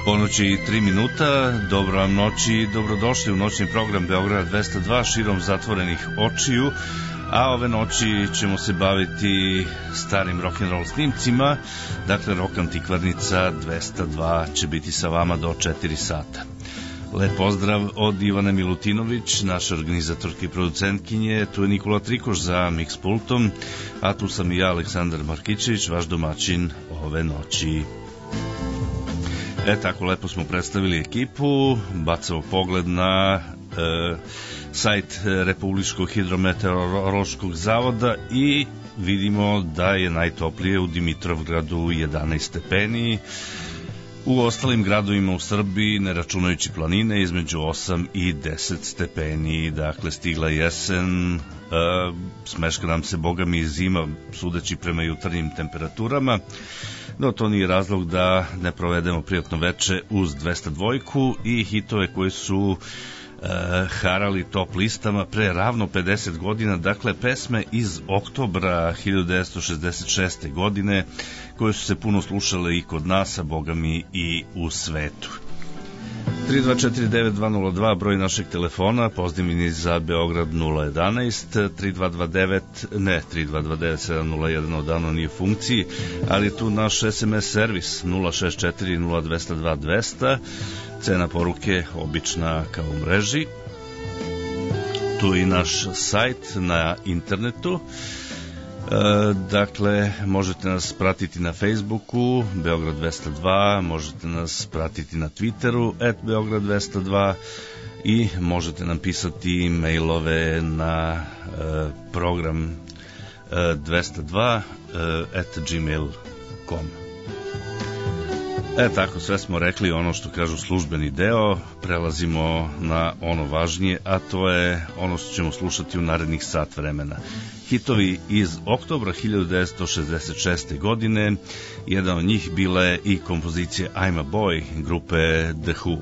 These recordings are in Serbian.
Ponoći i 3 minuta, dobro vam noći, dobrodošli u noćni program Beograd 202 širom zatvorenih očiju, a ove noći ćemo se baviti starim rock'n'roll snimcima, dakle Rock Antikvarnica 202 će biti sa vama do 4 sata. Lep pozdrav od Ivane Milutinović, naše organizatorke i producentkinje, tu je Nikola Trikoš za mix pultom, a tu sam i ja, Aleksandar Markićević, vaš domaćin ove noći. Tako lepo smo predstavili ekipu, bacamo pogled na sajt Republičkog hidrometeorološkog zavoda i vidimo da je najtoplije u Dimitrovgradu 11 stepeni, u ostalim gradovima u Srbiji, ne računajući planine, između 8 i 10 stepeni, dakle stigla jesen, smeška nam se boga mi zima, sudeći prema jutarnjim temperaturama. No, to nije razlog da ne provedemo prijatno veče uz 202 i hitove koji su harali top listama pre ravno 50 godina, dakle pesme iz oktobra 1966. godine koje su se puno slušale i kod nas, a bogami i u svetu. 3249202 broj našeg telefona, pozivni za Beograd 011 3229 odavno nije u funkciji, ali je tu naš SMS servis 0640202 cena poruke obična kao u mreži. Tu je i naš sajt na internetu. Dakle, možete nas pratiti na Facebooku Beograd 202, možete nas pratiti na Twitteru @Beograd 202 i možete nam pisati mailove na program 202 @gmail.com. Tako, sve smo rekli ono što kažu službeni deo, prelazimo na ono važnije, a to je ono što ćemo slušati u narednih sat vremena. Hitovi iz oktobra 1966. godine, jedan od njih bila je i kompozicija I'm a Boy grupe The Who.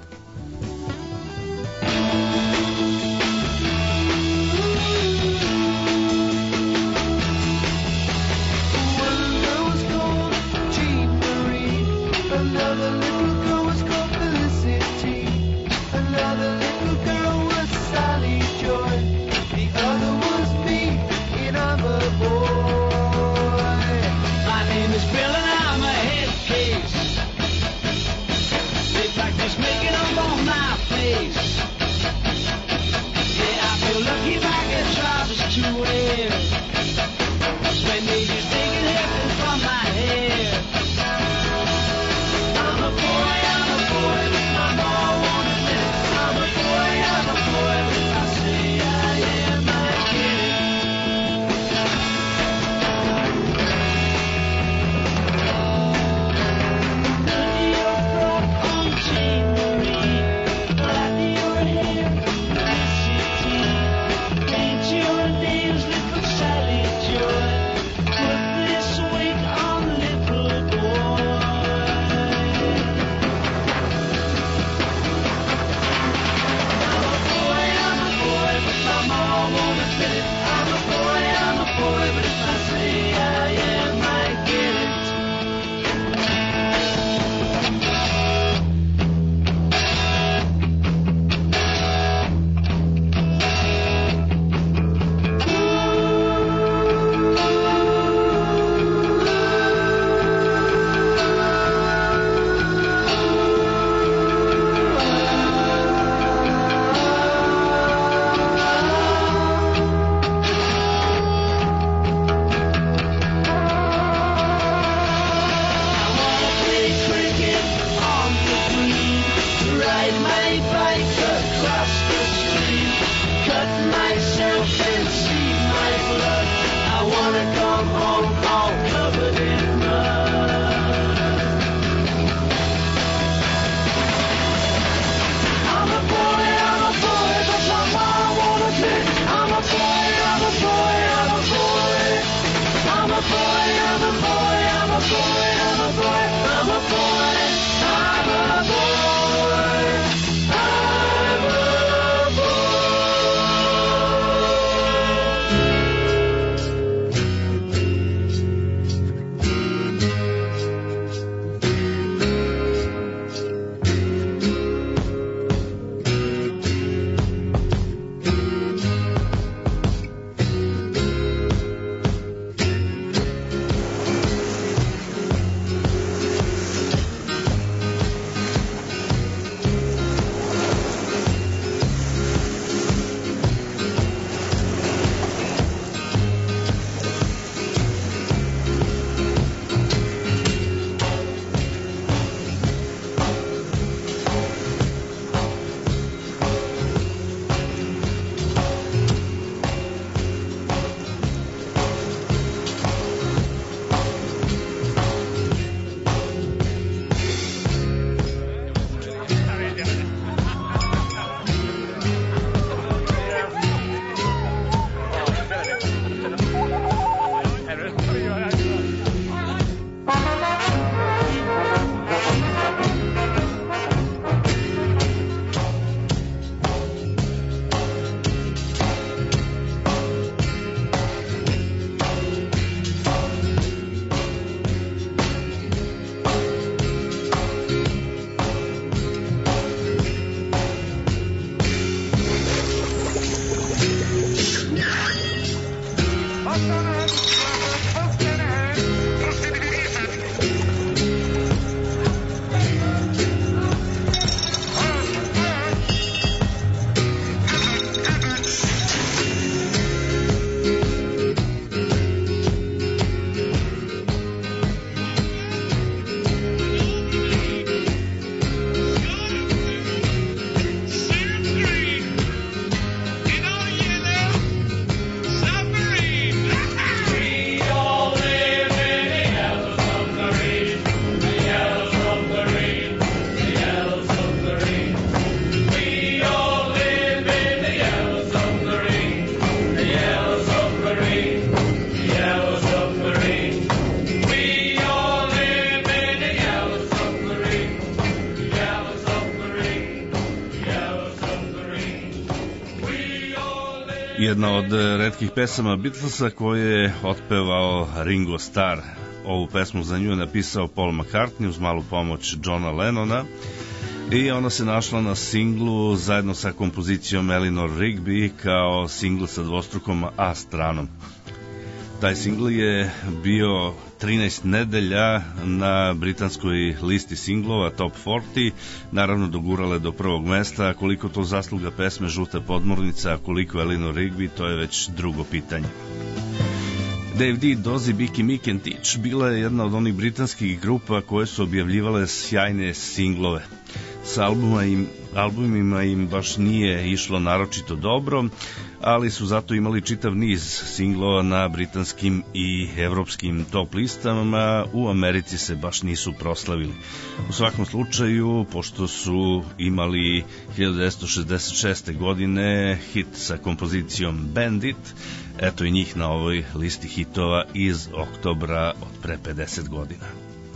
Jedna od retkih pesama Beatlesa koje je otpevao Ringo Starr. Ovu pesmu za nju je napisao Paul McCartney uz malu pomoć Johna Lennona i ona se našla na singlu zajedno sa kompozicijom Eleanor Rigby kao singl sa dvostrukom A stranom. Taj singl je bio 13 nedelja na britanskoj listi singlova Top 40, naravno dogurale do prvog mesta. Koliko to zasluga pesme Žuta podmornica, a koliko Eleanor Rigby, to je već drugo pitanje. Dave D, Dozy, Bicky Mick and Teach bila je jedna od onih britanskih grupa koje su objavljivale sjajne singlove. S albumima im baš nije išlo naročito dobro, ali su zato imali čitav niz singlova na britanskim i evropskim top listama. U Americi se baš nisu proslavili. U svakom slučaju, pošto su imali 1966. godine hit sa kompozicijom Bandit, eto i njih na ovoj listi hitova iz oktobra od pre 50 godina.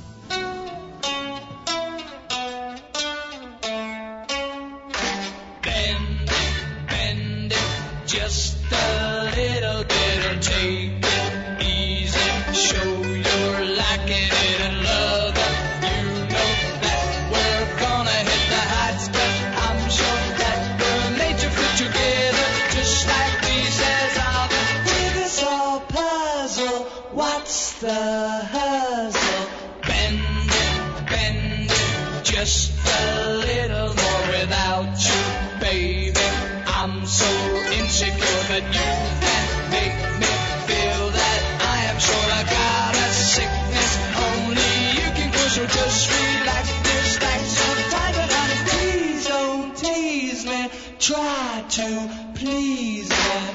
Just a little bit and take it easy. Show you're liking it and love it. You know that we're gonna hit the heights, but I'm sure that we're made to fit together. Just like he says, I'll jigsaw puzzle. What's the hustle? Bend it, just a little more without you, baby. I'm so insecure that you can make me feel that I am sure I got a sickness only you can cure. So just relax, so tight and honey. Please don't tease me, try to please me.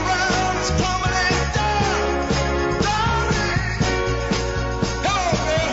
Hello there.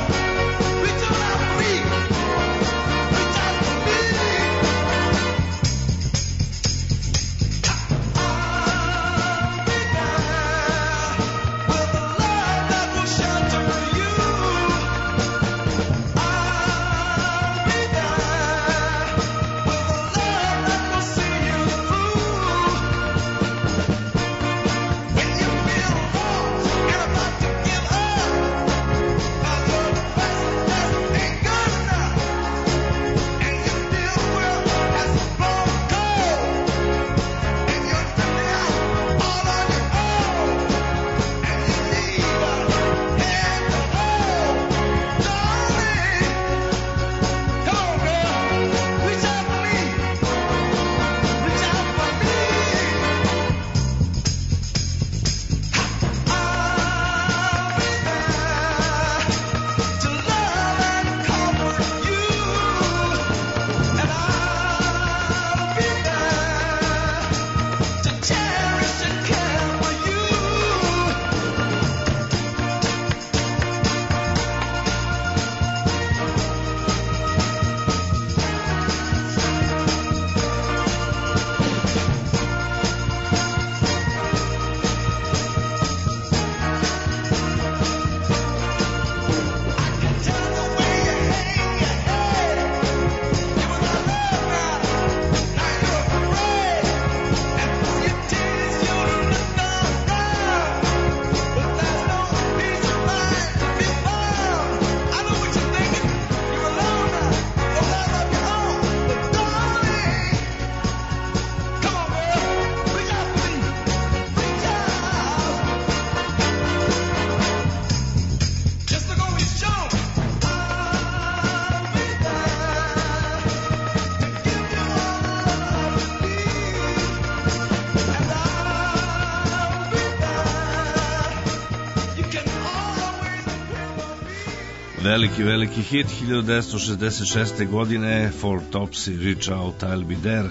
Veliki hit 1966. godine, Four Tops i Reach Out I'll Be There.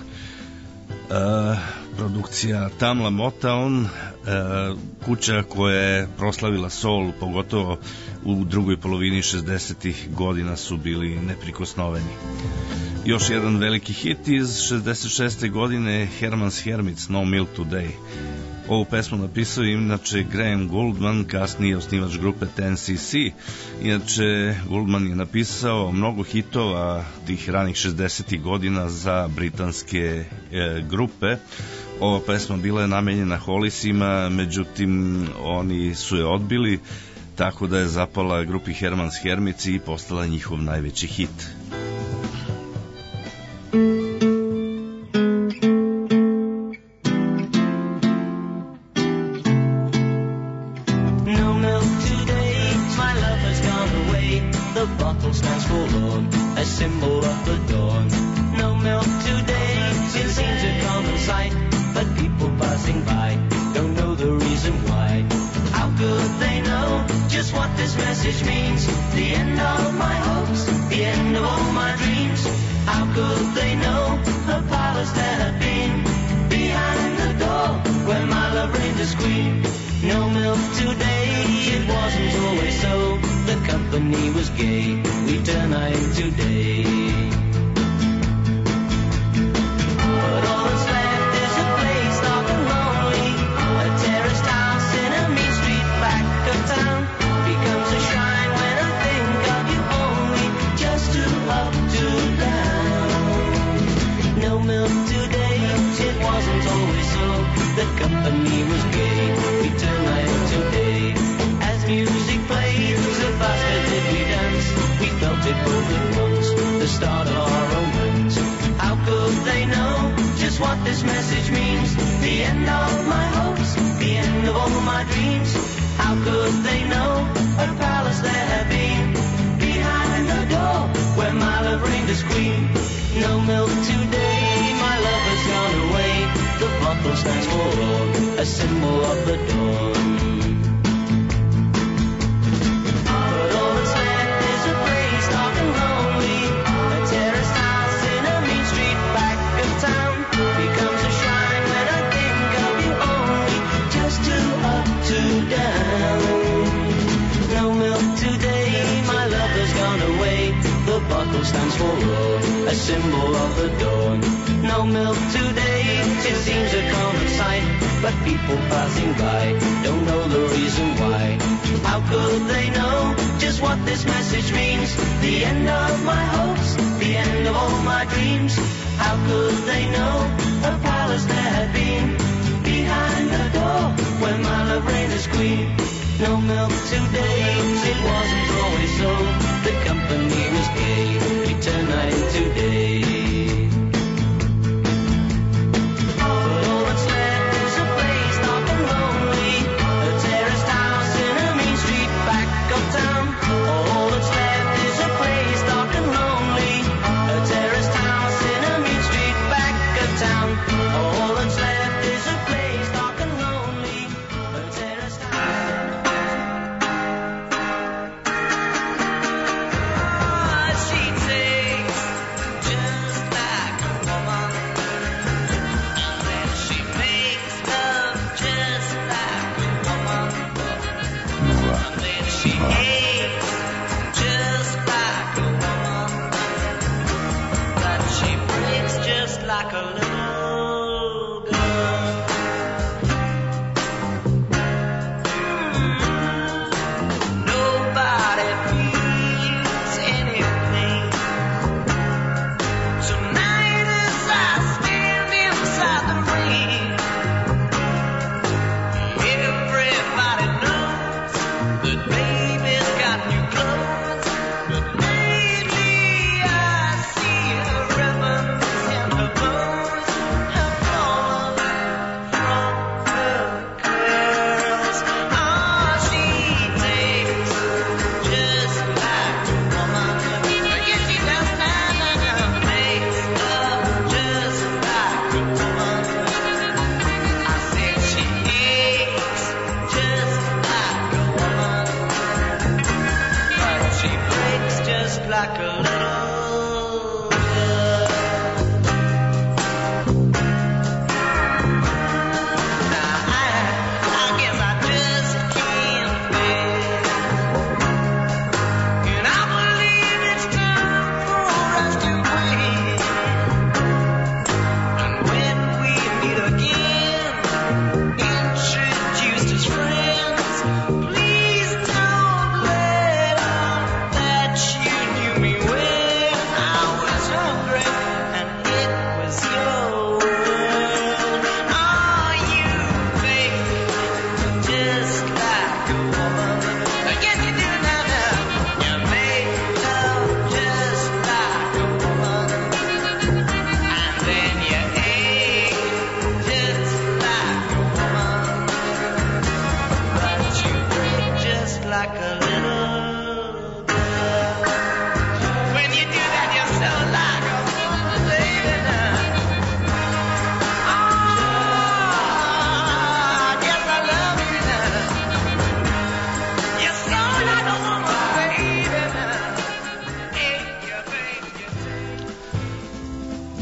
Produkcija Tamla Motown, kuća koja je proslavila soul, pogotovo u drugoj polovini 60-ih godina su bili neprikosnoveni. Još jedan veliki hit iz 66. godine, Herman's Hermits, No Milk Today. Ovu pesmu napisao inače Graham Gouldman, kasnije osnivač grupe 10cc. Inače, Gouldman je napisao mnogo hitova tih ranih 60. godina za britanske grupe. Ova pesma bila je namenjena Hollisima, međutim oni su je odbili, tako da je zapala grupi Herman's Hermits i postala njihov najveći hit.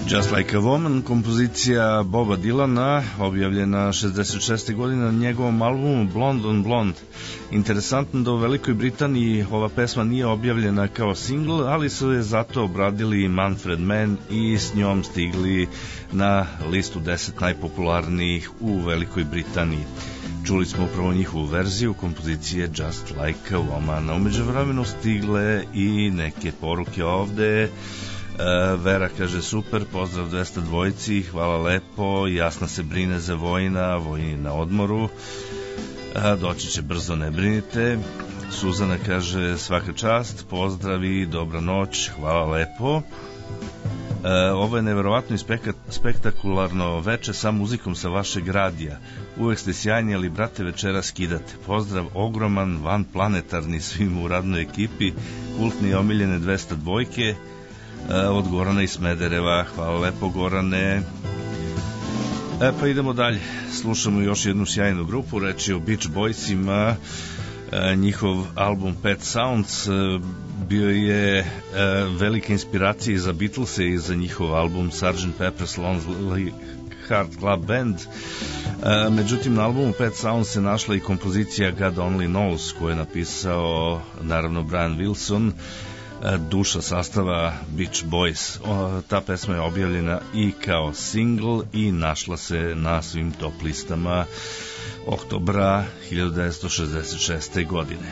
Just Like a Woman, kompozicija Boba Dylana, objavljena 66. godine na njegovom albumu Blonde on Blonde. Interesantno da u Velikoj Britaniji ova pesma nije objavljena kao singl, ali su je zato obradili Manfred Mann i s njom stigli na listu 10 najpopularnijih u Velikoj Britaniji. Čuli smo upravo njihovu verziju kompozicije Just Like a Woman. Umeđu vremenu stigle i neke poruke ovde. Vera kaže super, pozdrav 202, hvala lepo, Jasna se brine za Vojina, Vojin na odmoru, doći će brzo, ne brinite. Suzana kaže svaka čast, pozdrav i dobra noć, hvala lepo. Ovo je neverovatno i spektakularno veče sa muzikom sa vašeg radija. Uvek ste sjajni, ali brate večera skidate. Pozdrav ogroman, vanplanetarni svim u radnoj ekipi, kultni i omiljene 202, od Gorana iz Smedereva. Hvala lepo, Gorane. Pa idemo dalje, slušamo još jednu sjajnu grupu, reč je o Beach Boysima. Njihov album Pet Sounds bio je velika inspiracija za Beatlese i za njihov album Sgt. Pepper's Lonely Heart Club Band. Međutim, na albumu Pet Sounds se našla i kompozicija God Only Knows, koju je napisao naravno Brian Wilson, duša sastava Beach Boys. Ta pesma je objavljena i kao singl i našla se na svim top listama oktobra 1966. godine.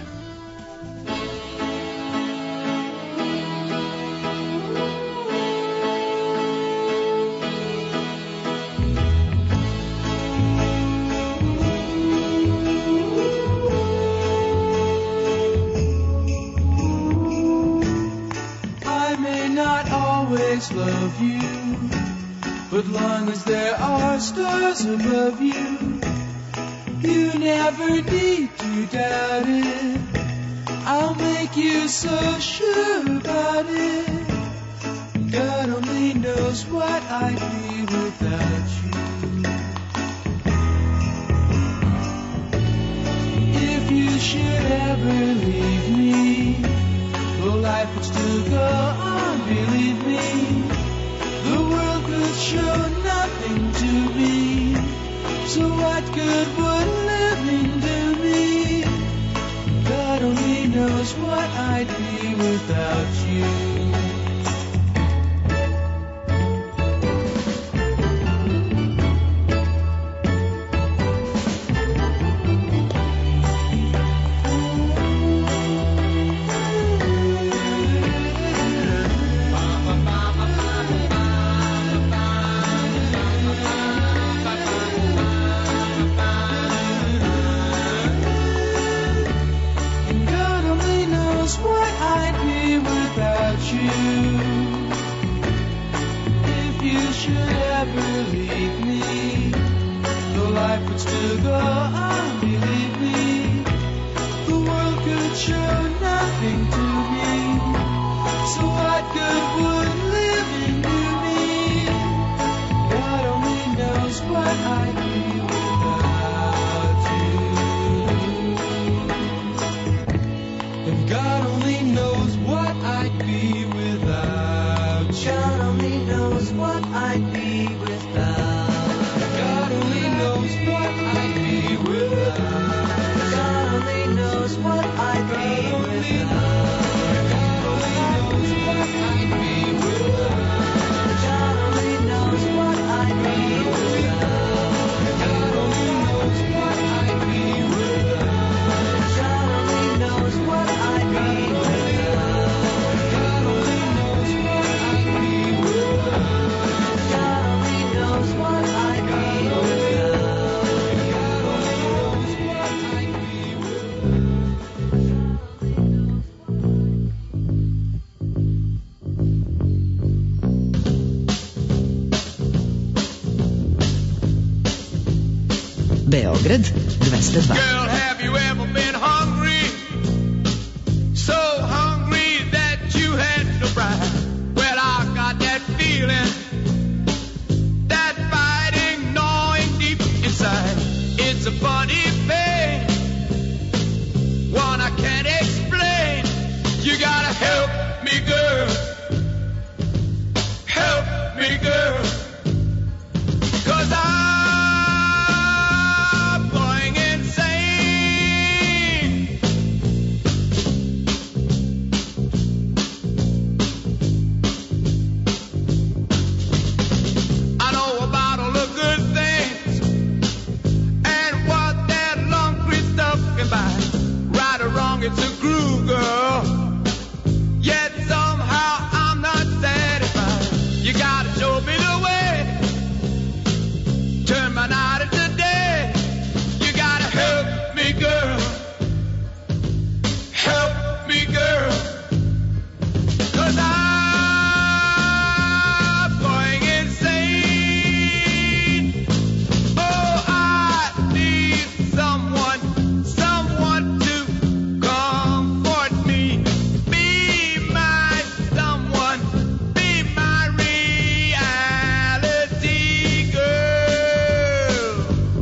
Love you, but long as there are stars above you, you never need to doubt it. I'll make you so sure about it. God only knows what I'd be without you. If you should ever leave me, though life would still go on, believe me, the world could show nothing to me. So what good would living do me? God only knows what I'd be without you. Beograd 202. Girl, have you ever been hungry? So hungry that you had to cry. Well, I got that feeling, that fighting, gnawing deep inside. It's a funny pain, one I can't explain. You gotta help me, girl. Help me, girl. it's a groove, girl. Yet somehow I'm not satisfied. You gotta show me the way. Turn my night into day. You gotta help me, girl. Help me, girl. 'Cause I'm going insane. Oh, I need someone to comfort me. Be my someone, be my reality, girl.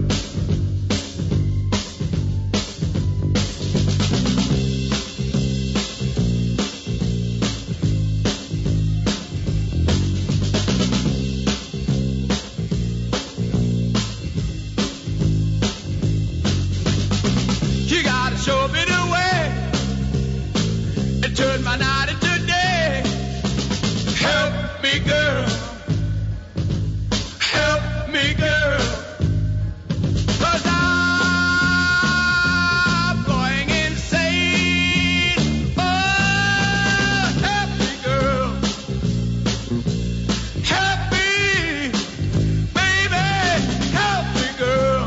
You gotta show me the way and turn my night into day. Help me, girl. Help me, girl. 'Cause I'm going insane. Oh, help me, girl. Help me, baby. Help me, girl.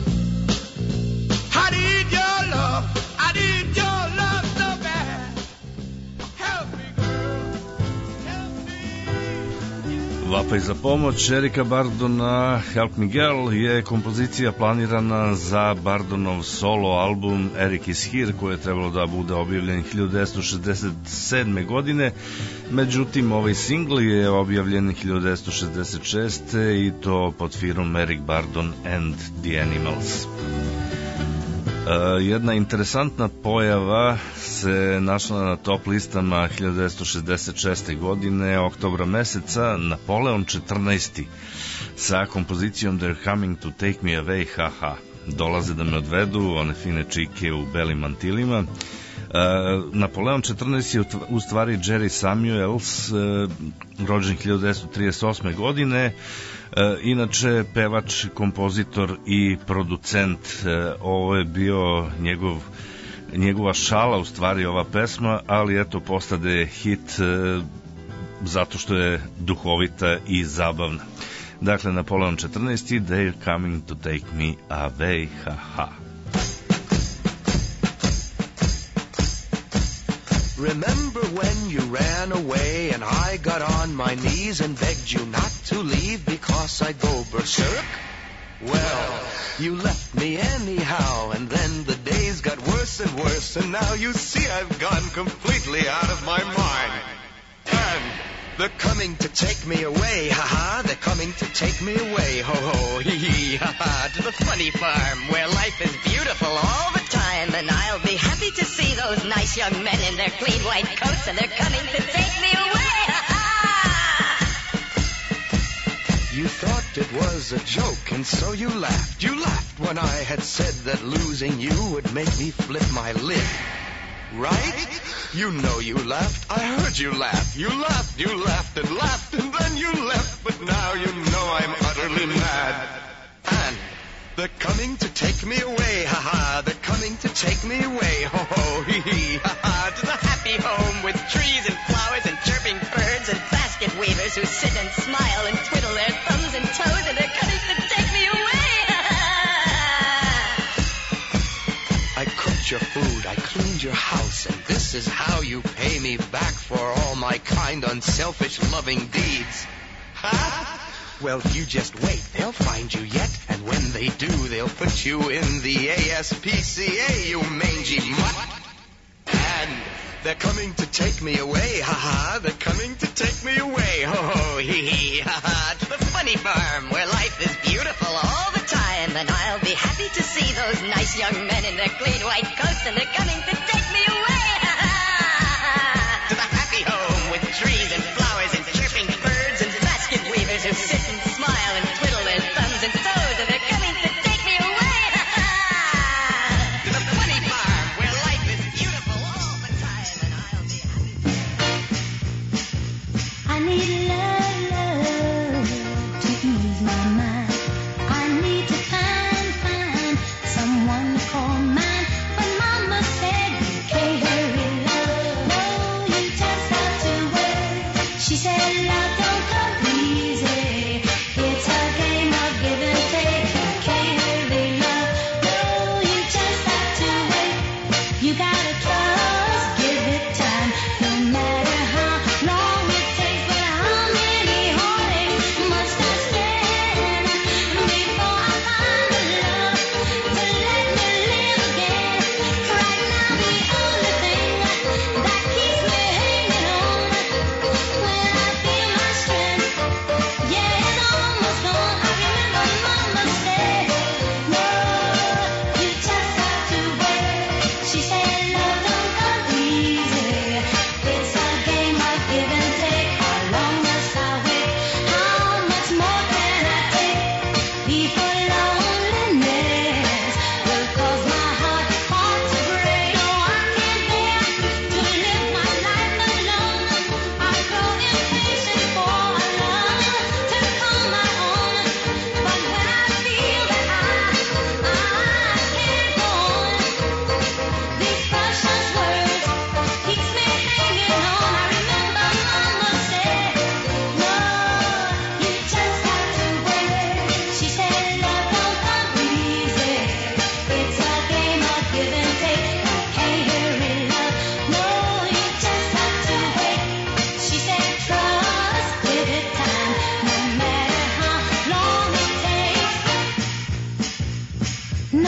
I need your love. I need your love so bad. Help me, girl. Help me. Vapaj za pomoć Erika Bardona Help Me Girl je kompozicija planirana za Bardonov solo album Eric is Here, koji je trebalo da bude objavljen 1967. godine. Međutim, ovaj singl je objavljen 1966. i to pod firmom Eric Bardon and the Animals. Jedna interesantna pojava se našla na top listama 1966. godine, oktobra meseca, Napoleon 14. sa kompozicijom They're Coming to Take Me Away, haha. Dolaze da me odvedu, one fine čike u belim mantilima. Napoleon 14. je u stvari Jerry Samuels, rođen 1938. godine, inače pevač, kompozitor i producent. Ovo je bio njegova šala, u stvari, ova pesma, ali eto, postade hit zato što je duhovita i zabavna. Dakle, Napoleon 14. They're Coming to Take Me Away, haha. Remember when you ran away and I got on my knees and begged you not to leave because I'd go berserk? Well, you left me anyhow, and then the days got worse and worse, and now you see I've gone completely out of my mind. And they're coming to take me away, ha-ha, they're coming to take me away, ho-ho, hee-hee, ha-ha, to the funny farm where life is beautiful all the time, and I'll be happy to see those nice young men in their clean white coats, and they're coming to take me away, ha-ha! You thought it was a joke, and so you laughed. You laughed when I had said that losing you would make me flip my lid. Right? You know you laughed. I heard you laugh. You laughed and then you left. But now you know I'm utterly mad. And they're coming to take me away, ha-ha. They're coming to take me away, ho-ho, hee-hee, ha-ha. To the happy home with trees and flowers and chirping birds and basket weavers who sit and smile and twiddle their thumbs and toes, and they're coming to take me away, ha-ha. I cooked your food, I cleaned your house, and this is how you pay me back for all my kind, unselfish, loving deeds. Ha? Well, you just wait, they'll find you yet, and when they do, they'll put you in the ASPCA, you mangy mutt. And they're coming to take me away, ha-ha, they're coming to take me away, ho-ho, hee-hee, ha-ha, to the funny farm where life is beautiful all the time, and I'll be happy to see those nice young men in their clean white coats, and they're coming to take me away, ha-ha, to the happy home with trees and flowers and chirping birds and basket weavers who sit and smile and twiddle their thumbs and toes, and they're coming to take me away, ha-ha, to the funny farm where life is beautiful all the time, and I'll be happy. I need love to ease my mind. I need to find someone to call mine. But Mama said No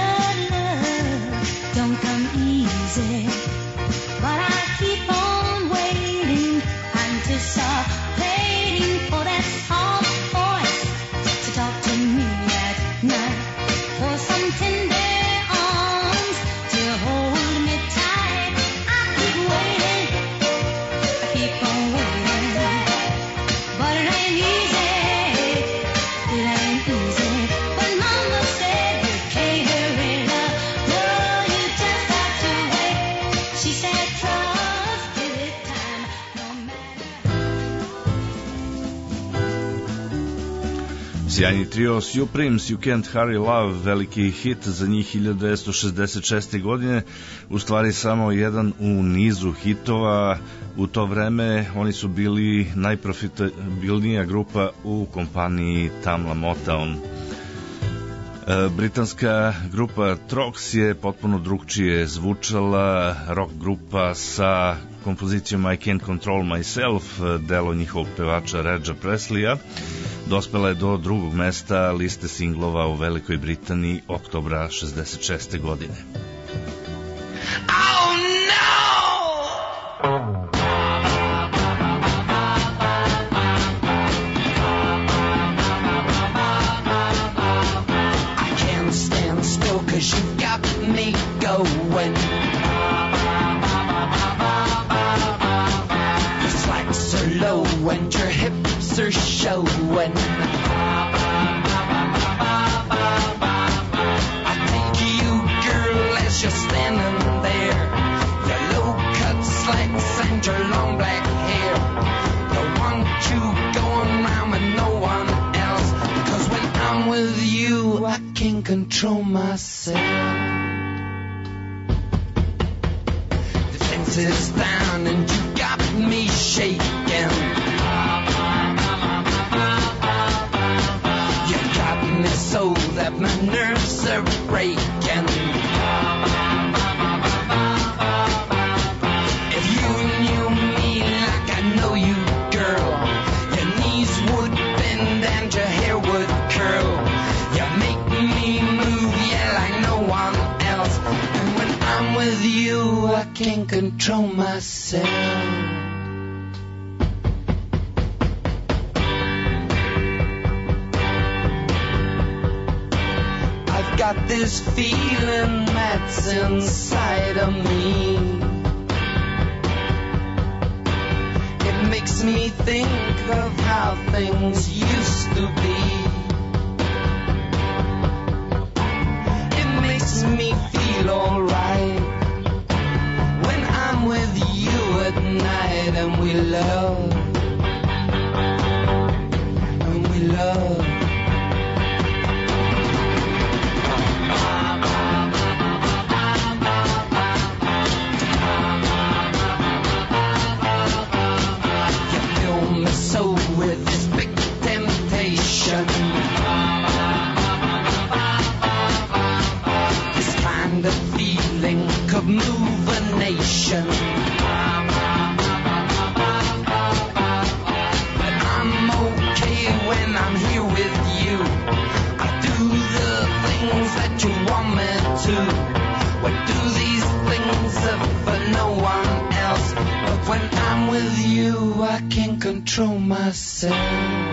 love don't come easy, but I keep on waiting, anticipating for that soft voice to talk to me at night, for some tender arms to hold me tight. I keep waiting, I keep on waiting, but it ain't easy, it ain't easy. But Mama said you can't hurry love, no, you just have to wait. She said trust, give it time, no matter. Sjajni trio Supremes, You Can't Hurry Love, veliki hit za njih 1966. godine, u stvari samo jedan u nizu hitova. U to vreme oni su bili najprofitabilnija grupa u kompaniji Tamla Motown. Britanska grupa Trox je potpuno drugčije zvučala, rock grupa sa kompozicijom I Can't Control Myself, delo njihovog pevača Regga Presleya, dospela je do drugog mesta liste singlova u Velikoj Britaniji oktobra 66. godine. Oh no! I can't stand still 'cause you got me going. Your slacks are low and your hips are showing. I take you, girl, as you're standing there. Your low-cut slacks and your long black hair. Don't want you going round with no one else. 'Cause when I'm with you, I can't control myself. The fence is down and you got me shaking. You got me so that my nerves are breaking. If you knew me like I know you, girl, your knees would bend and your hair would curl. You make me move, yeah, like no one else. And when I'm with you, I can't control myself. I've got this feeling that's inside of me. It makes me think of how things used to be. It makes me feel alright when I'm with you at night and we love. And we love. You fill me so with this big temptation. This kind of feeling could move a nation. But I'm okay when I'm here with you. I do the things that you want me to. We do these things for no one else. But when I'm with you, I can't control myself.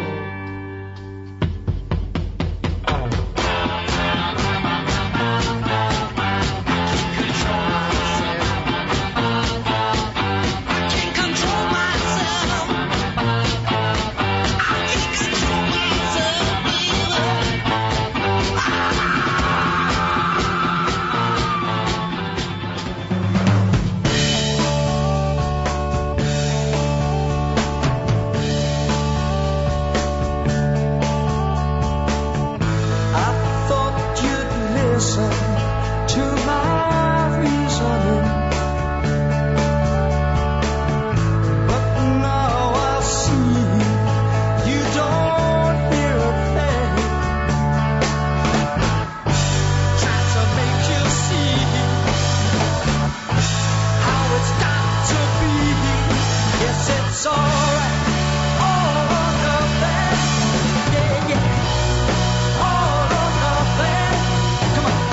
Come on.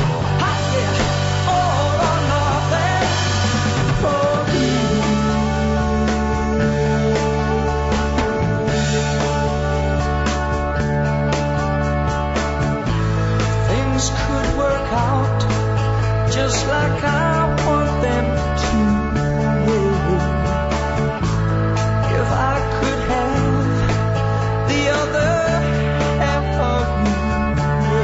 just like I want them to. If I could have the other half of you,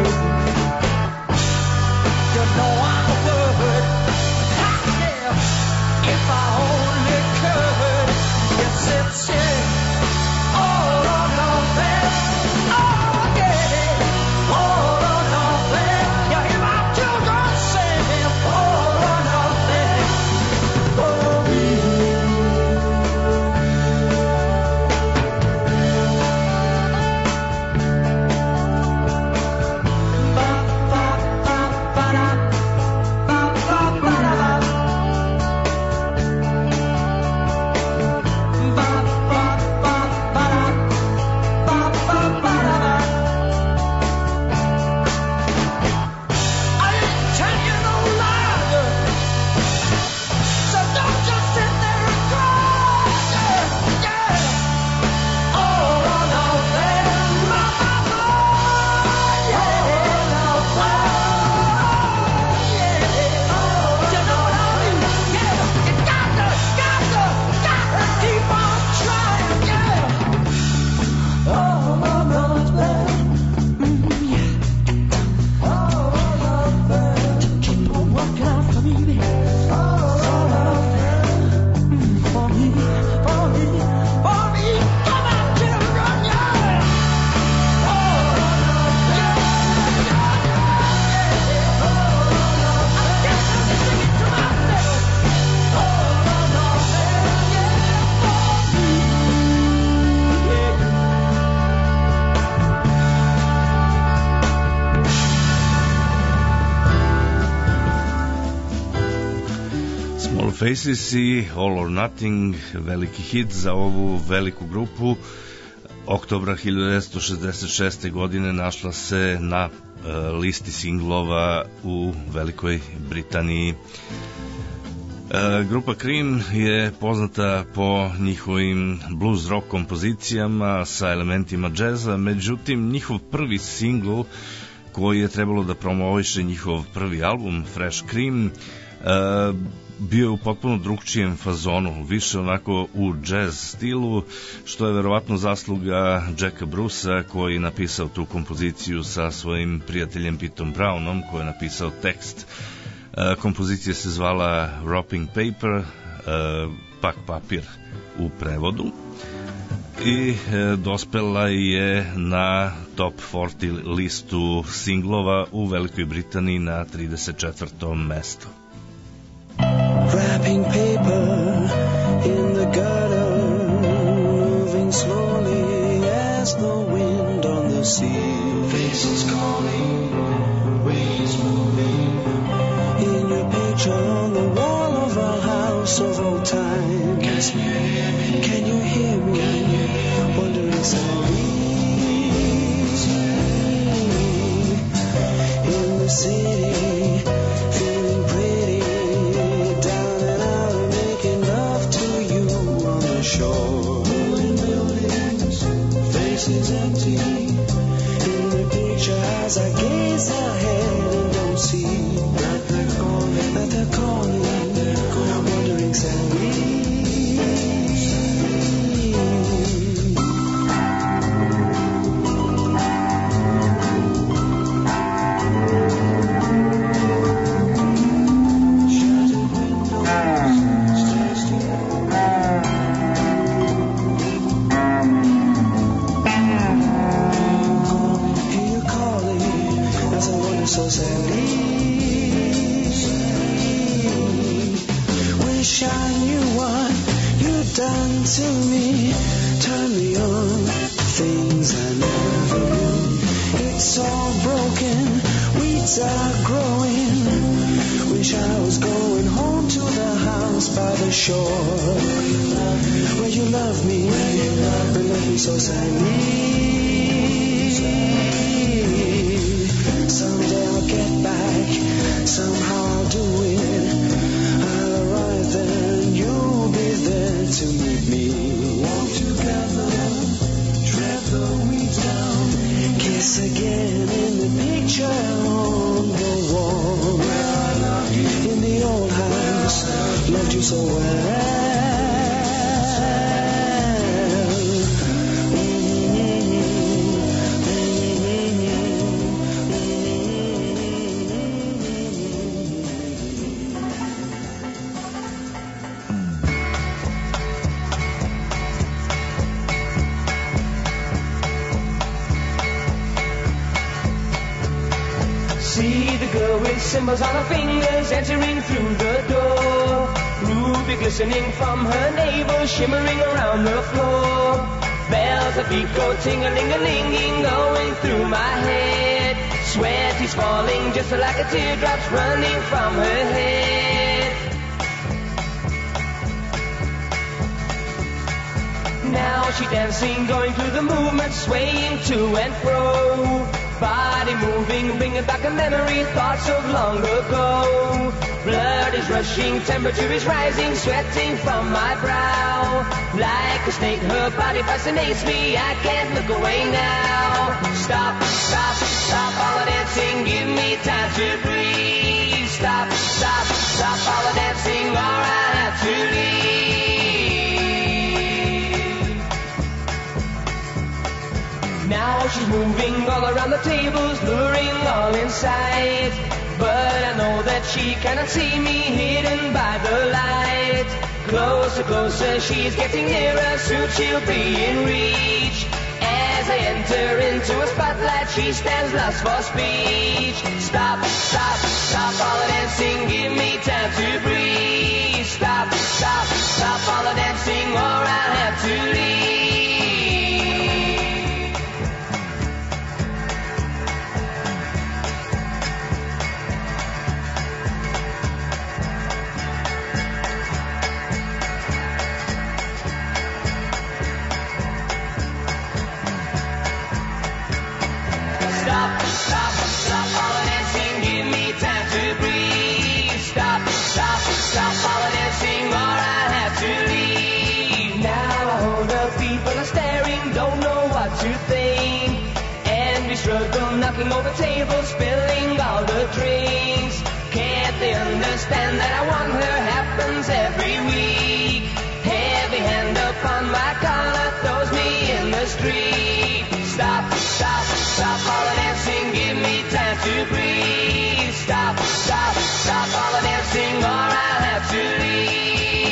you know I would. Yeah, if I only could. Yes, it's all or nothing. Oh yeah, all or nothing. You hear my children singing all or nothing for me. Ba ba ba ba da, ba ba ba da ba. Ba ba ba ba da, ba ba ba da ba. I didn't tell you no lie, so don't just sit there and cry. Yeah, yeah. All or nothing, my mama. Yeah, yeah. You know what I mean? Yeah, you gotta keep on trying. Yeah. All or nothing. Yeah. All or nothing. Keep on working out for me, baby. All or nothing. For me, for me, for me. Come on, children, yeah. All or nothing. Yeah, yeah. I guess I'm just singing to myself. All or nothing, yeah, for me, yeah. Small Faces i All or Nothing, veliki hit za ovu veliku grupu. Oktobra 1966. godine našla se na listi singlova u Velikoj Britaniji. Grupa Cream je poznata po njihovim blues rock kompozicijama sa elementima džeza, međutim njihov prvi singl koji je trebalo da promoviše njihov prvi album Fresh Cream bio je u potpuno drugčijem fazonu, više onako u jazz stilu, što je verovatno zasluga Jacka Brucea koji je napisao tu kompoziciju sa svojim prijateljem Pitom Brownom koji je napisao tekst. Kompozicija se zvala Wrapping Paper, pak papir u prevodu, i dospela je na top 40 listu singlova u Velikoj Britaniji na 34. mesto. Wrapping paper in the gutter, moving slowly as the wind on the sea. Faces calling, waves moving. In your picture on the wall of our house of old time. Can you hear me? Wondering sadly. In the city, feeling pretty. Down and out, making love to you on the shore. Moving buildings, faces empty. In the picture as I gaze ahead and don't see that they're calling, I'm wondering sadly. So sadly, wish I knew what you've done to me. Turn me on, things I never knew. It's all broken, weeds are growing. Wish I was going home to the house by the shore, where you love me, but love me so sadly. Someday I'll get back, somehow I'll do it. I'll arrive there and you'll be there to meet me. Walk together, tread the weeds down, kiss again in the picture on the wall. Where I love you. so well. See the girl with symbols on her fingers entering through the door. Ruby glistening from her navel, shimmering around the floor. Bells of beat go ting-a-ling-a-linging, going through my head. Sweat is falling just like a teardrop's running from her head. Now she's dancing, going through the movement, swaying to and fro. Body moving, bringing back a memory, thoughts of long ago. Blood is rushing, temperature is rising, sweating from my brow. Like a snake, her body fascinates me, I can't look away now. Stop, stop, stop all the dancing, give me time to breathe. Stop, stop, stop all the dancing, or I have to leave. Now she's moving all around the tables, luring all in sight. But I know that she cannot see me, hidden by the light. Closer, closer, she's getting nearer, soon she'll be in reach. As I enter into a spotlight, she stands lost for speech. Stop, stop, stop all the dancing, give me time to breathe. Stop, stop, stop all the dancing, or I'll have to leave. Stop, stop, stop all the dancing, give me time to breathe. Stop, stop, stop all the dancing, or I have to leave. Now all the people are staring, don't know what to think. And we struggle, knocking over tables, spilling all the drinks. Can't they understand that I want her, happens every week. Heavy hand upon my collar, throws me in the street. Stop, stop, stop all the dancing, give me time to breathe. Stop, stop, stop all the dancing, or I'll have to leave.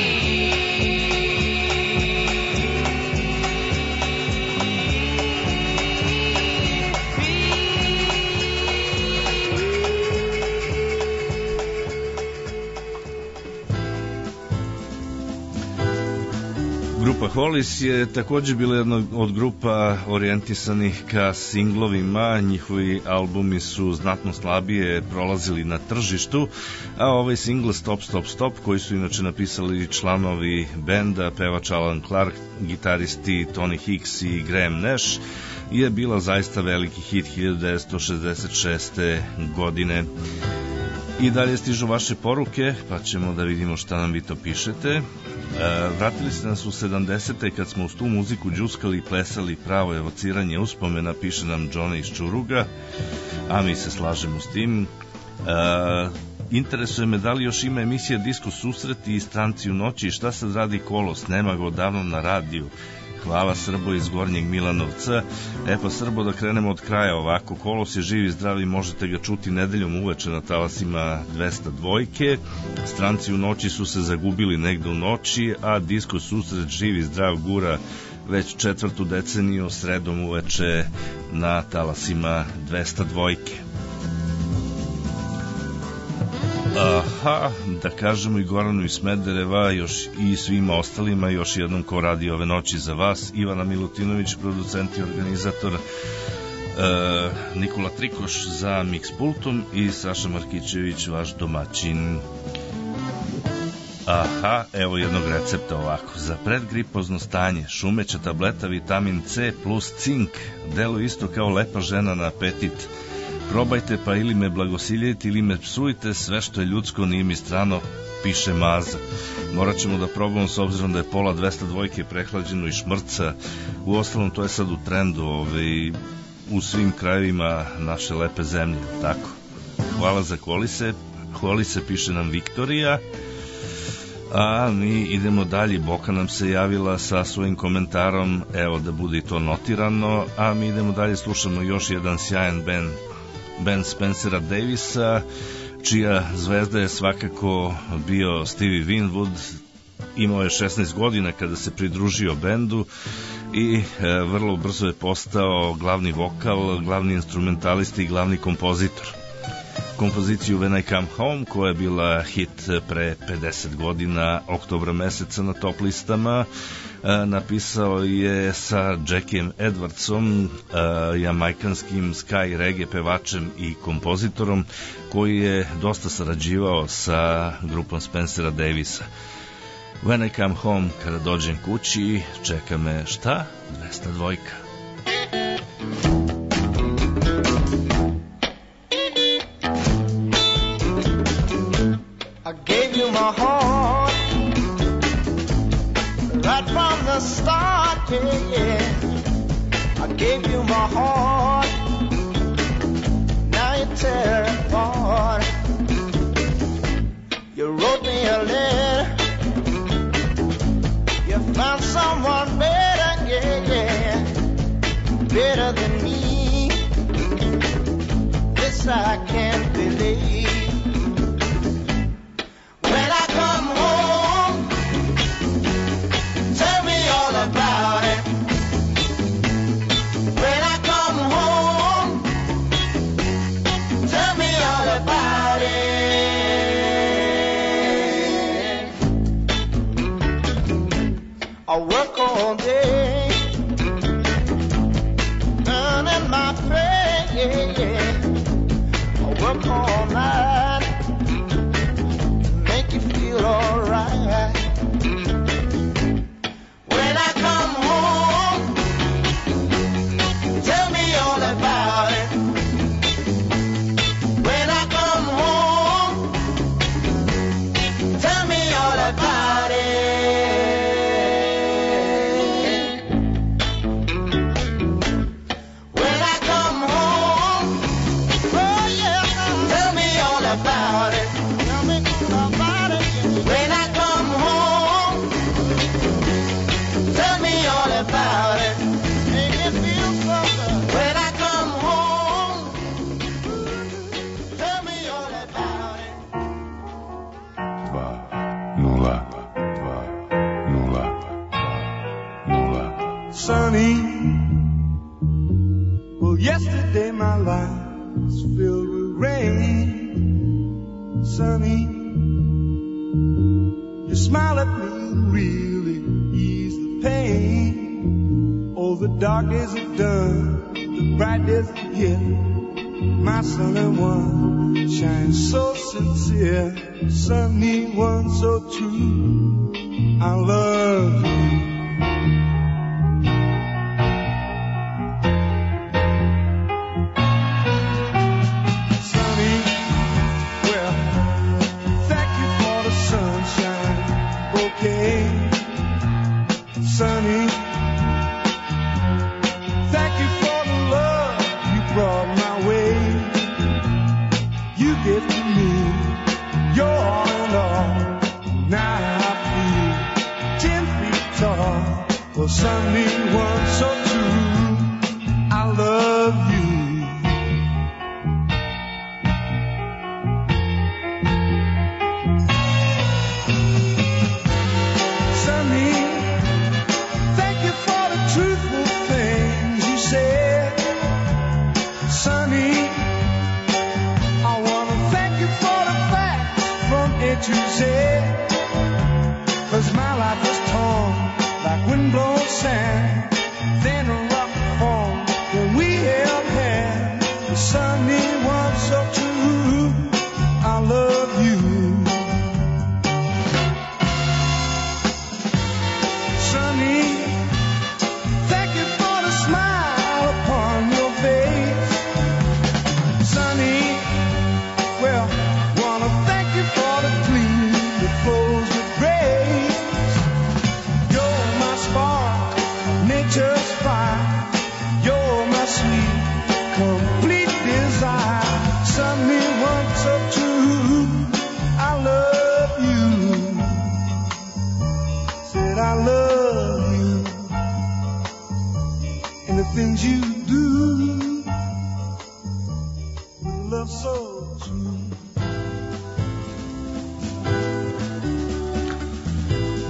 Grupa Hollis je također bila jedna od grupa orijentisanih ka singlovima, njihovi albumi su znatno slabije prolazili na tržištu, a ovaj single Stop, Stop, Stop, koji su inače napisali članovi benda, pevač Alan Clark, gitaristi Tony Hicks i Graham Nash, je bila zaista veliki hit 1966. godine. I dalje stižu vaše poruke, pa ćemo da vidimo šta nam vi to pišete. Vratili ste nas u 70. kad smo uz tu muziku džuskali i plesali, pravo evociranje uspomena, piše nam Johnny iz Čuruga, a mi se slažemo s tim. Interesuje me da li još ima emisija Disko susreti i Stranci u noći i šta sad radi Kolos, nema ga odavno na radiju. Hvala Srbo iz Gornjeg Milanovca. Pa Srbo, da krenemo od kraja ovako. Kolos je živ i zdrav i možete ga čuti nedeljom uveče na talasima 202. Stranci u noći su se zagubili negde u noći, a Disko susret živ i zdrav gura već 4. deceniju sredom uveče na talasima 202. Aha, da kažemo i Goranu iz Smedereva još i svima ostalima, još jednom ko radi ove noći za vas, Ivana Milutinović, producent i organizator, Nikola Trikoš za mix pultom i Saša Markićević, vaš domaćin. Aha, evo jednog recepta ovako. Za predgripozno stanje šumeća tableta vitamin C plus cink, deluje isto kao lepa žena na apetit. Probajte pa ili me blagosiljajte ili me psujte, sve što je ljudsko nije mi strano, piše Maza. Morat ćemo da probamo s obzirom da je pola 202 prehlađeno i šmrca. U ostalom to je sad u trendu u svim krajevima naše lepe zemlje, tako. Hvala za kolise, piše nam Viktorija. A mi idemo dalje. Boka nam se javila sa svojim komentarom, evo da bude i to notirano, a mi idemo dalje, slušamo još jedan sjajan band Spencera Davisa, čija zvezda je svakako bio Stevie Winwood. Imao je 16 godina kada se pridružio bendu i vrlo brzo je postao glavni vokal, glavni instrumentalist i glavni kompozitor. Kompoziciju When I Come Home, koja je bila hit pre 50 godina, oktobra meseca na top listama, napisao je sa Jackiem Edwardsom, jamajkanskim sky reggae pevačem i kompozitorom, koji je dosta sarađivao sa grupom Spencera Davisa. When I Come Home, kada dođem kući, čeka me šta? 202. I gave you my heart right from the start, yeah. I gave you my heart, now you tear it apart. You wrote me a letter, you found someone better, yeah, yeah, better than me. This I can't believe. When I come home, tell me all about it. When I come home, tell me all about it. I work all day, earning my pay, yeah, yeah. I work all night, make you feel alright. When I come home, tell me all about it. When I come home, tell me all about it. When I come home, oh yeah, tell me all about it. Tell me all about it. When I come home, tell me all about it. Make me feel so good. When I come home, tell me all about it. 202. Sunny, well, yesterday my life was filled with rain. Sunny, you smile at me and really ease the pain. Oh, the dark days are done, the bright days are here. My sunny one shines so sincere, sunny one so true. I love you. Sunny, well, thank you for the sunshine bouquet. Sunny, thank you for the love you brought my way. You gave to me your all in all. Now I feel 10 feet tall. Well, sunny one so true. I love you. Sunny, thank you for the truthful things you said. Sunny, I want to thank you for the facts from A to Z. 'Cause my life was torn like windblown sand. Then a rock formed when we held hands. The sunny one so true. I love you. Sunny, thank you for the smile upon your face. Sunny, well, wanna thank you for the clean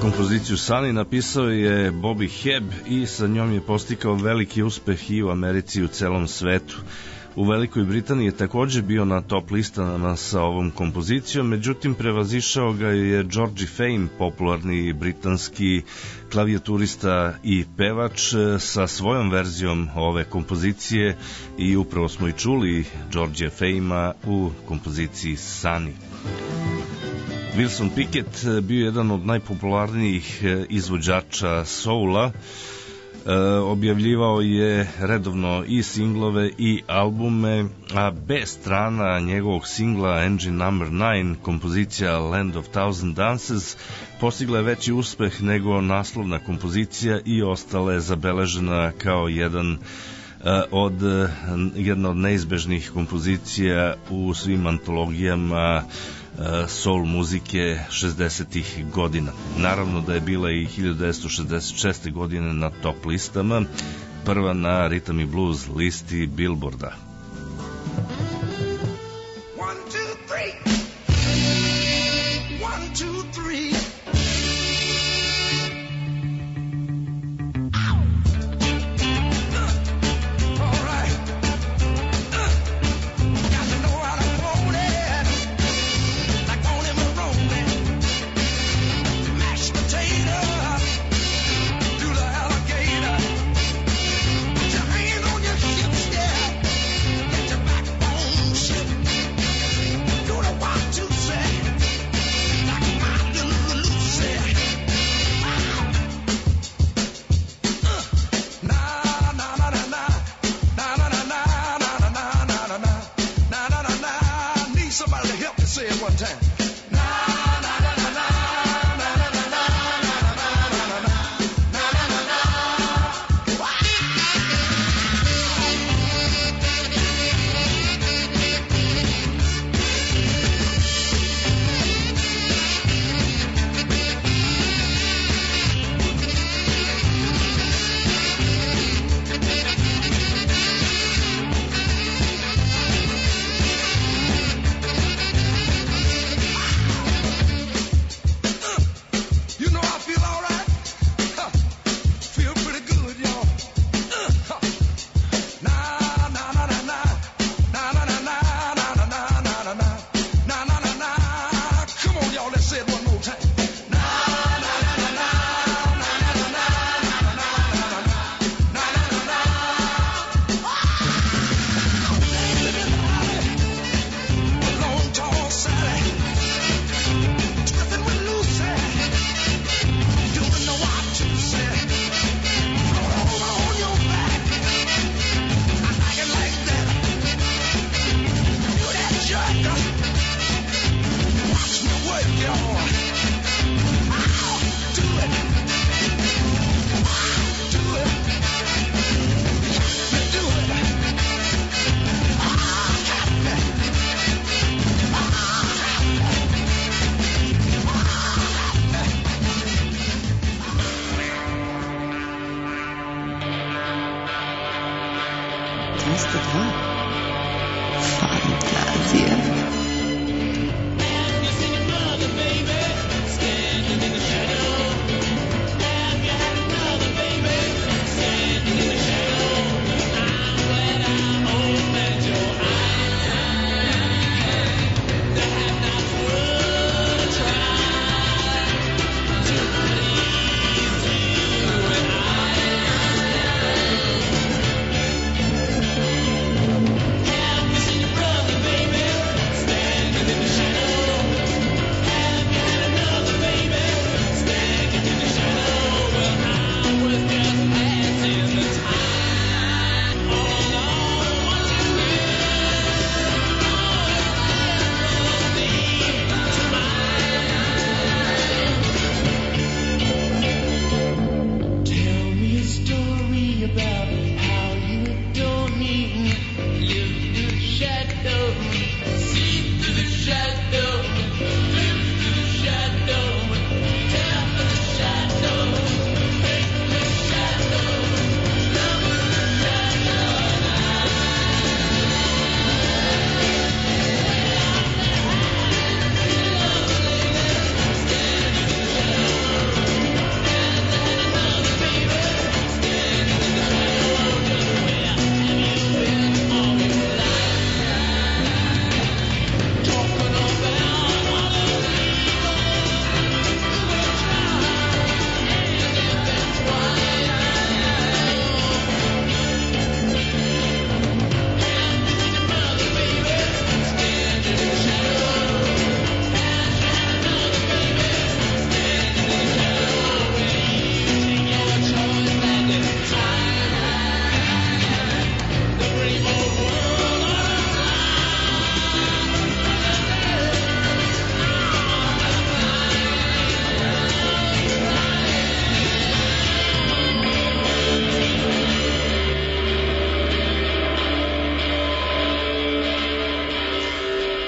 Kompoziciju Sunny napisao je Bobby Hebb i sa njom je postigao veliki uspeh i u Americi i u celom svetu. U Velikoj Britaniji je takođe bio na top listama sa ovom kompozicijom, međutim prevazišao ga je Georgie Fame, popularni britanski klavijaturista i pevač, sa svojom verzijom ove kompozicije i upravo smo i čuli Georgie Fame-a u kompoziciji Sunny. Wilson Pickett bio je jedan od najpopularnijih izvođača soula. Objavljivao je redovno i singlove i albume, a B strana njegovog singla Engine No. 9, kompozicija Land of Thousand Dances, postigla je veći uspeh nego naslovna kompozicija i ostala je zabeležena kao jedna od neizbežnih kompozicija u svim antologijama soul muzike 60-ih godina. Naravno da je bila i 1966. godine na top listama, prva na Rhythm and Blues listi Billboarda. 1, 2, 3.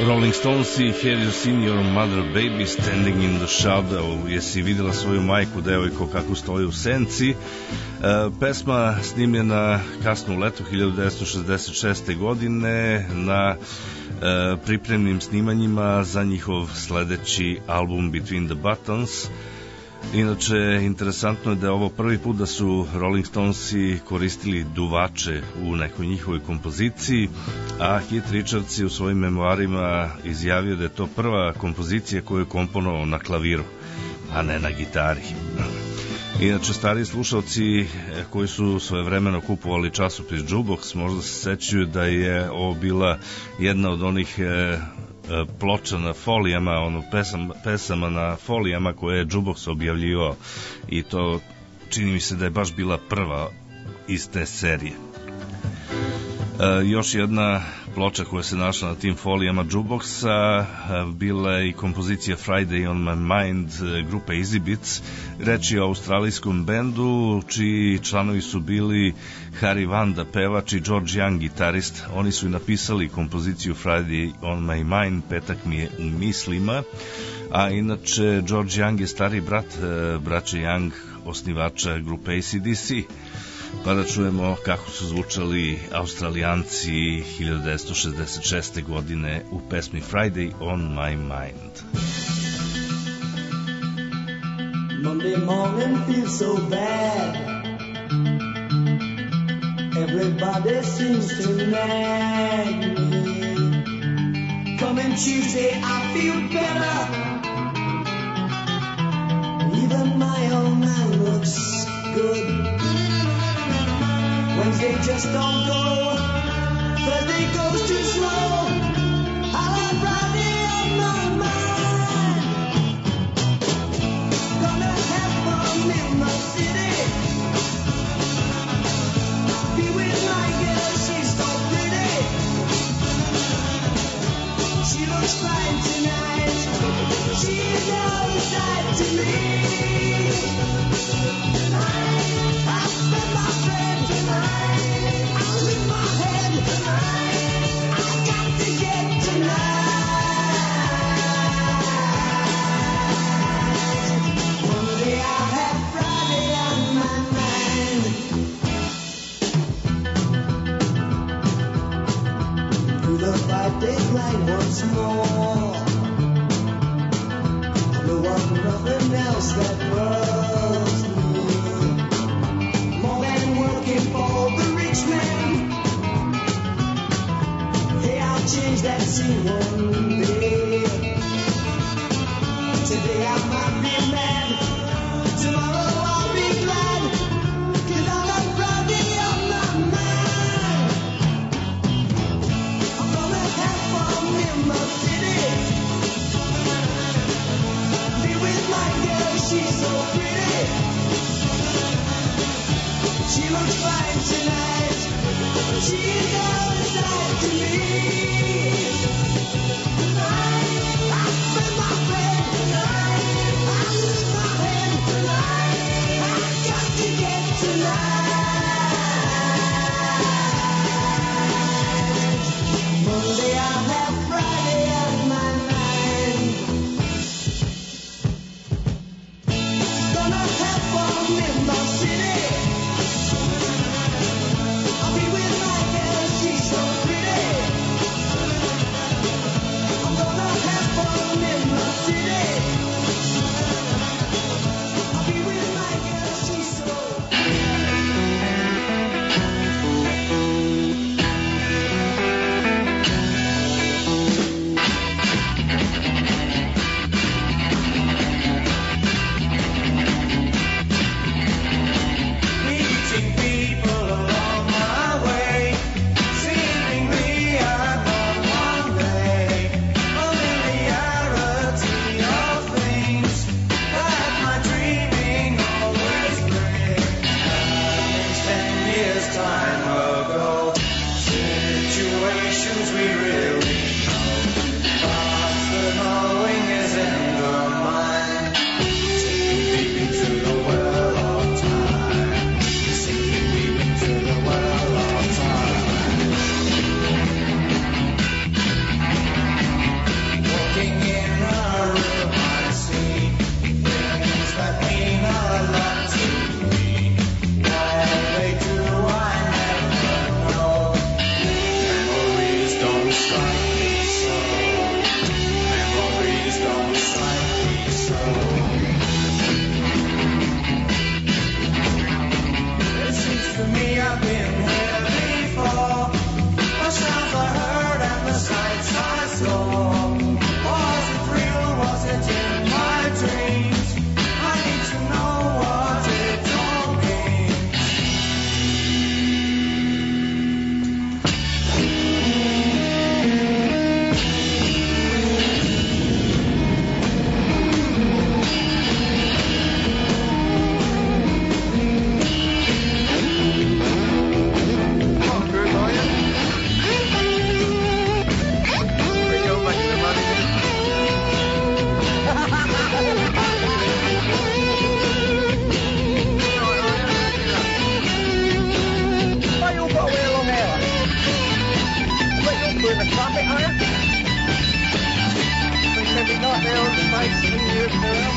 Rolling Stones i Have You Seen Your Mother Baby Standing in the Shadow. Jesi vidjela svoju majku, devojko, kako stoji u senci? Pesma snimljena kasno u letu 1966. godine na pripremnim snimanjima za njihov sledeći album Between the Buttons. Inače, interesantno je da je ovo prvi put da su Rolling Stonesi koristili duvače u nekoj njihovoj kompoziciji, a Keith Richards je u svojim memoarima izjavio da je to prva kompozicija koju je komponovao na klaviru, a ne na gitari. Inače, stariji slušalci koji su svojevremeno kupovali časopis Jukebox možda se sećaju da je ovo bila jedna od onih ploča na folijama, pesama na folijama koje je Jukebox objavljivao, i to čini mi se da je baš bila prva iz te serije. Još jedna ploča koja se našla na tim folijama Jukeboxa bila je i kompozicija Friday on My Mind grupe Easy Beats. Reč je o australijskom bendu čiji članovi su bili Harry Vanda, pevač, i George Young, gitarist. Oni su i napisali kompoziciju Friday on My Mind, petak mi je u mislima, a inače George Young je stari brat braće Young, osnivača grupe AC/DC. Pa da čujemo kako su zvučali Australijanci 1966. godine u pesmi Friday on My Mind. Monday morning feels so bad. Everybody seems to nag me. Coming Tuesday I feel better. Even my old man looks good. Wednesday just don't go. Thursday goes too slow. I want Friday on my mind. Gonna have fun in the city. Be with my girl, she's so pretty. She looks fine tonight. She's out of sight to me. I spent my friend tonight. I lose my head tonight. I got to get tonight. Monday I'll have Friday on my mind. Through the 5-day grind once more. There was nothing else that was me. More than working for the rich man. Hey, I'll change that scene one day. Today I might be mad. Tomorrow I'll be glad. 'Cause I've got Friday on my mind. I'm gonna have fun in the city. Be with my girl, she's so pretty. She looks fine tonight. She's out of sight to me. maybe not the old spice in you, girl.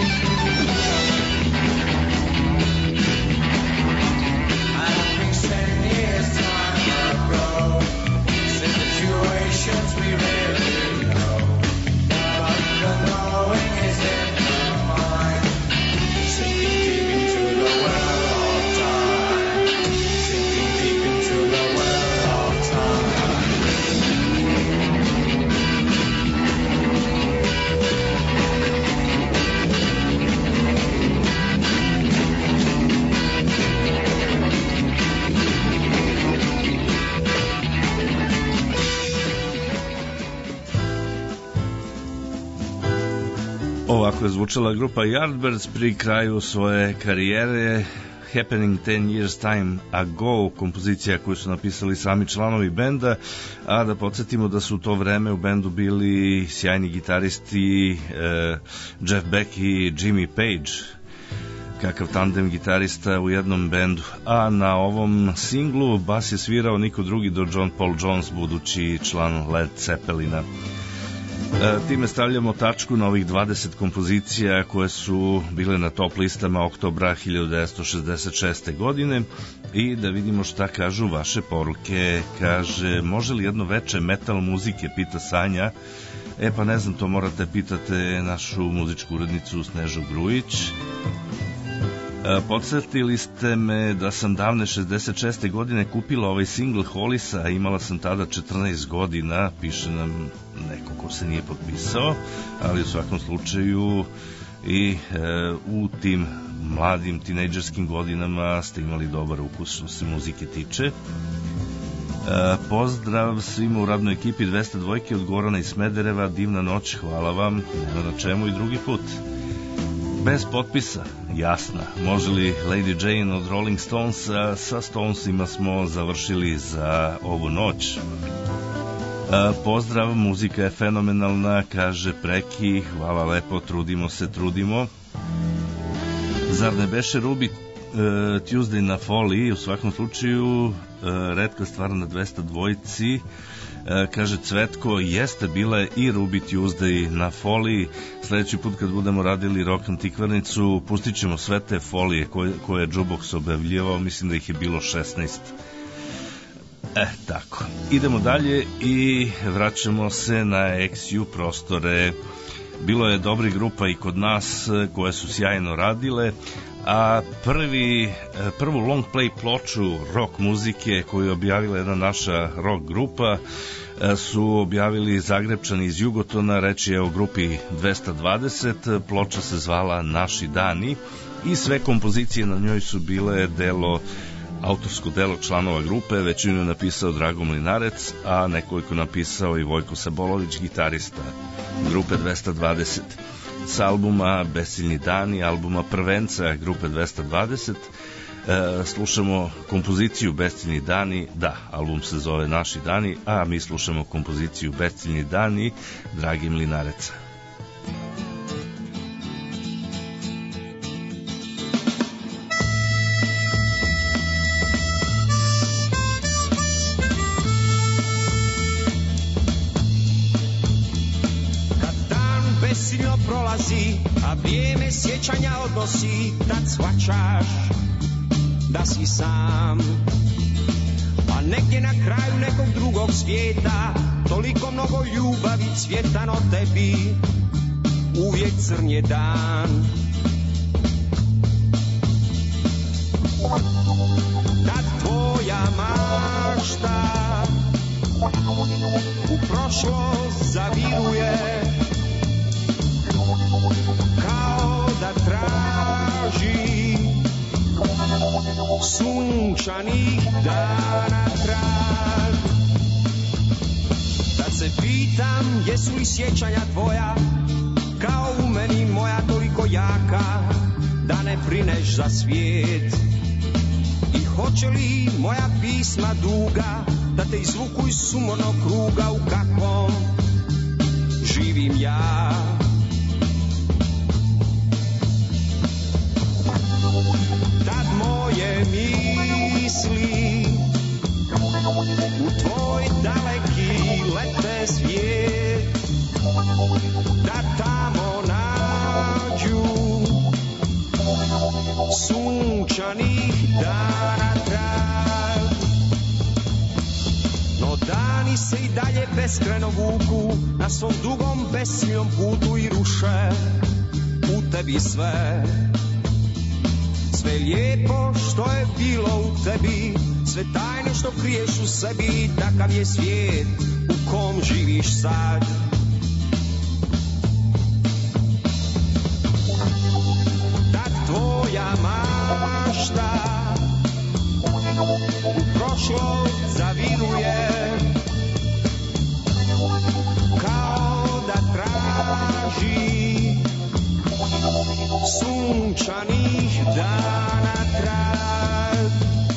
I think 10 years time ago, situations we rarely know, but the knowing is in the mind, sinking deep into the well of time, sinking deep into the well of time. Ovako je zvučala grupa Yardbirds pri kraju svoje karijere. Happening 10 Years Time Ago, kompozicija koju su napisali sami članovi benda, a da podsjetimo da su u to vreme u bendu bili sjajni gitaristi Jeff Beck i Jimmy Page, kakav tandem gitarista u jednom bendu. A na ovom singlu bas je svirao niko drugi do John Paul Jones, budući član Led Zeppelina. Time stavljamo tačku na ovih 20 kompozicija koje su bile na top listama oktobra 1966. godine i da vidimo šta kažu vaše poruke. Kaže, može li jedno veče metal muzike, pita Sanja. Pa ne znam, to morate pitate našu muzičku urednicu Snežu Grujić. Podsjetili ste me da sam davne 66. godine kupila ovaj single Hollisa, imala sam tada 14 godina, piše nam neko ko se nije potpisao, ali u svakom slučaju i u tim mladim tinejdžerskim godinama ste imali dobar ukus što se muzike tiče. Pozdrav svima u radnoj ekipi 202 od Gorana i Smedereva, divna noć, hvala vam, nema na čemu i drugi put. Bez potpisa, jasna. Može li Lady Jane od Rolling Stones? Sa Stonesima smo završili za ovu noć. Pozdrav, muzika je fenomenalna, kaže Preki, hvala lepo, trudimo se, trudimo. Zar ne beše Ruby Tuesday na foliji? U svakom slučaju, retka stvar na 202. Kaže Cvetko, jeste bila je i Ruby Tuesday na foliji. Sledeći put kad budemo radili rock antikvarnicu, pustit ćemo sve te folije koje je Jukebox objavljivao, mislim da ih je bilo 16. Tako. Idemo dalje i vraćamo se na XU prostore. Bilo je dobrih grupa i kod nas koje su sjajno radile, a prvu long play ploču rock muzike koju je objavila jedna naša rock grupa su objavili Zagrebčani iz Jugotona, reč je o grupi 220, ploča se zvala Naši dani i sve kompozicije na njoj su bile autorsko delo članova grupe, većinu je napisao Drago Mlinarec, a nekoliko napisao i Vojko Sabolović, gitarista grupe 220. S albuma Besciljni dani, albuma prvenca grupe 220, slušamo kompoziciju Besciljni dani, da, album se zove Naši dani, a mi slušamo kompoziciju Besciljni dani Dragi Mlinareca. A vrijeme sjećanja odnosi, tad shvaćaš da si sam. A negdje na kraju nekog drugog svijeta toliko mnogo ljubavi cvjetan od tebi, uvijek crn je dan. Tad tvoja mašta u prošlost zaviruje, kao da traži sunčanih dana trag. Tad se pitam, jesu li sjećanja tvoja kao u meni moja toliko jaka da ne brineš za svijet? I hoće li moja pisma duga da te izvuku iz sumornog kruga u kakvom živim ja? Tad moje misli u tvoj daleki lete svijet, da dana trag. No dani se i dalje beskreno vuku na svom dugom besmiljom putu i ruše u tebi sve. Sve lijepo što je bilo u tebi, sve tajne što kriješ u sebi, takav je svijet u kom živiš sad. Ta tvoja mašta u prošlost zaviruje, kao da traži sunčanih dana trag.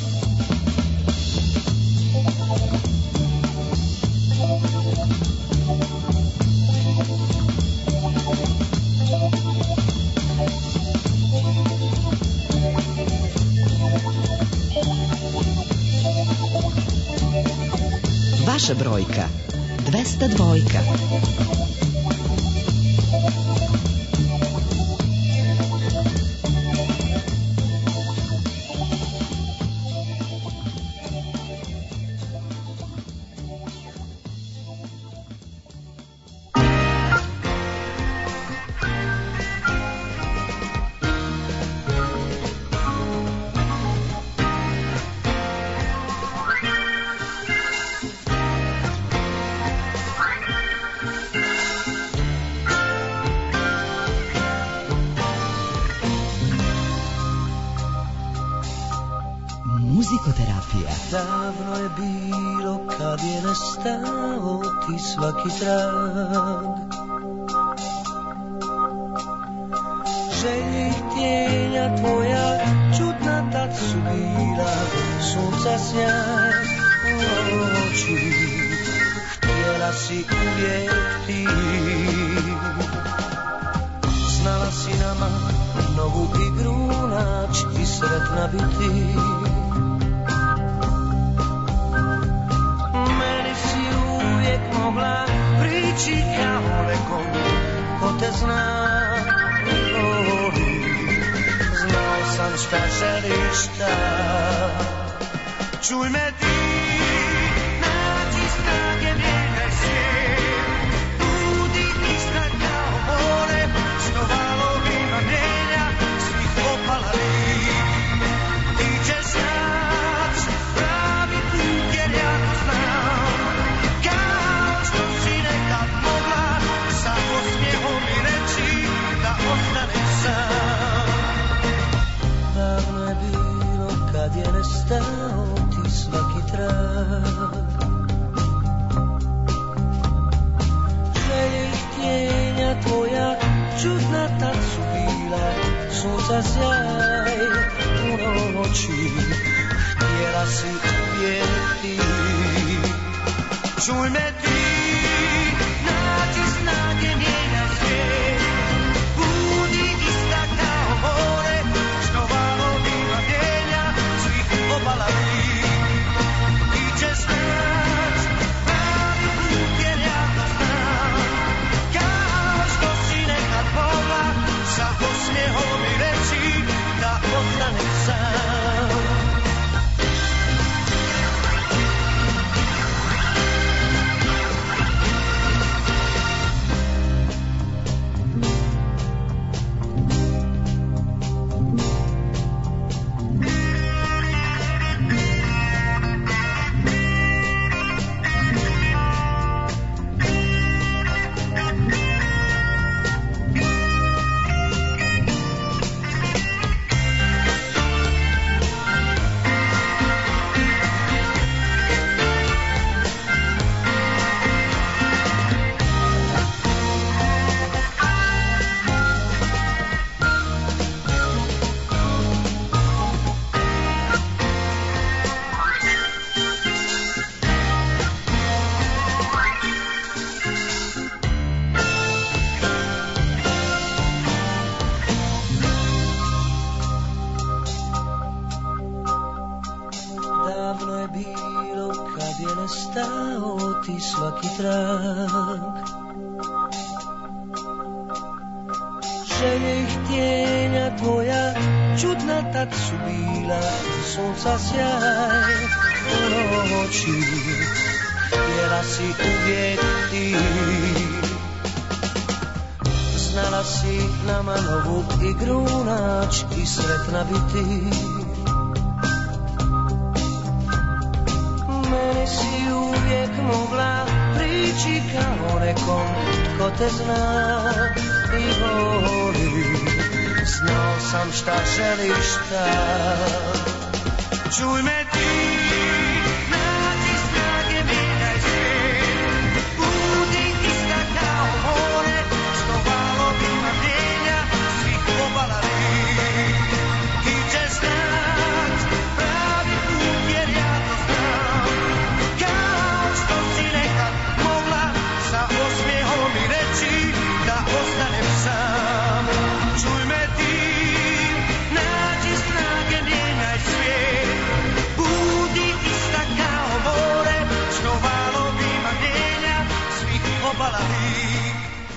Vaša brojka 202. Muzikoterapija. Davno je bilo kad je nestao ti svaki trag. Želje i htjenja tvoja čudna tad su bila, sunca sjaj u oči, htjela si uvijek ti. Znala si nama novu igru naći i sretna biti. Mogla prići kao nekom ko te zna i voli. Znao sam šta želiš tad. Čuj me ti, nađi snage, mijenjaj svijet. Budi ista kao more, što valovima mijenja svih opala lik. Ti ćeš naći pravi put jer ja to znam. Davno je bilo kad je nestao ti svaki trag. Želje i htjenja tvoja čudna tad su bila, sunca sjaj u noći, htjela si uvijek ti. Čuj me ti, nađi snage, mijenjaj svijet. Budi ista kao more, što valovima mijenja svih obala lik. Ti ćeš naći pravi put jer ja to znam. Kao što si nekad mogla sa osmijehom mi reći da ostanem sam. Svaki trag želje i htjenja tvoja čudna tad su bila sunca sjaj u noći, htjela si uvijek ti. Znala si nama novu igru naći i sretna biti. Meni si uvijek mogla prići kao nekom ko te zna i voli. Znao sam šta želiš tad. Čuj me ti, nađi snage, mijenjaj svijet. Budi ista kao more, što valovima mijenja svih obala rik. Ti ćeš znat pravi put jer ja to znam. Kao što si nekad mogla sa osmijehom mi reći da ostanem sam. Čuj me ti, nađi snage, mijenjaj svijet. Budi ista kao more, što valovima mijenja svih obala lik.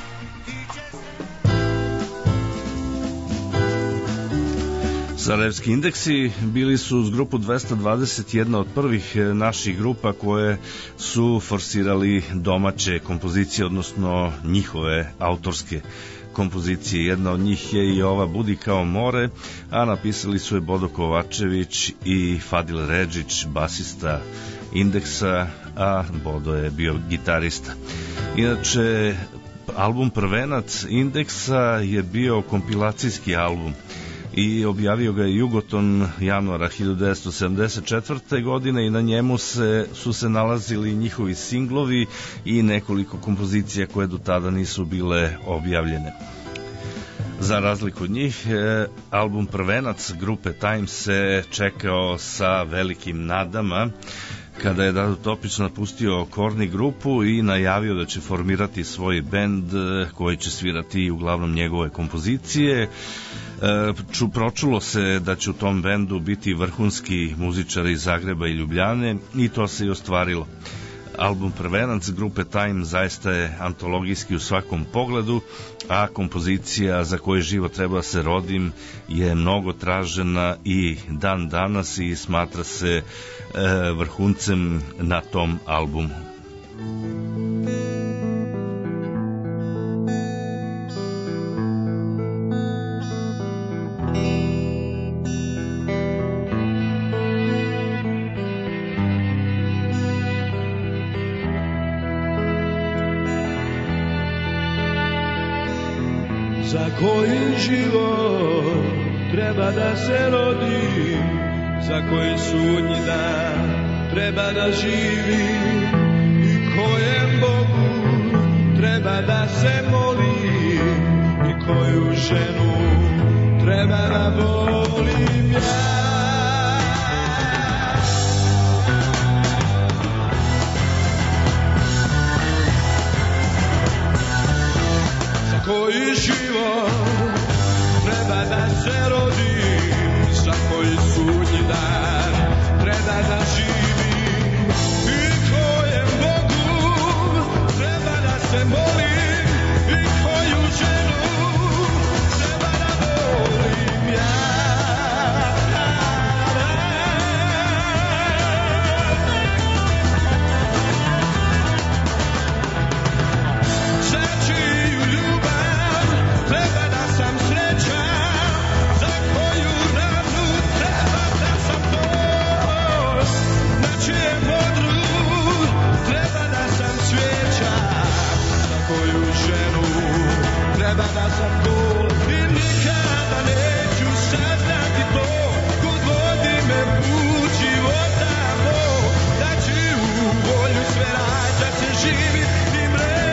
Sarajevski indeksi bili su uz grupu 221 od prvih naših grupa koje su forsirali domaće kompozicije, odnosno njihove autorske kompozicije. Jedna od njih je i ova Budi kao more, a napisali su je Bodo Kovačević i Fadil Redžić, basista Indeksa, a Bodo je bio gitarista. Inače, album Prvenac Indeksa je bio kompilacijski album i objavio ga je Jugoton januara 1974. godine i na njemu su se nalazili njihovi singlovi i nekoliko kompozicija koje do tada nisu bile objavljene. Za razliku od njih, album Prvenac grupe Time se čekao sa velikim nadama kada je Dado Topić napustio Korni grupu i najavio da će formirati svoj bend koji će svirati uglavnom njegove kompozicije. Pročulo se da će u tom bendu biti vrhunski muzičari iz Zagreba i Ljubljane i to se i ostvarilo. Album Prvenac grupe Time zaista je antologijski u svakom pogledu, a kompozicija Za koji život treba se rodim je mnogo tražena i dan danas i smatra se vrhuncem na tom albumu. Za koji život treba da se rodim, za koji sudnji dan treba da živim i kojem Bogu treba da se molim i koju ženu treba da volim ja. Koji život treba da se rodim, za koji sudnji dan treba da živim i kojem Bogu treba da se molim i koju ženu treba da volim ja. Treba da sam gol i nikada neću saznati to, kud vodi me put života moj, da ću u volju sve rađat se živit i mre.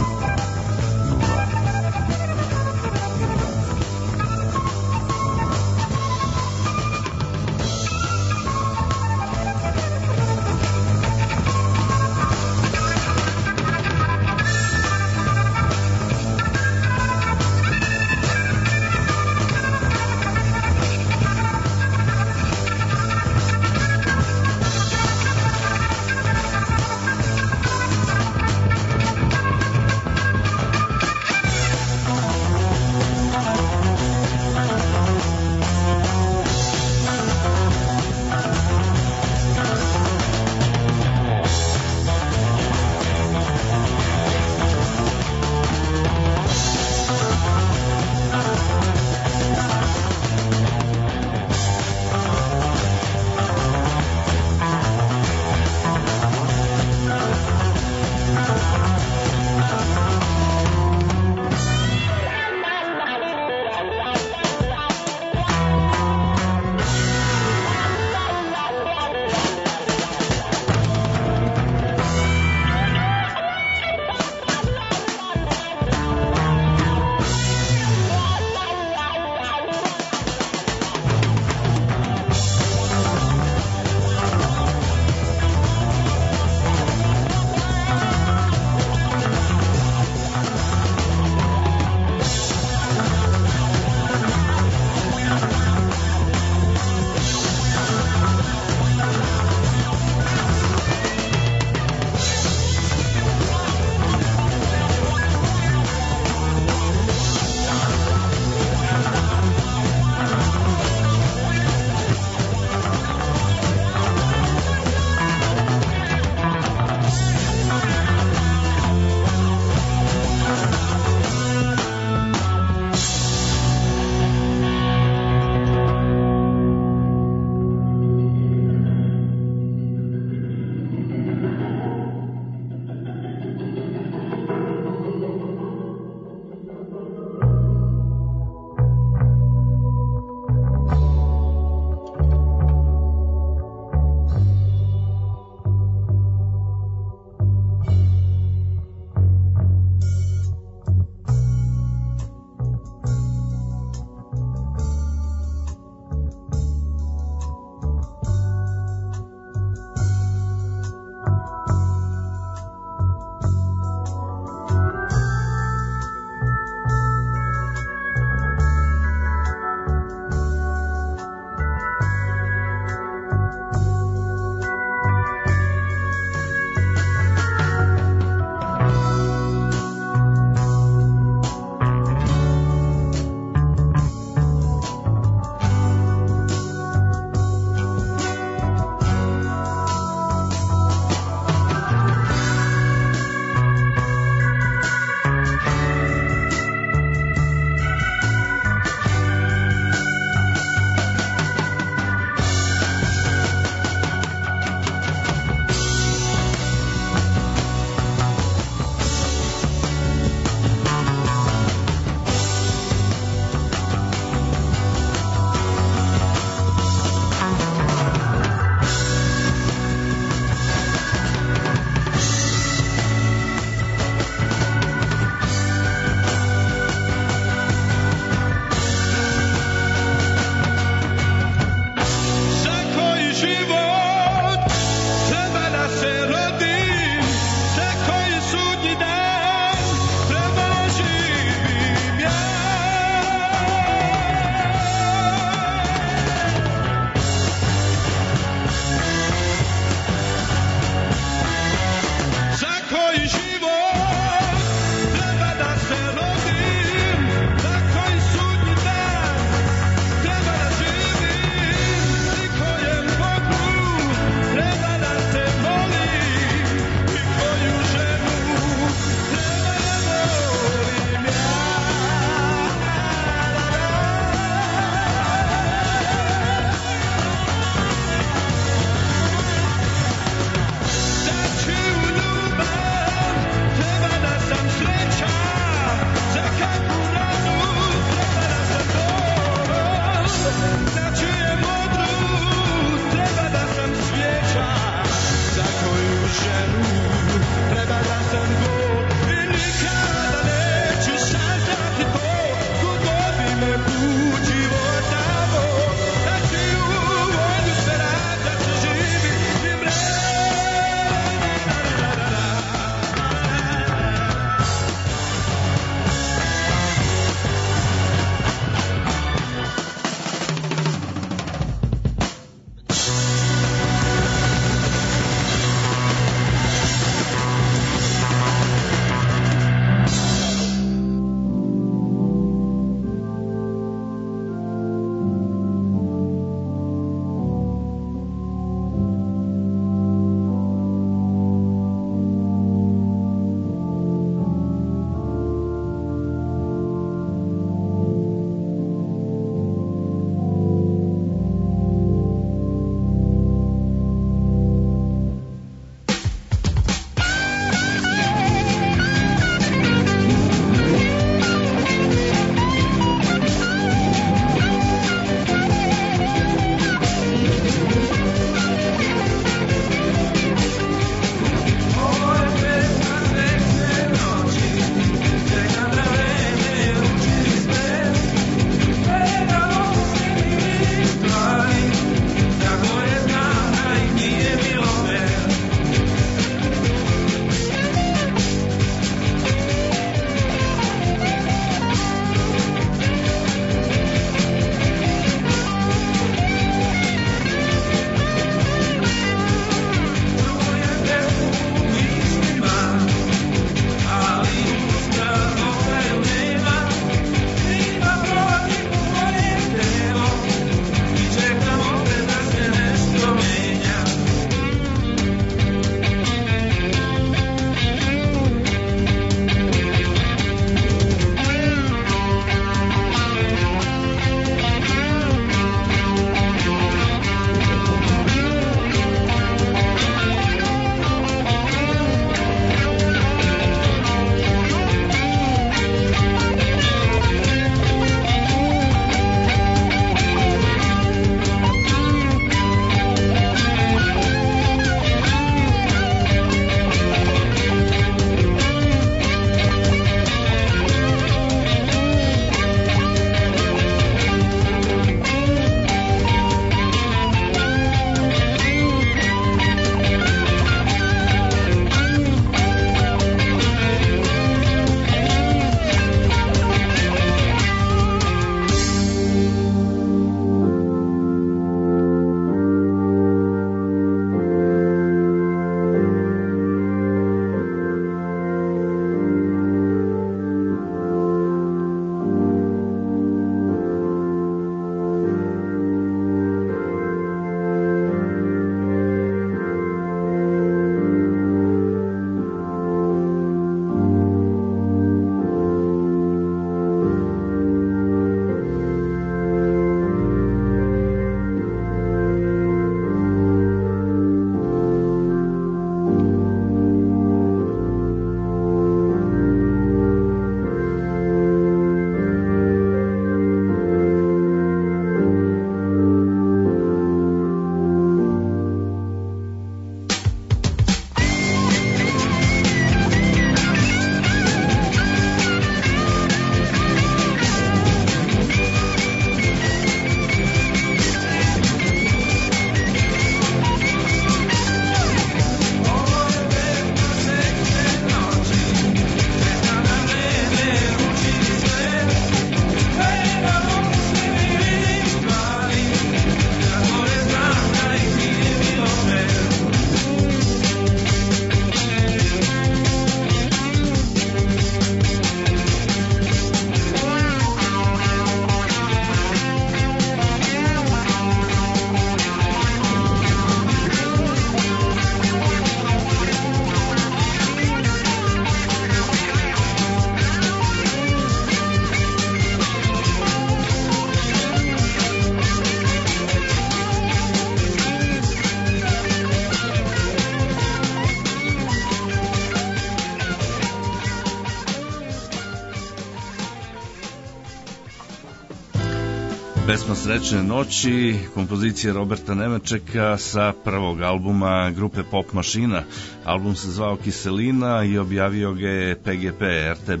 Pesma Srećne noći, kompozicija Roberta Nemečeka sa prvog albuma grupe Pop Mašina. Album se zvao Kiselina i objavio ga je PGP RTB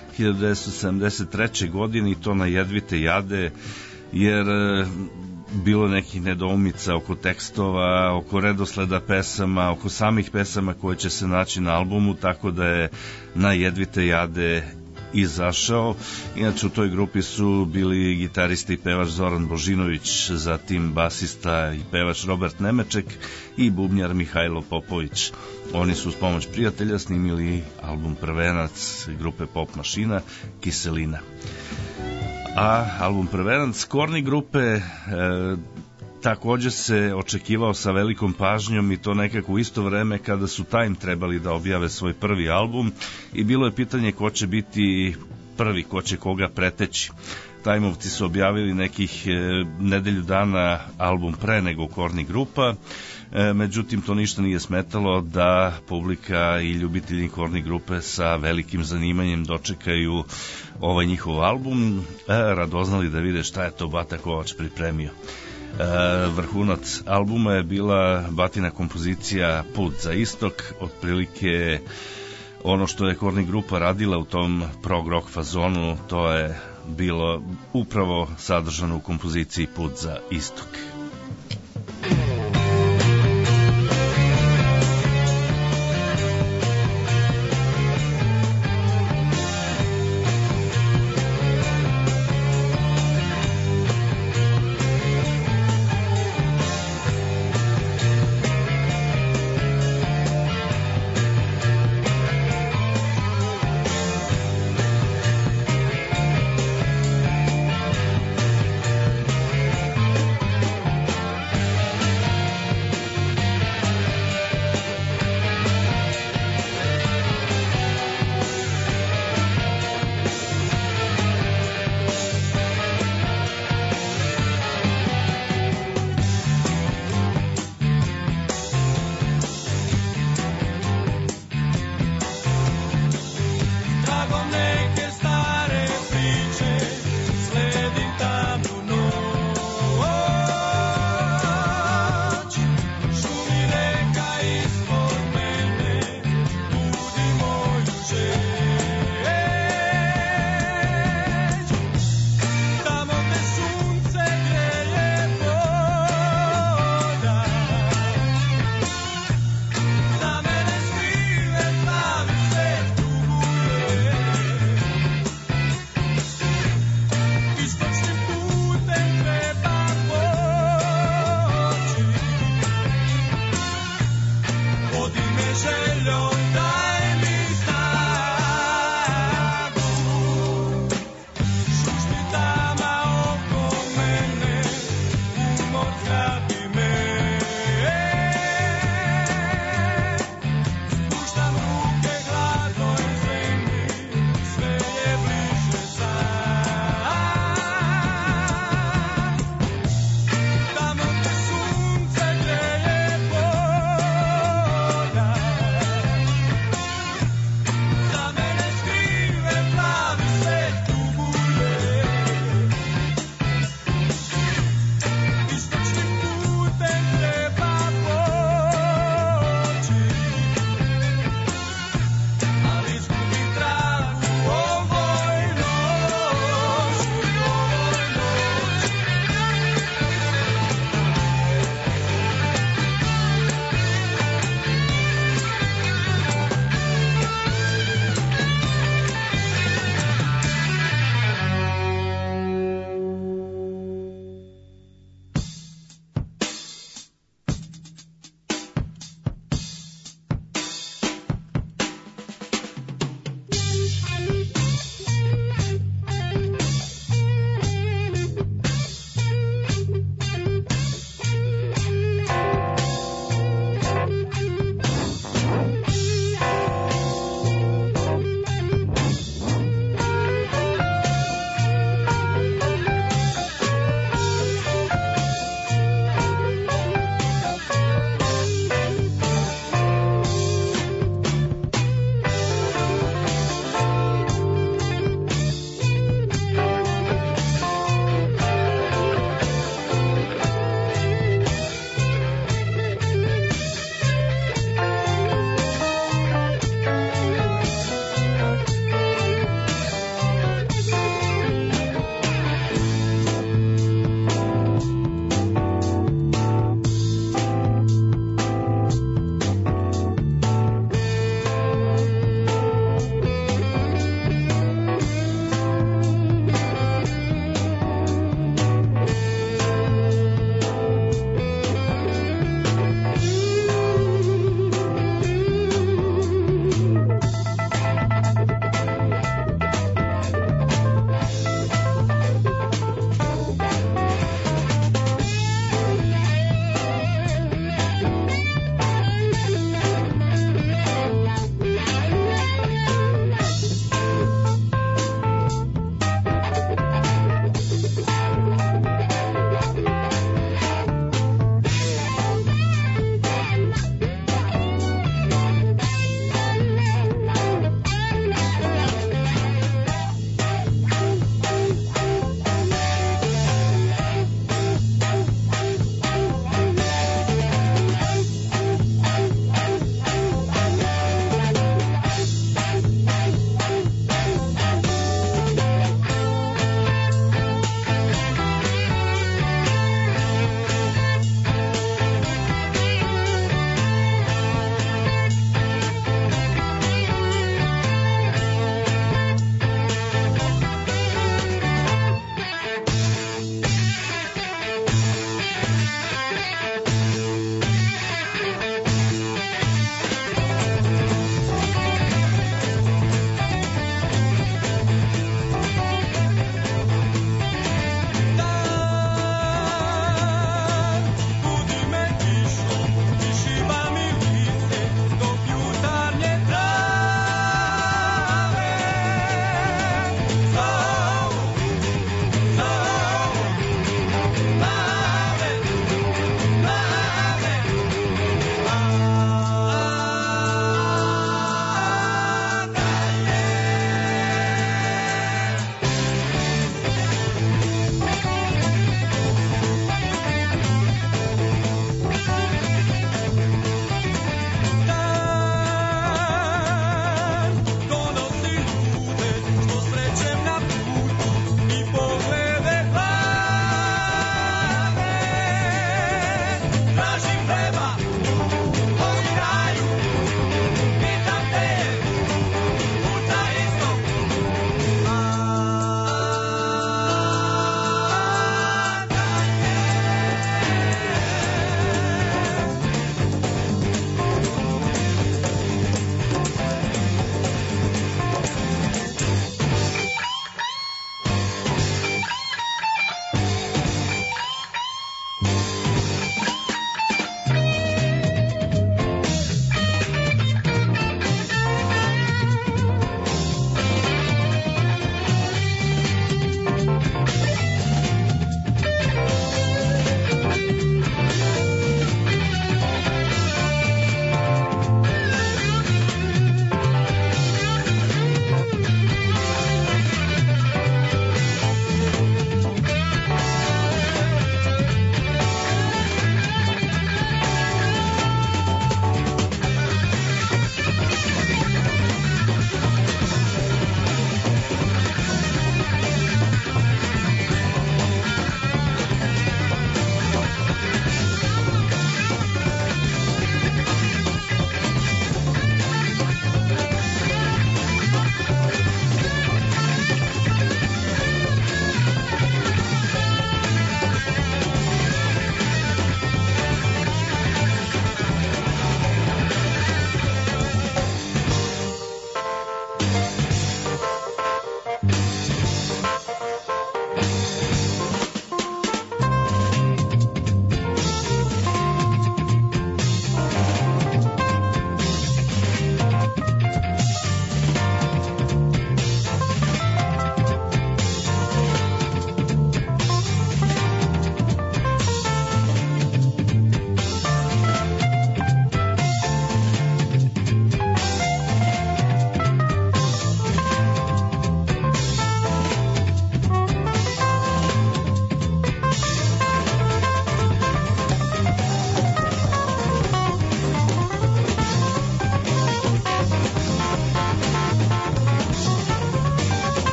1973. godine i to na jedvite jade, jer bilo nekih nedoumica oko tekstova, oko redosleda pesama, oko samih pesama koje će se naći na albumu, tako da je na jedvite jade izašao. Inače u toj grupi su bili gitarista i pevač Zoran Božinović, zatim basista i pevač Robert Nemeček i bubnjar Mihajlo Popović. Oni su uz pomoć prijatelja snimili album Prvenac grupe Pop Mašina, Kiselina. A album Prvenac Korni grupe takođe se očekivao sa velikom pažnjom i to nekako u isto vreme kada su Time trebali da objave svoj prvi album i bilo je pitanje ko će biti prvi, ko će koga preteći. Timeovci su objavili nekih nedelju dana album pre nego Korni grupa, međutim to ništa nije smetalo da publika i ljubitelji Korni grupe sa velikim zanimanjem dočekaju ovaj njihov album, radoznali da vide šta je to Bata Kovač pripremio. Vrhunac albuma je bila Batina kompozicija Put za istok, otprilike ono što je Korni grupa radila u tom prog rock fazonu, to je bilo upravo sadržano u kompoziciji Put za istok.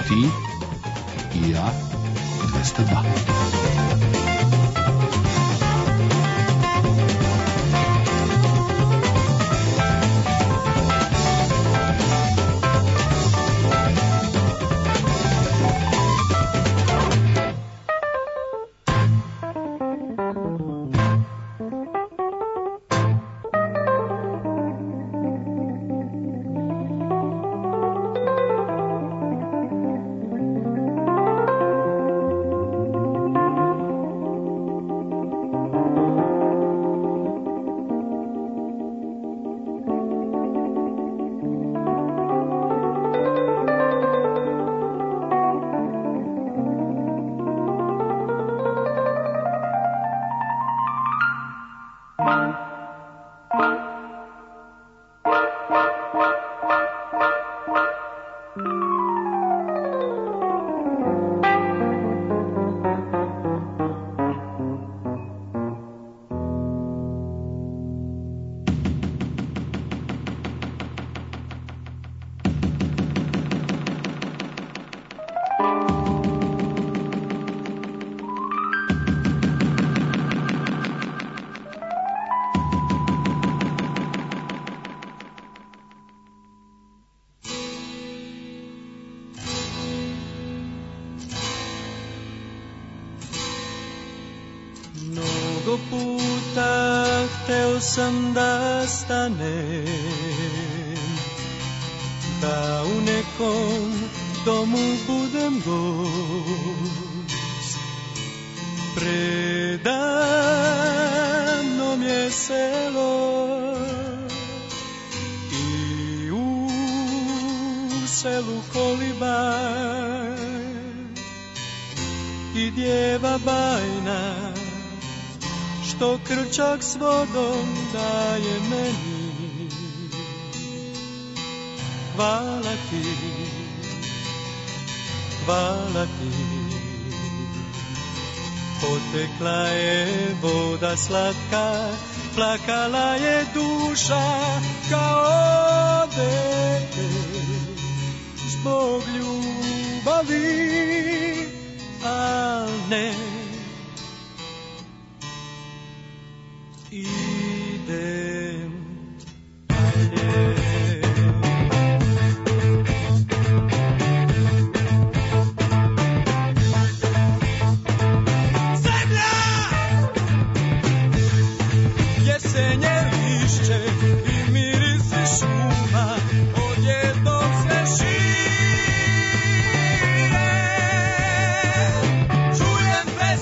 Ti i ja 202. Mnogo puta hteo sam da stanem, da u nekom domu budem gost. Predamnom je selo i u selu kolibaj i djeva bajna što krčak s vodom daje meni. Hvala ti, hvala ti. Potekla je voda slatka, plakala je duša kao dete zbog ljubavi, al ne idem dalje. Jesenje lišće i mirisi šuma odjednom se šire. Čujem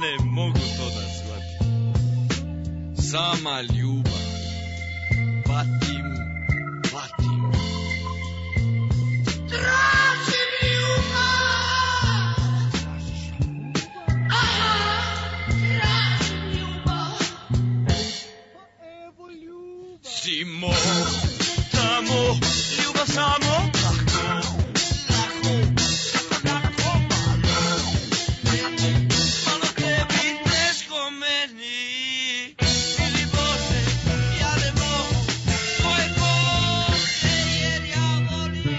ne mogu to da shvatim. Sama ljubav. Patim. Tražim ljubav. Tražim ljubav. Evo ljubav. Simo, tamo, ljubav samo lako. Malo tebi, teško meni. Ili Bože, ja ne mogu svoje Bože, jer ja volim.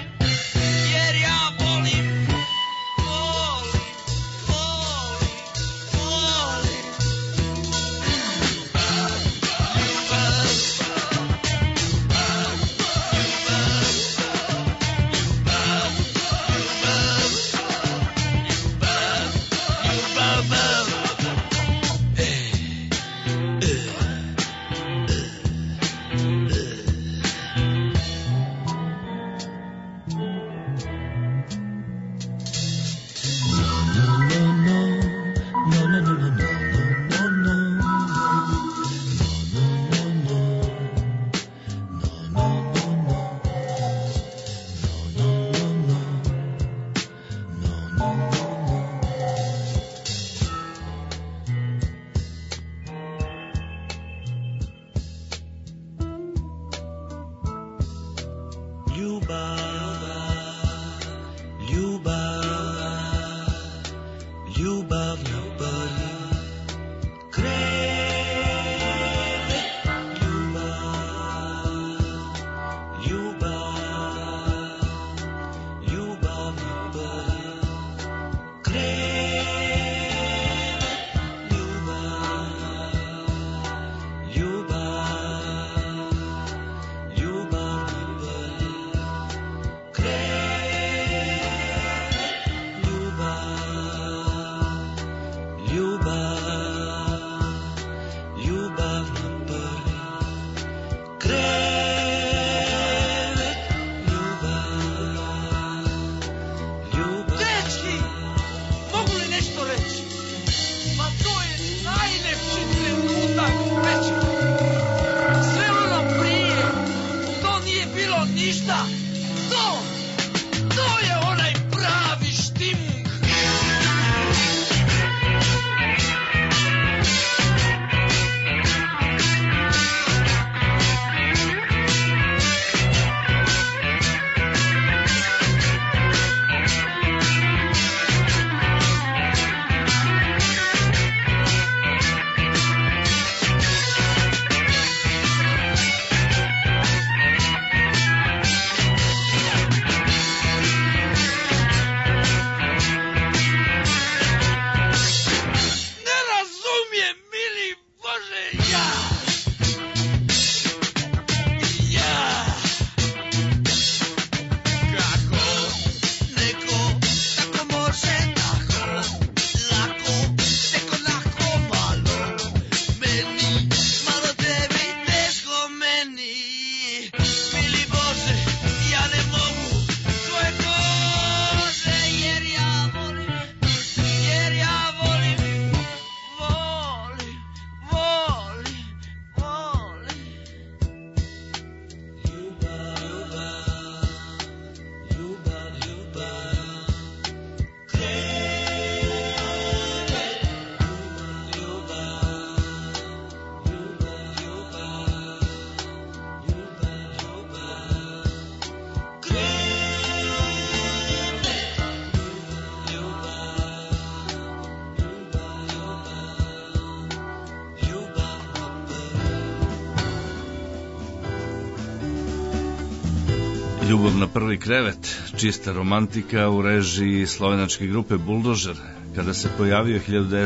Ljubav na prvi krevet, čista romantika u režiji slovenačke grupe Buldožer. Kada se pojavio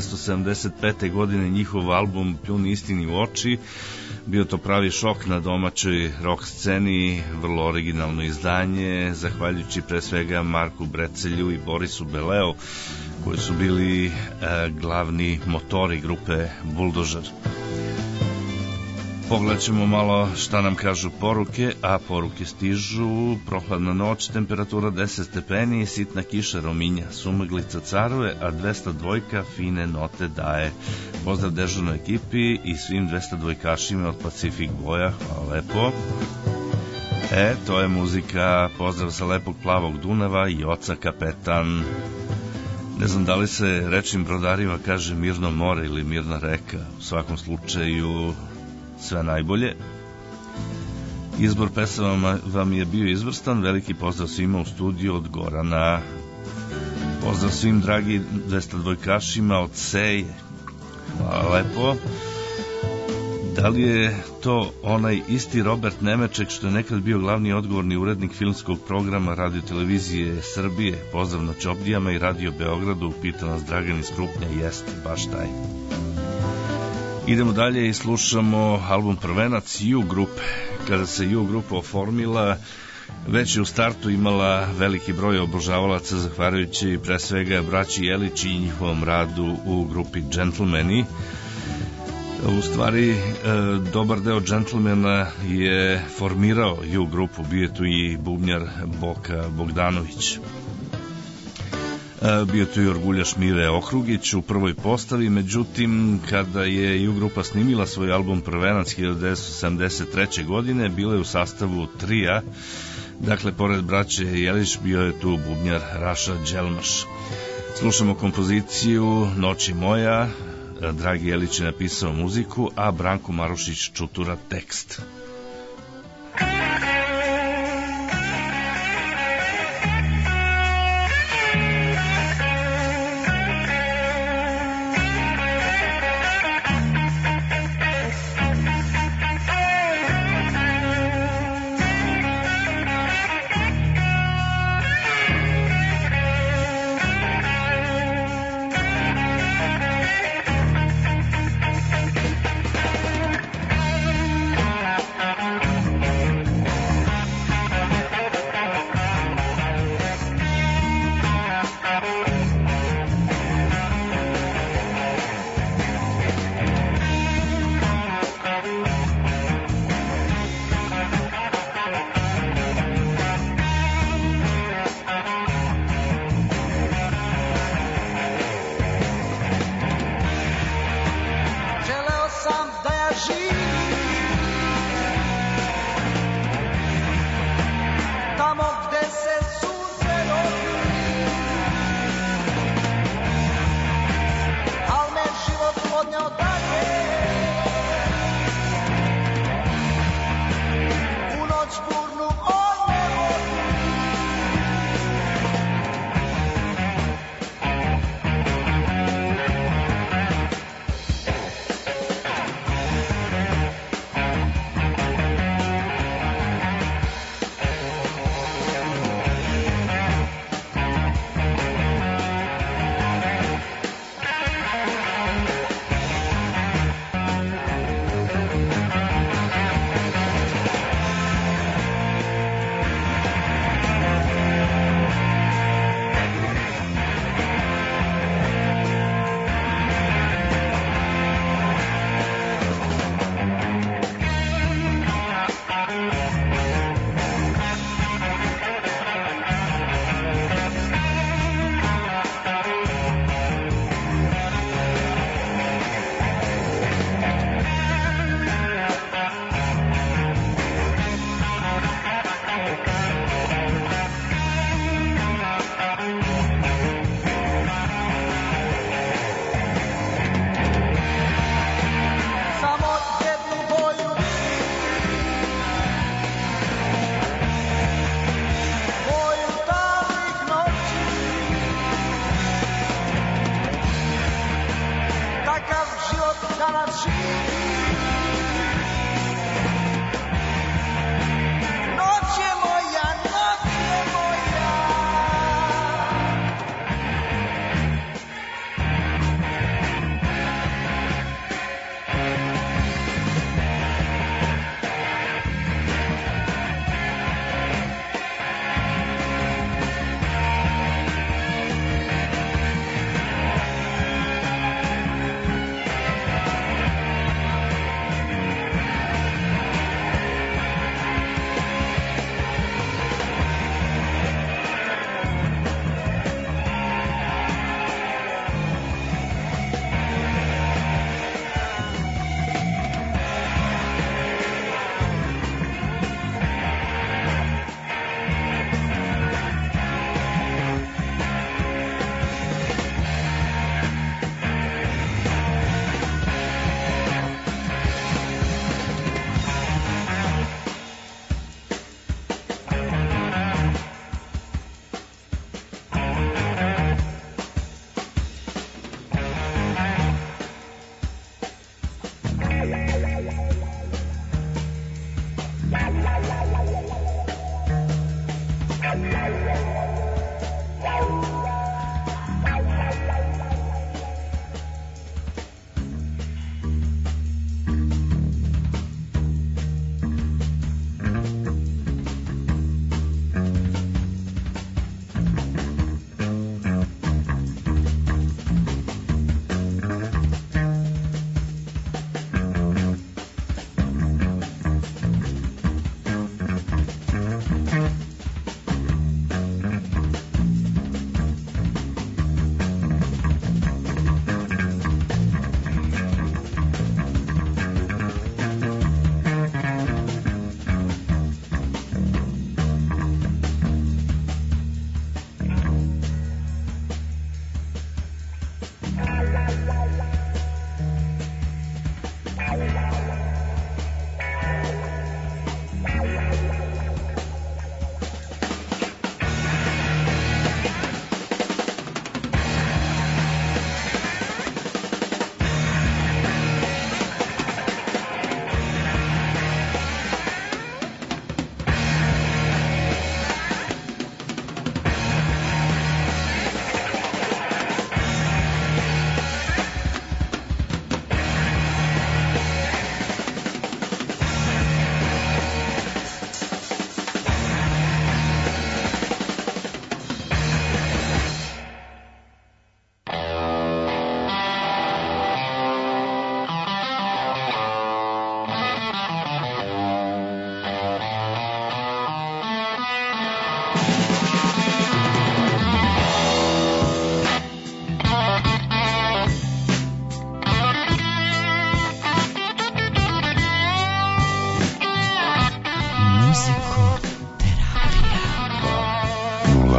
1975. godine njihov album Pljuni istini u oči, bio to pravi šok na domaćoj rock sceni, vrlo originalno izdanje, zahvaljujući pre svega Marku Brecelju i Borisu Beleu, koji su bili glavni motori grupe Buldožer. Pogledat ćemo malo šta nam kažu poruke, a poruke stižu: prohladna noć, temperatura 10 stepeni, sitna kiša rominja, sumaglica caruje, a 202 fine note daje. Pozdrav dežurnoj ekipi i svim 202-kašima od Pacific Boja, hvala lepo. To je muzika, pozdrav sa lepog plavog Dunava i oca kapetan. Ne znam da li se rečnim brodarima kaže mirno more ili mirna reka, u svakom slučaju sve najbolje. Izbor pesama vam je bio izvrstan, veliki pozdrav svima u studiju od Gorana. Pozdrav svim dragi 202-kašima od Seje, hvala lepo. Da li je to onaj isti Robert Nemeček što je nekad bio glavni odgovorni urednik filmskog programa Radio Televizije Srbije? Pozdrav na Ćobdijama i Radio Beogradu, pita nas Dragan iz Krupnja. Jeste, baš taj. Idemo dalje i slušamo album prvenac U grupe. Kada se U grupa oformila, već je u startu imala veliki broj obožavalaca, zahvaljujući pre svega braći Jelić i njihovom radu u grupi Gentlemani. U stvari, dobar deo Gentlemana je formirao U grupu, bio je tu i bubnjar Boka Bogdanović. Bio tu i orguljaš Mile Okrugić u prvoj postavi, međutim, kada je U grupa snimila svoj album Prvenac 1973. godine, bila je u sastavu trija, dakle, pored braće Jelić bio je tu bubnjar Raša Đelmaš. Slušamo kompoziciju Noći moja, Dragi Jelić je napisao muziku, a Branko Marušić čutura tekst.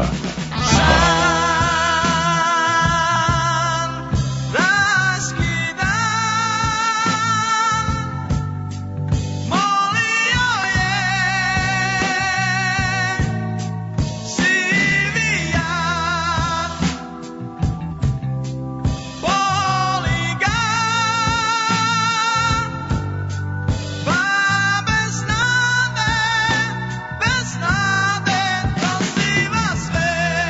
Bez nade to siva svet.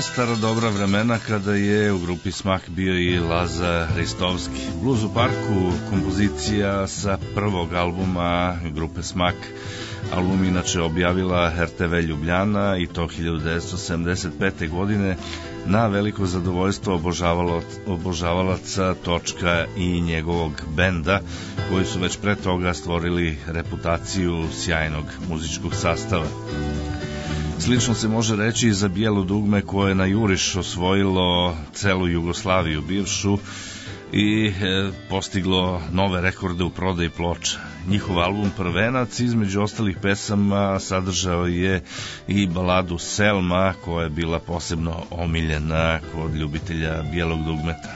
stara dobra vremena kada je u grupi Smak bio i Laza Ristovski. Blues u parku, kompozicija sa prvog albuma grupe Smak. Album inače objavila RTV Ljubljana i to 1975. godine na veliko zadovoljstvo obožavalaca Točka i njegovog benda, koji su već pre toga stvorili reputaciju sjajnog muzičkog sastava. Slično se može reći i za Bijelo dugme, koje je na juriš osvojilo celu Jugoslaviju bivšu i postiglo nove rekorde u prodaji ploča. Njihov album Prvenac između ostalih pesama sadržao je i baladu Selma, koja je bila posebno omiljena kod ljubitelja bijelog dugmeta.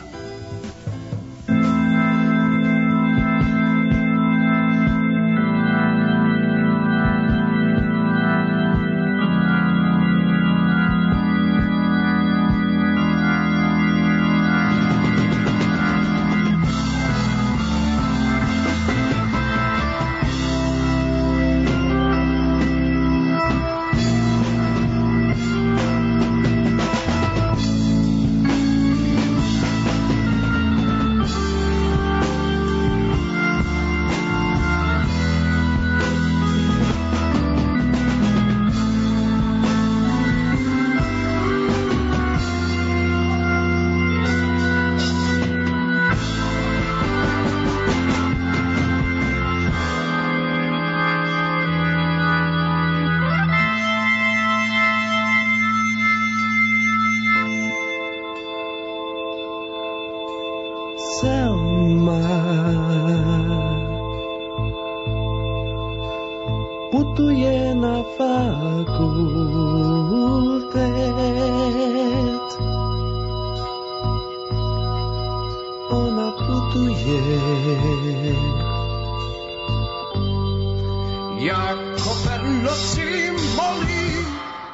Selma putuje na fakultet. Ona putuje jako vernoci molim.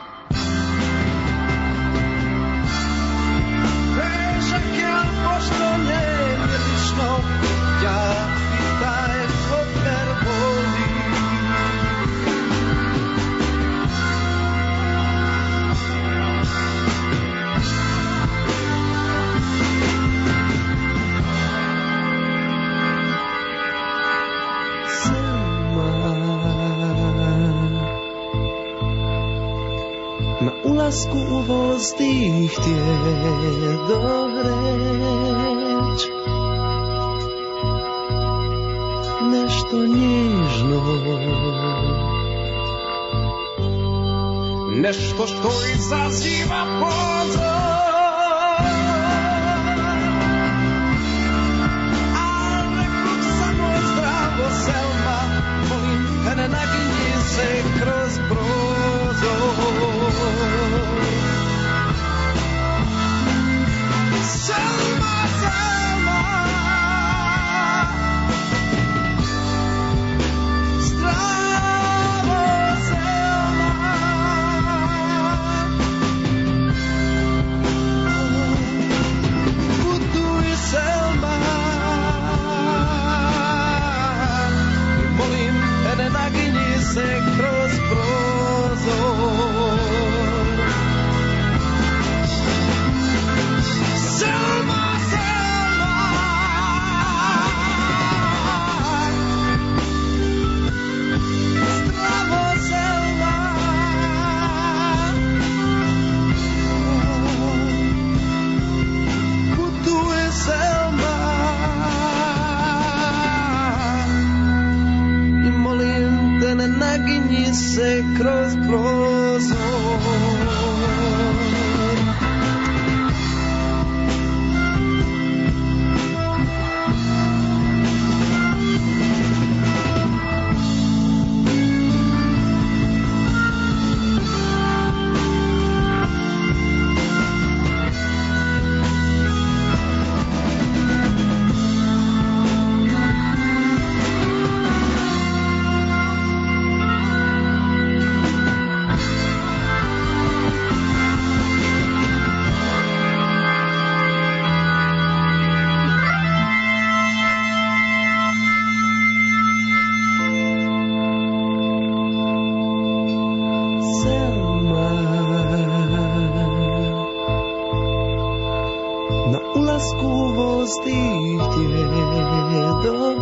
Težak je, al pošto nemilično, ja i taj koper volim. Na ulasku u voz ti htjedo reć nešto nježno, nešto što izaziva pozor. Al rekog samo zdravo, Selma, molim te ne naginji se kroz prozor. Selma, Selma, zdravo, Selma. Putuj, Selma, molim te ne naginji se kroz prozor. Selma, Selma, zdravo, Selma. Putuje, Selma, i molim te ne naginji se kroz prozor.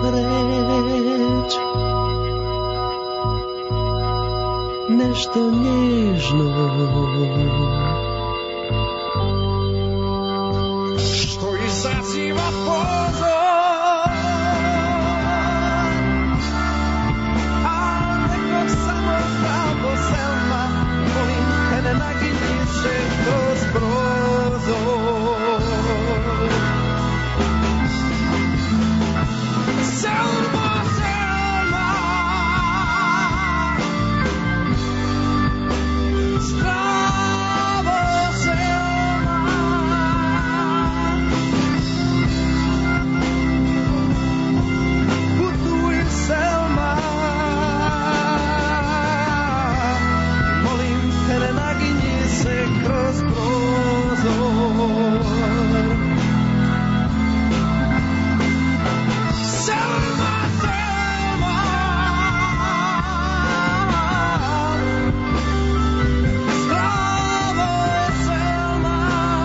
reći nešto nježno što izaziva pozor, a nekog samo pravo Selma, molim te ne naginji se kroz prozor. Selma, Selma, zdravo Selma, putuj Selma, molim te ne naginji se kroz prozor. Selma, Selma, zdravo Selma,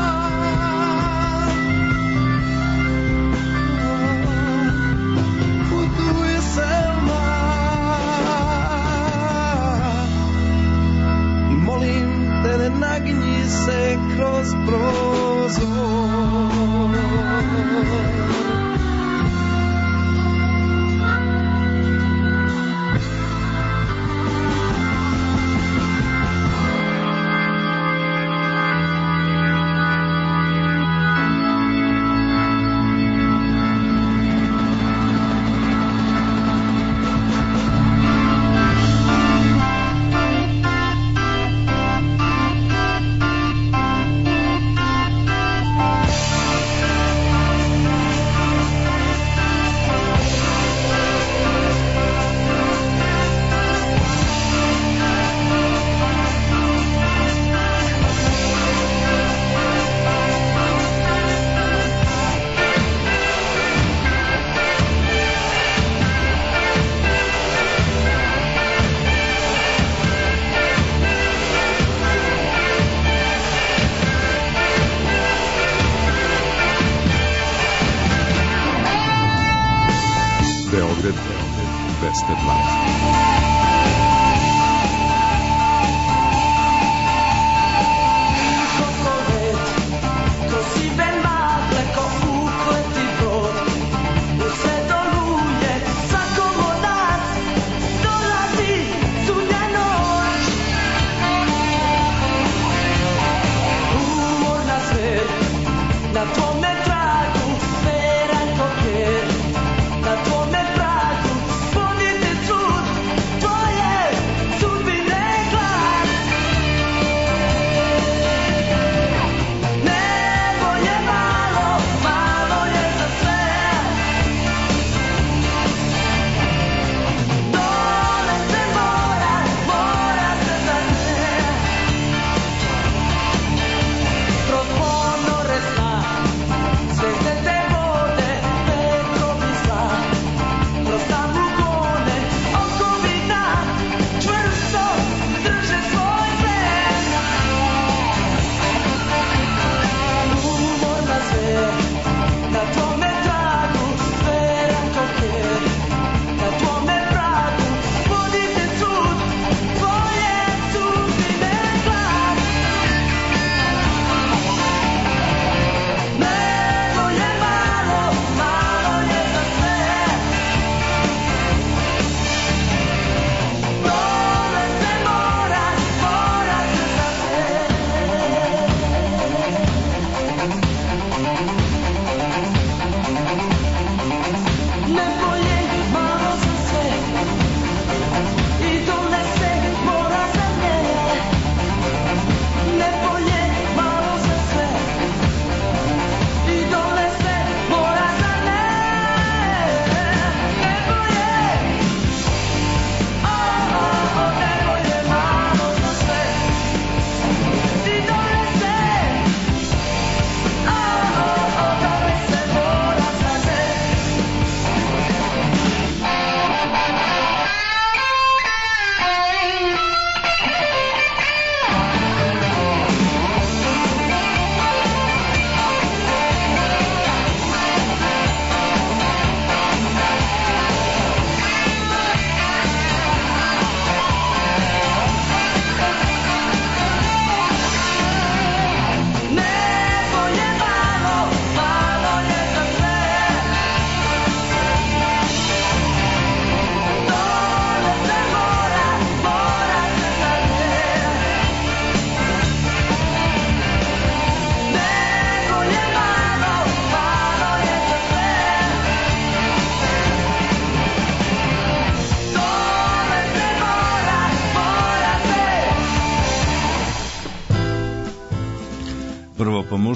putuj Selma, molim te ne naginji se kroz prozor. Beograd 202. Na tvome tragu, veran koker, na tvome tragu, vodite cud,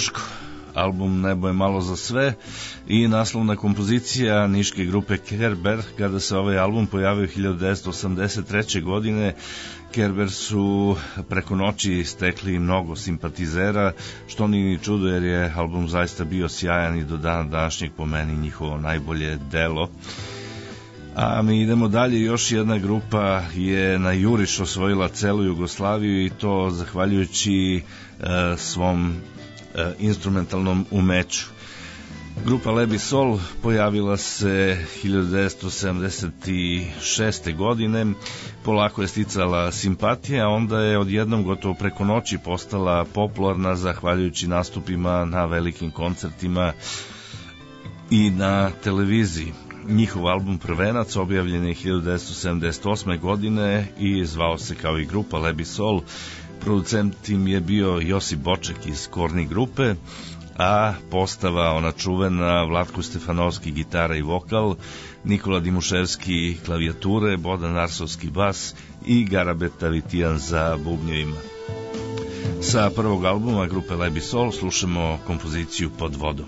Daško. Album Nebo je malo za sve i naslovna kompozicija niške grupe Kerber. Kada se ovaj album pojavio 1983. godine, Kerber su preko noći stekli mnogo simpatizera, što nije ni čudo jer je album zaista bio sjajan i do dana današnjeg po meni njihovo najbolje delo. A mi idemo dalje, još jedna grupa je na juriš osvojila celu Jugoslaviju i to zahvaljujući svom instrumentalnom umeću. Grupa Lebi Sol pojavila se 1976. godine, polako je sticala simpatije, a onda je odjednom gotovo preko noći postala popularna zahvaljujući nastupima na velikim koncertima i na televiziji. Njihov album Prvenac objavljen je 1978. godine i zvao se kao i grupa Lebi Sol. Producent im je bio Josip Boček iz Korni grupe, a postava ona čuvena Vlatko Stefanovski gitara i vokal, Nikola Dimuševski klavijature, Bodan Arsovski bas i Garabet Tavitijan za bubnjevima. Sa prvog albuma grupe Lebi Sol slušamo kompoziciju Pod vodom.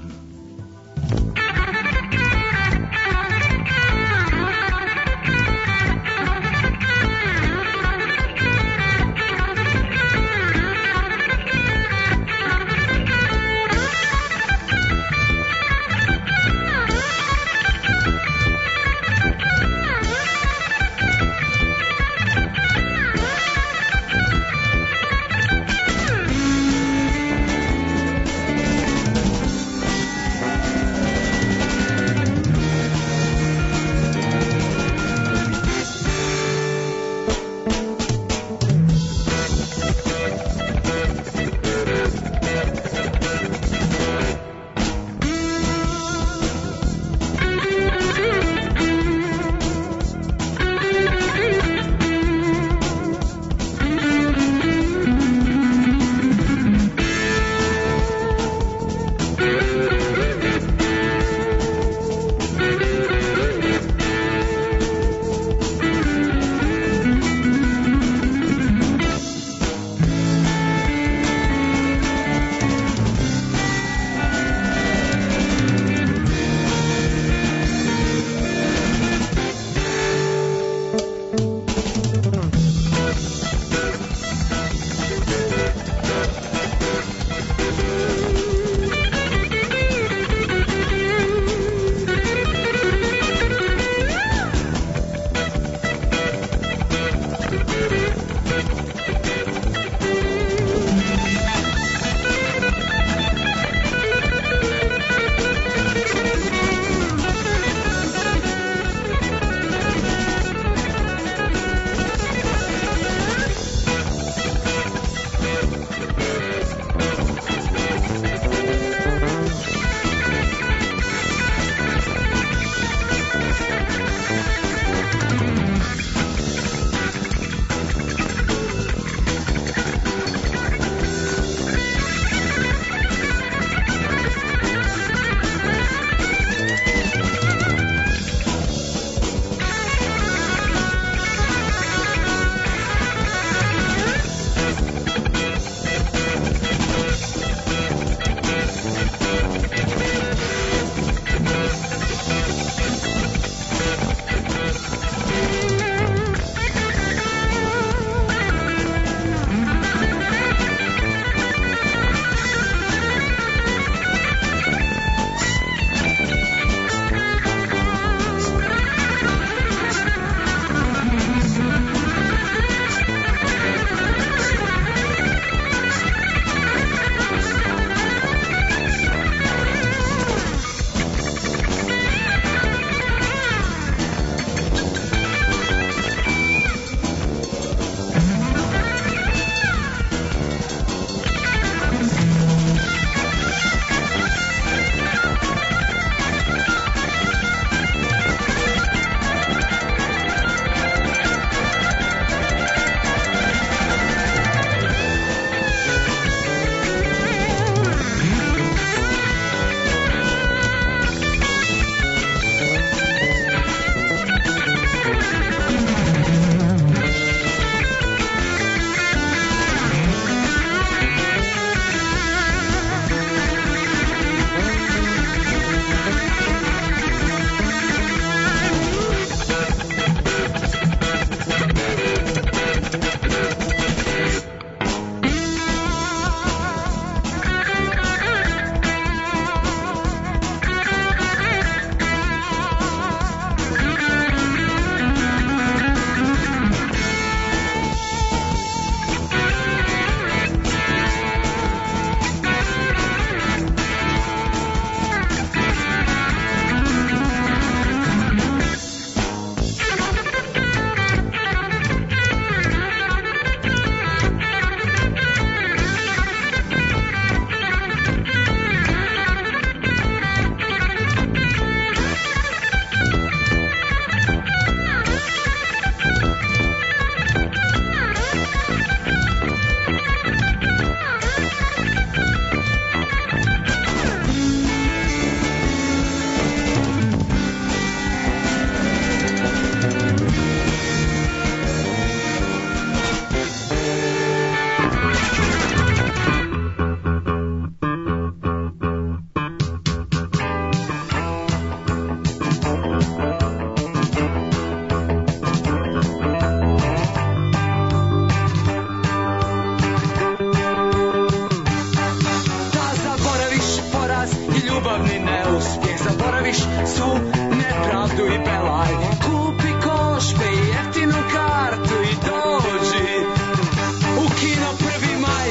i pelaj, kupi košpe i jeftinu kartu i dođi u kino 1. maj.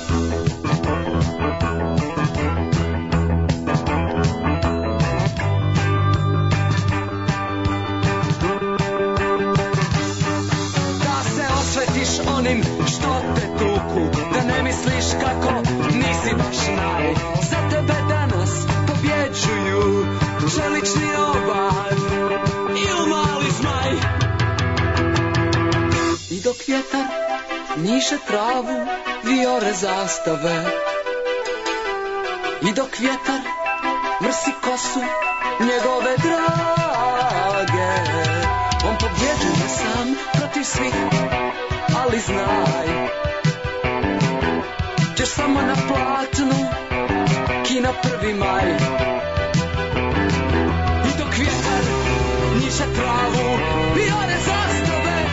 Da se osvetiš onim što te tuku, da ne misliš kako nisi baš naj. Za tebe danas pobjeđuju čelični obad ili mali zmaj. I dok vjetar njiše travu, viore zastave. I dok vjetar mrsi kosu njegove drage, on pobjeđuje sam protiv svih, ali znaj, ćeš samo na platnu kina 1. maj. I dok vjetar njiše travu, viore zastave.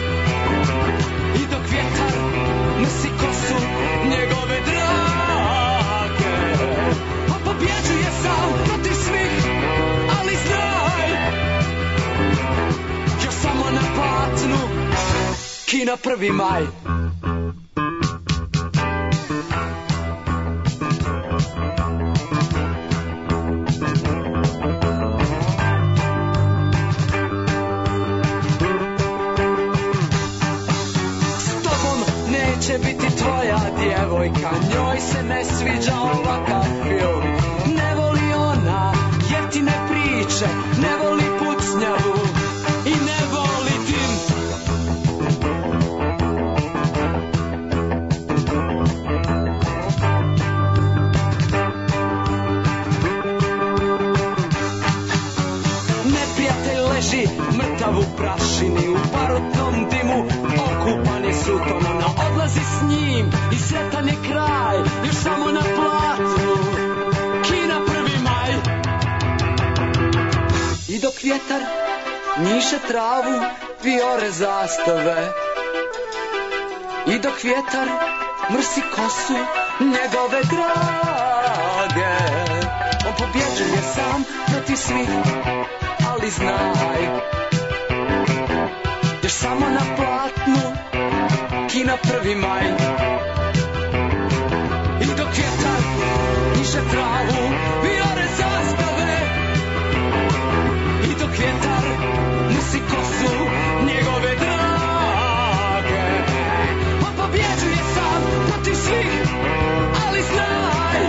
I dok vjetar mrsi kosu njegove drage, on pobjeđuje sam protiv svih, ali znaj, još samo na platnu kina 1. maj. Će biti tvoja djevojka, njoj se ne sviđa ovakav film. Ne voli ona jeftine priče, ne voli pucnjavu i ne voli dim. Neprijatelj leži mrtav u prašini, u barutnom dimu okupan je sutonona. Odlazi s njim i sretan je kraj, još samo na platu kina 1. maj. I dok vjetar njiše travu, viore zastave. I dok vjetar mrsi kosu njegove drage, on pobjeđuje sam protiv svih, ali znaj, još samo na platnu kina 1. maj. I dok vjetar njiše travu, viore zastave. I dok vjetar mrsi kosu njegove drage, on pobjeđuje sam protiv svih, ali znaj,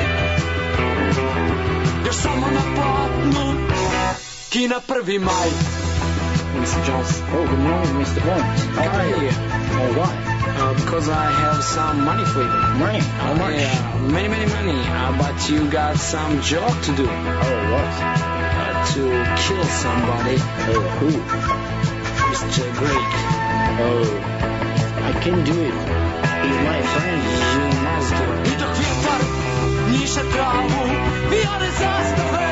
još samo na platnu kina 1. maj. Mr. Jones. Oh, good morning, Mr. Bones. How are you? Oh, why? Because I have some money for you. Money? How much? Many money. But you got some job to do. Oh, what? To kill somebody. Oh, who? Mr. Greek. Oh, I can do it. He's my friend. You must do it. I dok vjetar njiše travu, viore zastave.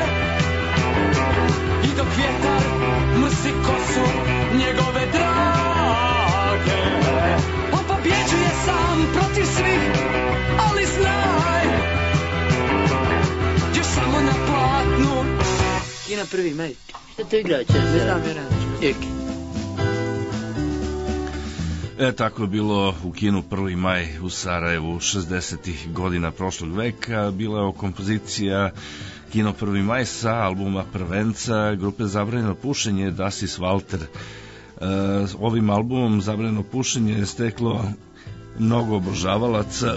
I dok vjetar mrsi kosu njegove drage, on pobjeđuje sam protiv svih, ali znaj, još samo na platnu kina 1. maj. Šta to igraće? Ne znam, je reći. Tako je bilo u kinu 1. maj u Sarajevu 60. godina prošlog veka. Bila je kompozicija Kino 1. maj sa albuma Prvenca grupe Zabranjeno pušenje Dasis Walter. Ovim albumom Zabranjeno pušenje je steklo mnogo obožavalaca,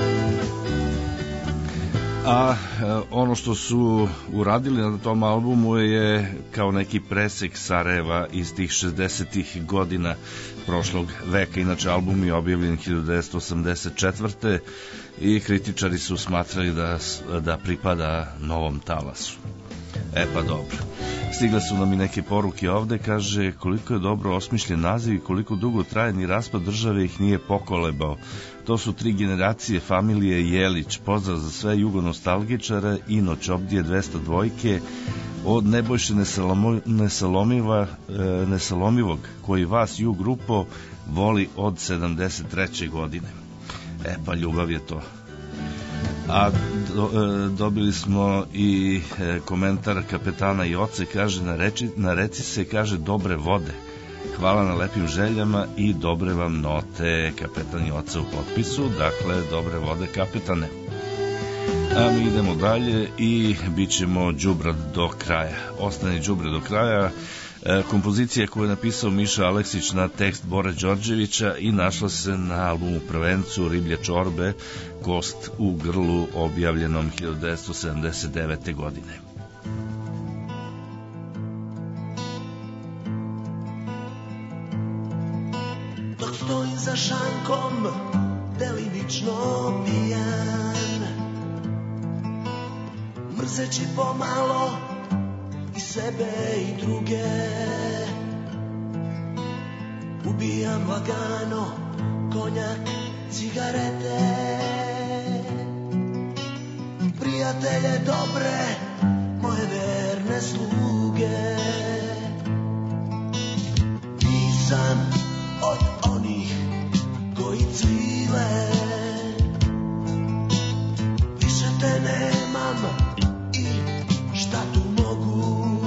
a ono što su uradili na tom albumu je kao neki presek Sarajeva iz tih 60. godina prošlog veka. Inače, album je objavljen 1984. i kritičari su smatrali da pripada novom talasu. Pa dobro. Stigle su nam i neke poruke ovde, kaže koliko je dobro osmišljen naziv i koliko dugo trajni raspad države ih nije pokolebao. To su 3 generacije familije Jelić. Pozdrav za sve jugonostalgičare i noć obdije 202 od Nebojše Nesalomivog, koji vas Jug grupo voli od 73. godine. Pa ljubav je to. A dobili smo i komentar kapetana Joce, kaže na reci se, kaže, dobre vode. Hvala na lepim željama i dobre vam note, kapetan Joca u potpisu, dakle dobre vode kapetane. A mi idemo dalje i bit ćemo đubrad do kraja. Ostani đubrad do kraja. Kompozicija koju je napisao Miša Aleksić na tekst Bore Đorđevića i našla se na albumu Prvencu Riblje čorbe, Kost u grlu, objavljenom 1979. godine. Dok stojim za šankom, delimično pijan, mrzeći pomalo i sebe i druge, ubijam lagano konjak, cigarete, prijatelje dobre, moje verne sluge. Nisam od onih koji cvile, više te nemam i šta tu mogu.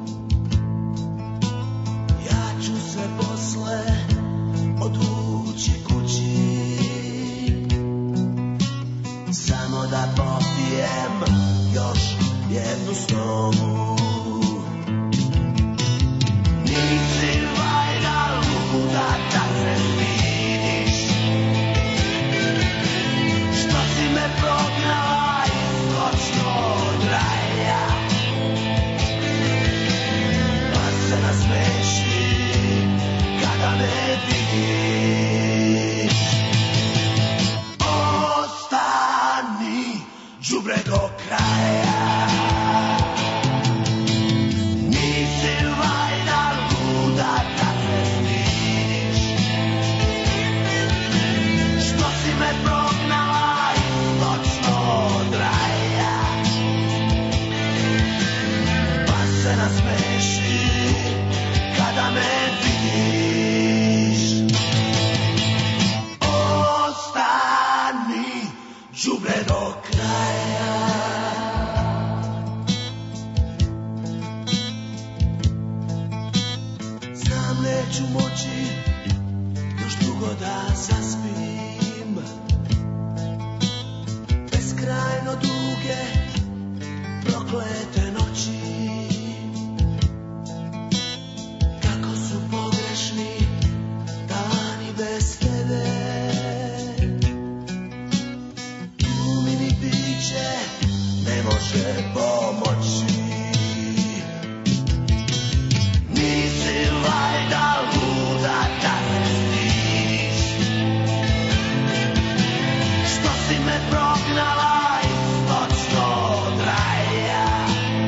Ja ću se posle odvući kući, samo da popijem još jednu snovu. Nisi valjda luda da se stidiš, što si me prognala iz noćnog raja, pa se nasmeši kada me vidiš. Ostani đubre do kraja, nisi valjda luda da se stidiš, što si me prognala iz noćnog raja, pa se nasmeši kada me vidiš. Ostani đubre do kraja. Znam neću moći još dugo da zaspim, beskrajno duge proklete noći, kako su pogrešni dani bez tebe. Tu mi ni biće ne može pomoći. Nisi valjda luda da se stidiš, što si me prognala iz noćnog raja,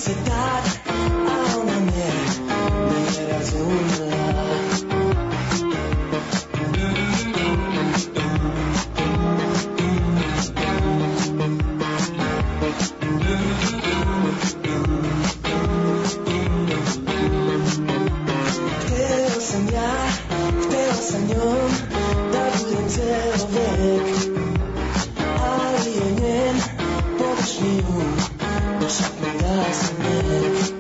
se tad, a ona me nije razumela. Hteo sam njom da budem ceo vek, ali je njen pogrešni um čak mi da sam nek.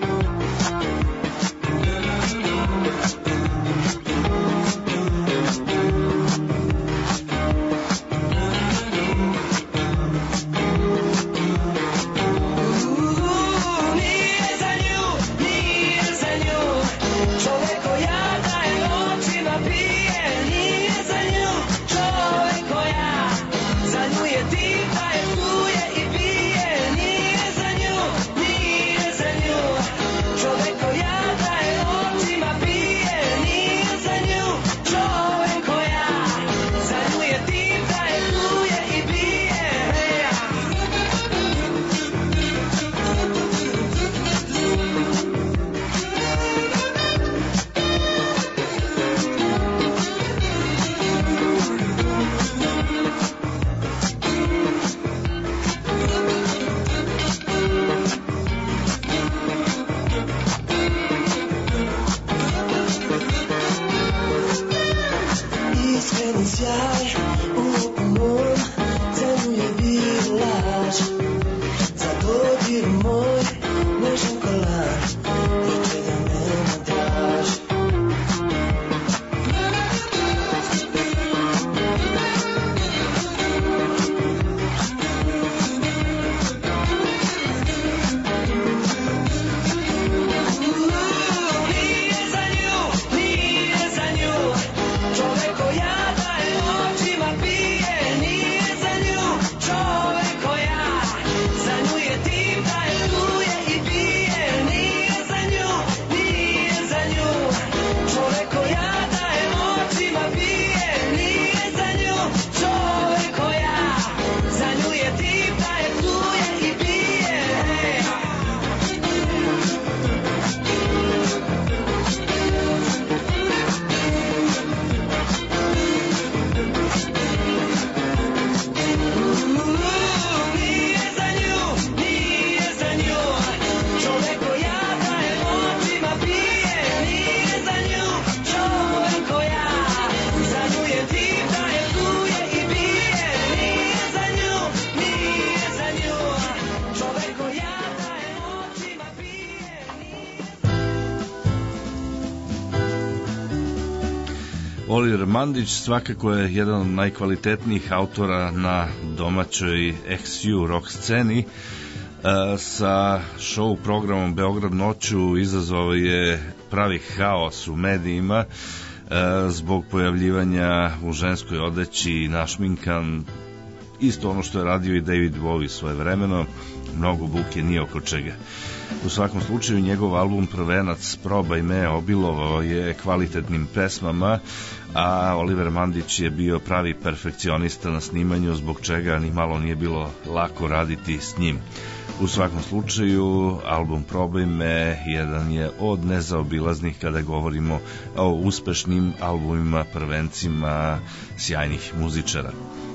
Oliver Mandić svakako je jedan od najkvalitetnijih autora na domaćoj XU rock sceni. Sa show programom Beograd noću izazvao je pravi haos u medijima zbog pojavljivanja u ženskoj odeći, našminkan, isto ono što je radio i David Bowie svojevremeno, mnogo buke nije oko čega. U svakom slučaju njegov album Prvenac Probaj me obilovao je kvalitetnim pesmama, a Oliver Mandić je bio pravi perfekcionista na snimanju, zbog čega ni malo nije bilo lako raditi s njim. U svakom slučaju, album Probaj me jedan je od nezaobilaznih kada govorimo o uspešnim albumima, prvencima sjajnih muzičara.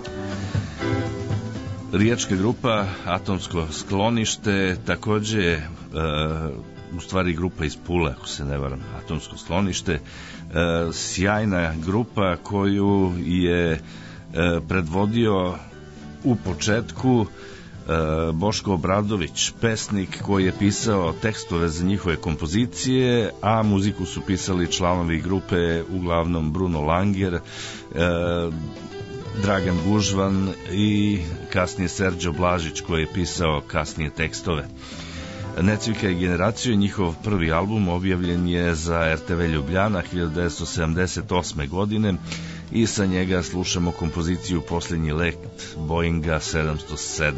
Riječka grupa Atomsko sklonište takođe u stvari grupa iz Pule, ako se ne varam, Atomsko sklonište, sjajna grupa koju je predvodio u početku Boško Obradović, pesnik koji je pisao tekstove za njihove kompozicije, a muziku su pisali članovi grupe, uglavnom Bruno Langer, Dragan Gužvan i kasnije Serđo Blažić koji je pisao kasnije tekstove. Necvika i generacija, njihov prvi album objavljen je za RTV Ljubljana 1978. godine i sa njega slušamo kompoziciju Posljednji let Boeinga 707.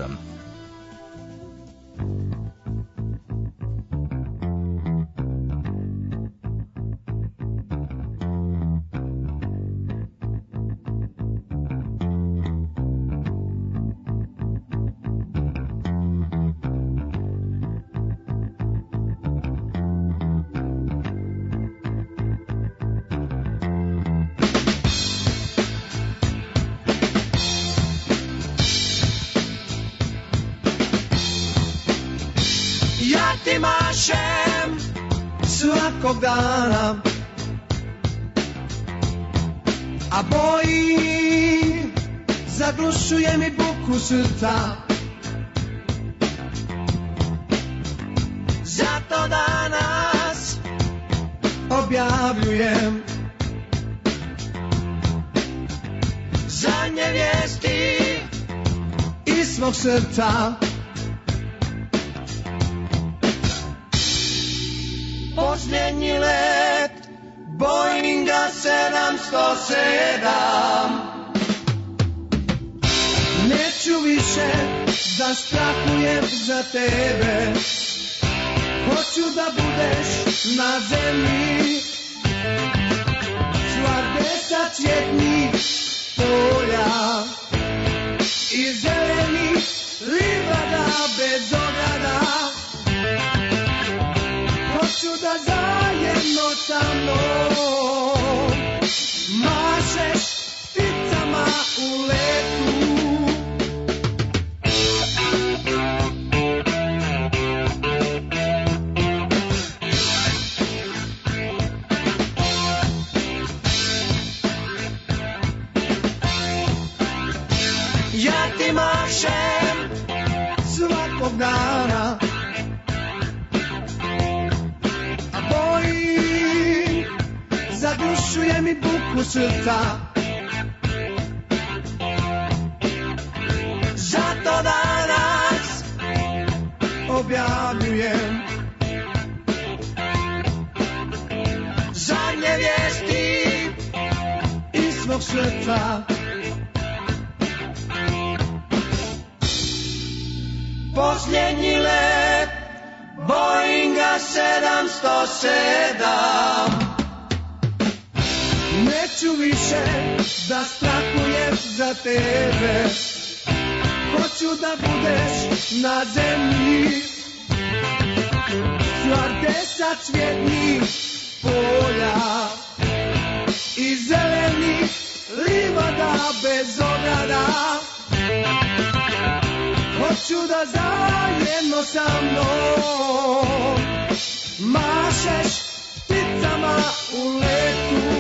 mašem svakog dana, a boji zaglušuje mi buku srca. Zato danas objavljujem zadnje vijesti iz svog srca. Posljednji let Boeinga 707. Neću više da strahujem za tebe, hoću da budeš na zemlji čvrdesa cvjetnih polja i zelenih livada bez ograda. Hoću da zajedno sa mnom mašeš pticama u letu. Ja ti mašem svakog dana, a boji zadušuje mi buku srca. Zato danas objavljujem zadnje vijesti iz svog srca. Posljednji let Boeinga 707. Neću više da strahujem za tebe, hoću da budeš na zemlji stwardesa cvjetnih polja i zelenih livada bez ograda. Hoću da zajedno sa mnom mašeš pticama u letu.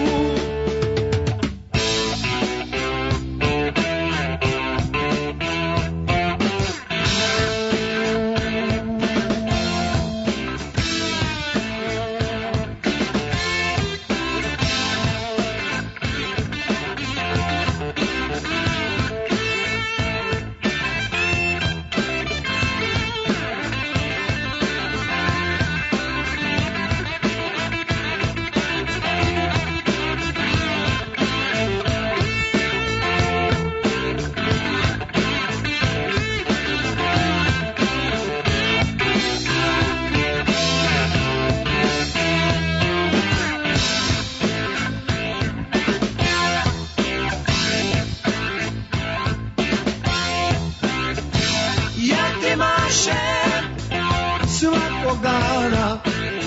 Svakog dana,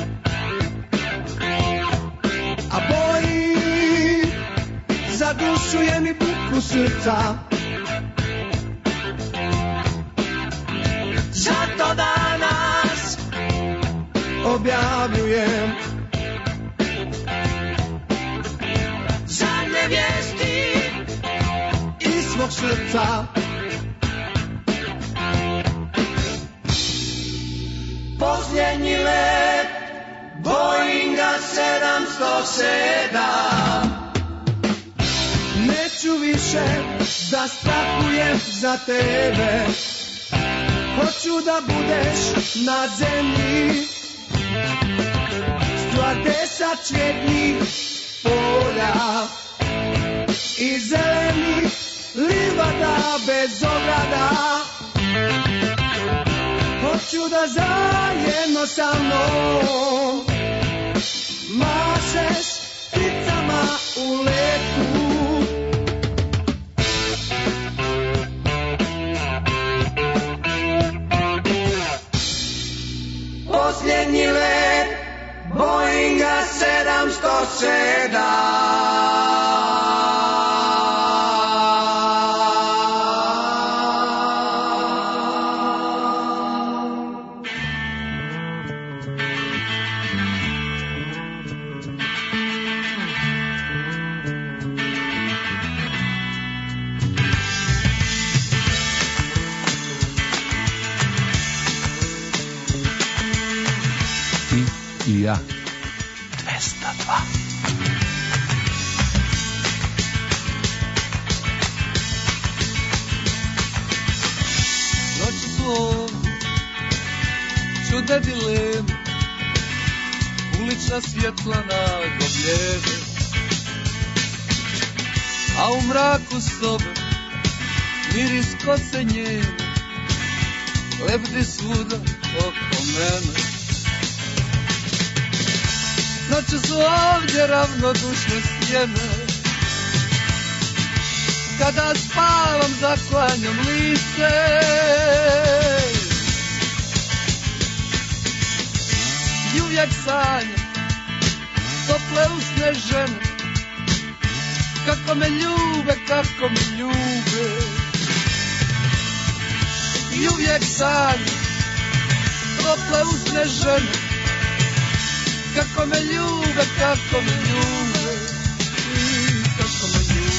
a boji zadušuje mi buku srca. Zato danas objavljujem zadnje vijesti iz svog srca. Posljednji let Boeinga 707. Neću više da strahujem za tebe, hoću da budeš na zemlji stwardesa cvjetnih polja i zelenih livada bez ograda. Hoću da zajedno sa mnom mašeš pticama u letu. Posljednji let Boeinga 707. i ja. 202. Noći su ovdje, čudne dileme, ulična svjetla naglo blijede, a u mraku sobe miris kose njene lebdi svuda oko mene. Noći su ovdje ravnodušne sjene, kada spavam zaklanjam lice, i uvijek sanjam tople usne žene, kako me ljube, kako me ljube. I uvijek sanjam tople usne žene, kako me ljube, kako me ljube, kako me ljube.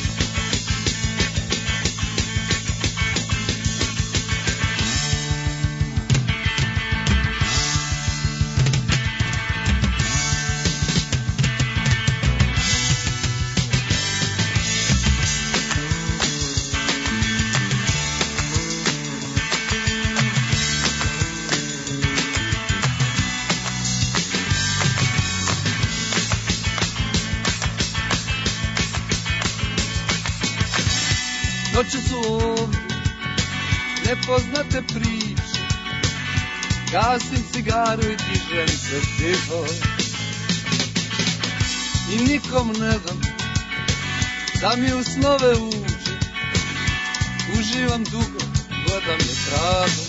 Noći su ovdje nepoznate priče, gasim cigaru i dižem se tiho, i nikom ne dam da mi u snove uđe, uživam dugo, gledam je tragom.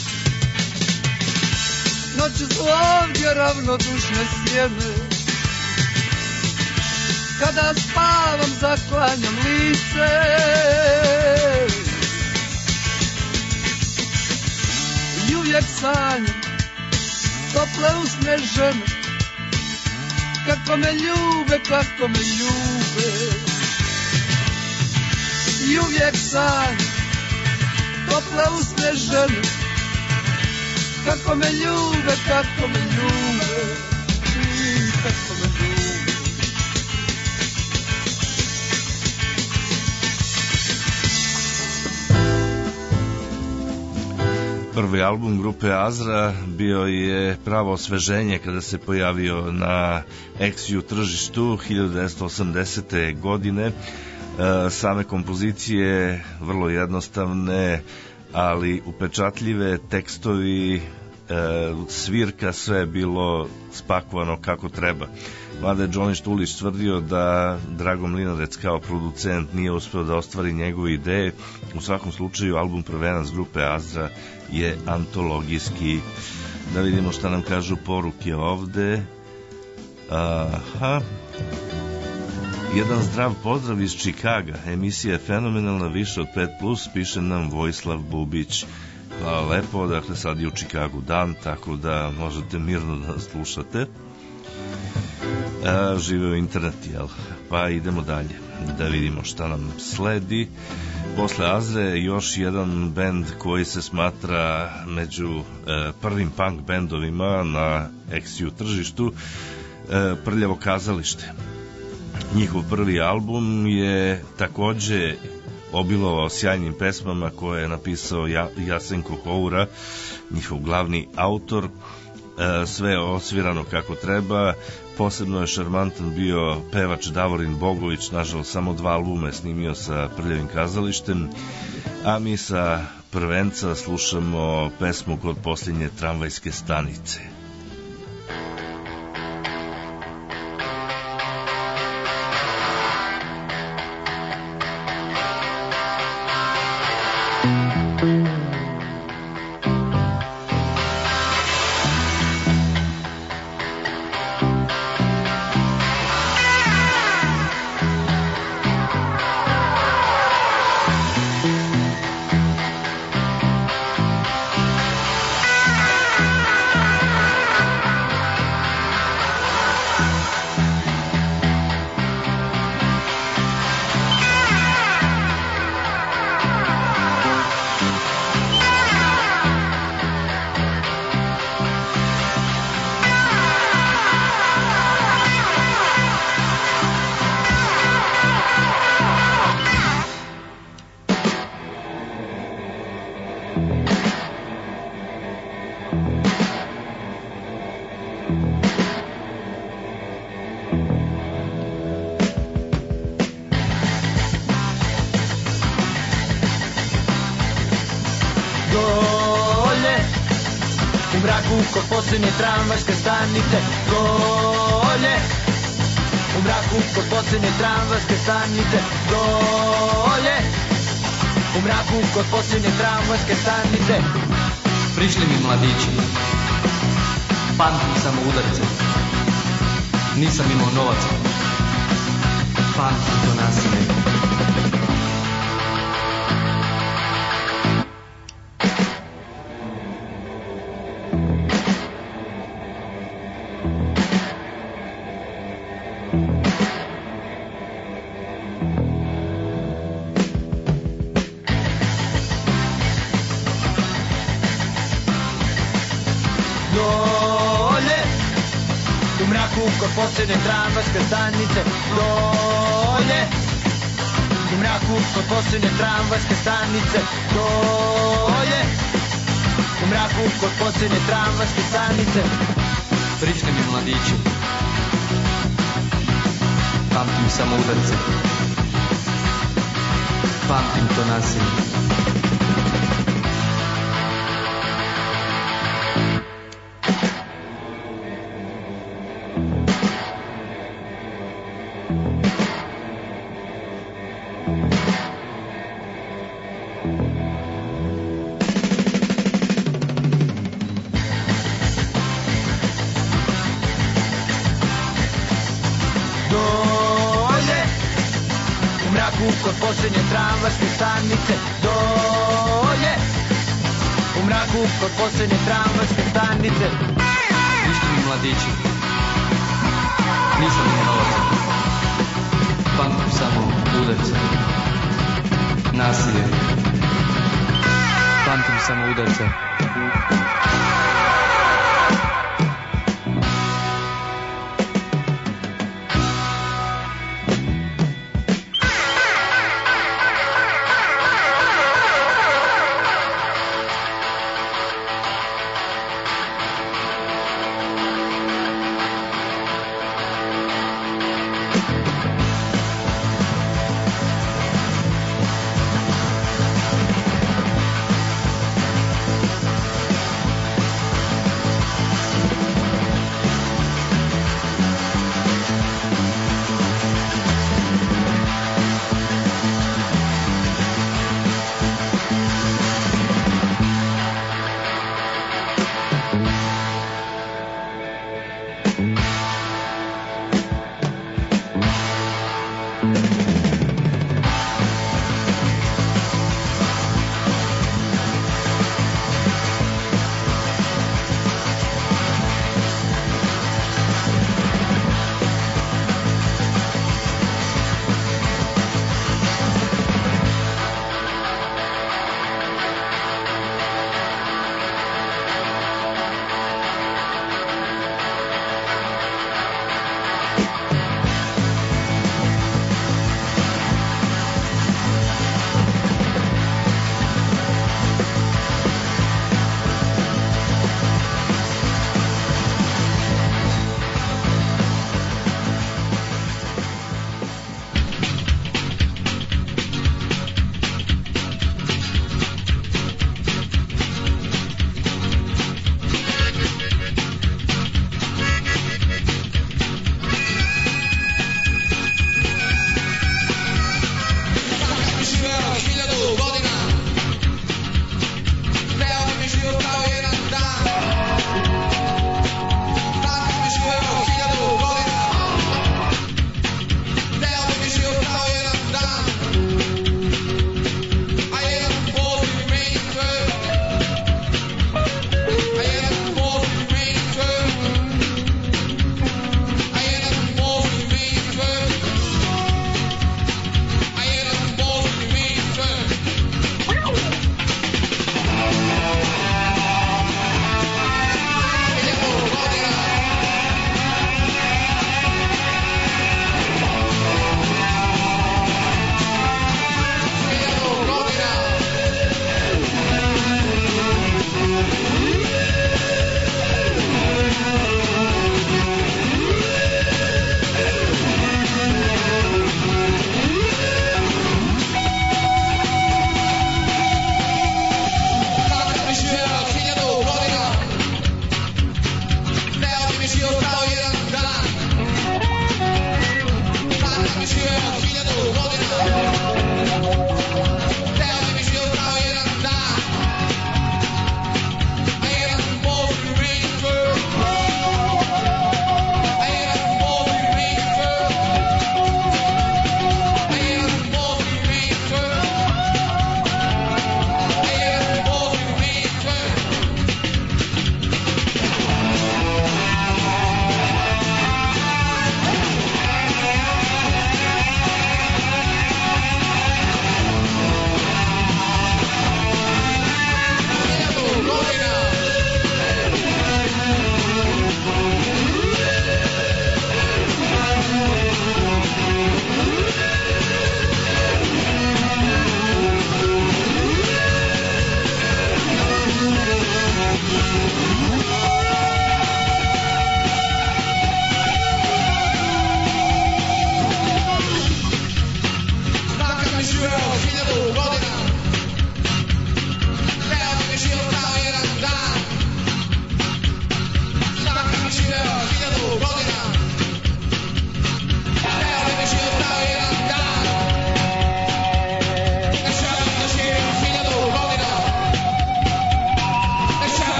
Noći su ovdje ravnodušne sjene, kada spavam zaklanjam lice, i uvijek sanjam tople usne žene, kako me ljube, kako me ljube. I uvijek sanjam tople usne žene, kako me ljube, kako me ljube, kako me ljube. Prvi album grupe Azra bio je pravo osveženje kada se pojavio na XU tržištu 1980. godine. Same kompozicije vrlo jednostavne, ali upečatljive, tekstovi, svirka, sve je bilo spakovano kako treba. Mada je Johnny Štulić tvrdio da Drago Mlinarec kao producent nije uspeo da ostvari njegove ideje. U svakom slučaju album Prvenac grupe Azra je antologijski. Da vidimo šta nam kažu poruke ovde. Aha. Jedan zdrav pozdrav iz Čikaga. Emisija je fenomenalna, više od 5+, piše nam Vojislav Bubić. Hvala lepo, dakle sad je u Čikagu dan, tako da možete mirno da nas slušate. Žive u internet, jel? Pa idemo dalje, da vidimo šta nam sledi. Posle Azre još jedan bend koji se smatra među prvim punk bendovima na XU tržištu, Prljavo kazalište. Njihov prvi album je takođe obilovao sjajnim pesmama koje je napisao Jasenko Koura, njihov glavni autor. Sve je osvirano kako treba. Posebno je šarmantan bio pevač Davorin Bogović, nažalost samo 2 albume snimio sa Prljavim kazalištem, a mi sa Prvenca slušamo pesmu Kod posljednje tramvajske stanice. Ah! Dolje u mraku kod posljednje tramvajske stanice. Dolje u mraku kod posljednje tramvajske stanice. Dolje u mraku kod posljednje tramvajske stanice. Prišli mi mladići, pamtim samo udarce. Nisam imao novaca, pamtim to nasilje. Dolje u mraku kod posljednje tramvajske stanice. Dolje u mraku kod posljednje tramvajske stanice. Dolje u mraku kod posljednje tramvajske stanice. Prišli mi mladići, pamtim samo udarce. Pamtim to nasilje. Dolje u mraku kod posljednje tramvajske stanice. Dolje u mraku kod posljednje tramvajske stanice. Prišli mi mladići, nisam imao novaca, pamtim samo udarce. Nasilje, pamtim samo udarce.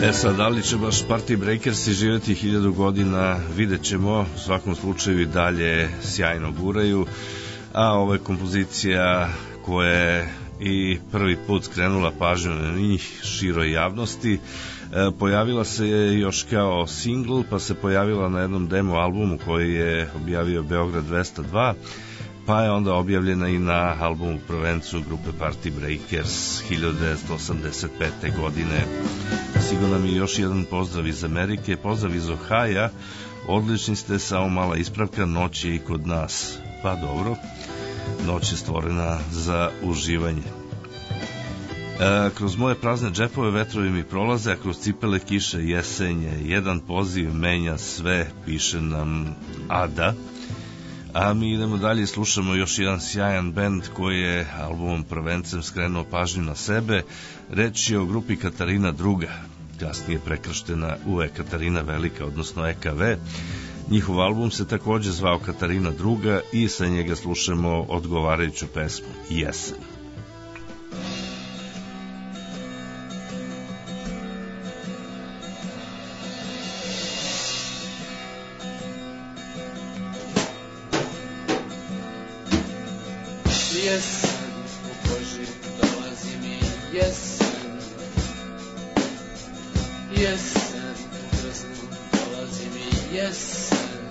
Sad, da li će baš Party Breakersi živjeti 1000 godina, vidjet ćemo. U svakom slučaju i dalje sjajno guraju, a ovo je kompozicija koja je i prvi put skrenula pažnju na njih široj javnosti. Pojavila se je još kao singl, pa se pojavila na jednom demo albumu koji je objavio Beograd 202, pa je onda objavljena i na albumu prvencu grupe Party Breakers 1985. godine. Sigurno mi još jedan pozdrav iz Amerike, pozdrav iz Ohaja. Odlični ste, samo mala ispravka, noć je i kod nas. Pa dobro, noć je stvorena za uživanje. Kroz moje prazne džepove vetrovi mi prolaze, a kroz cipele kiše jesenje. Jedan poziv menja sve, piše nam Ada. A mi idemo dalje i slušamo još jedan sjajan bend koji je albumom prvencem skrenuo pažnju na sebe. Reč je o grupi Katarina II, kasnije prekrštena u Katarina Velika, odnosno EKV. Njihov album se takođe zvao Katarina II i sa njega slušamo odgovarajuću pesmu Jesen. Jesen, u koži dolazi mi jesen. Jesen, u krsnu dolazi mi jesen.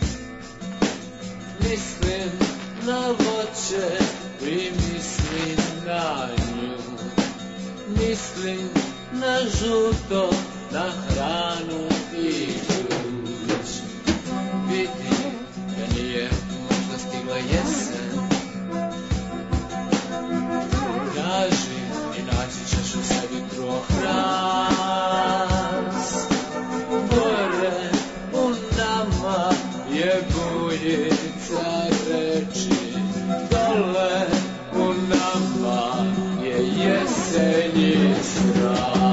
Mislim na voće i mislim na nju. Mislim na žuto, na hranu i žuć. Vidim da nije možda stigla jesen. Traži i naći ćeš u sebi truo hras. Gore u nama je bujica reči. Dole u nama je jesenji strast.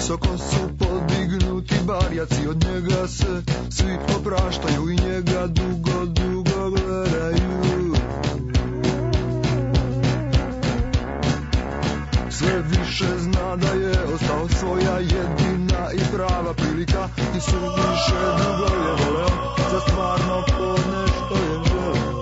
Visoko su podignuti barjaci, od njega se svi opraštaju i njega dugo, dugo gledaju. Sve više zna da je ostao svoja jedina i prava prilika i sve više dugo je voleo za stvarno podne što je želeo.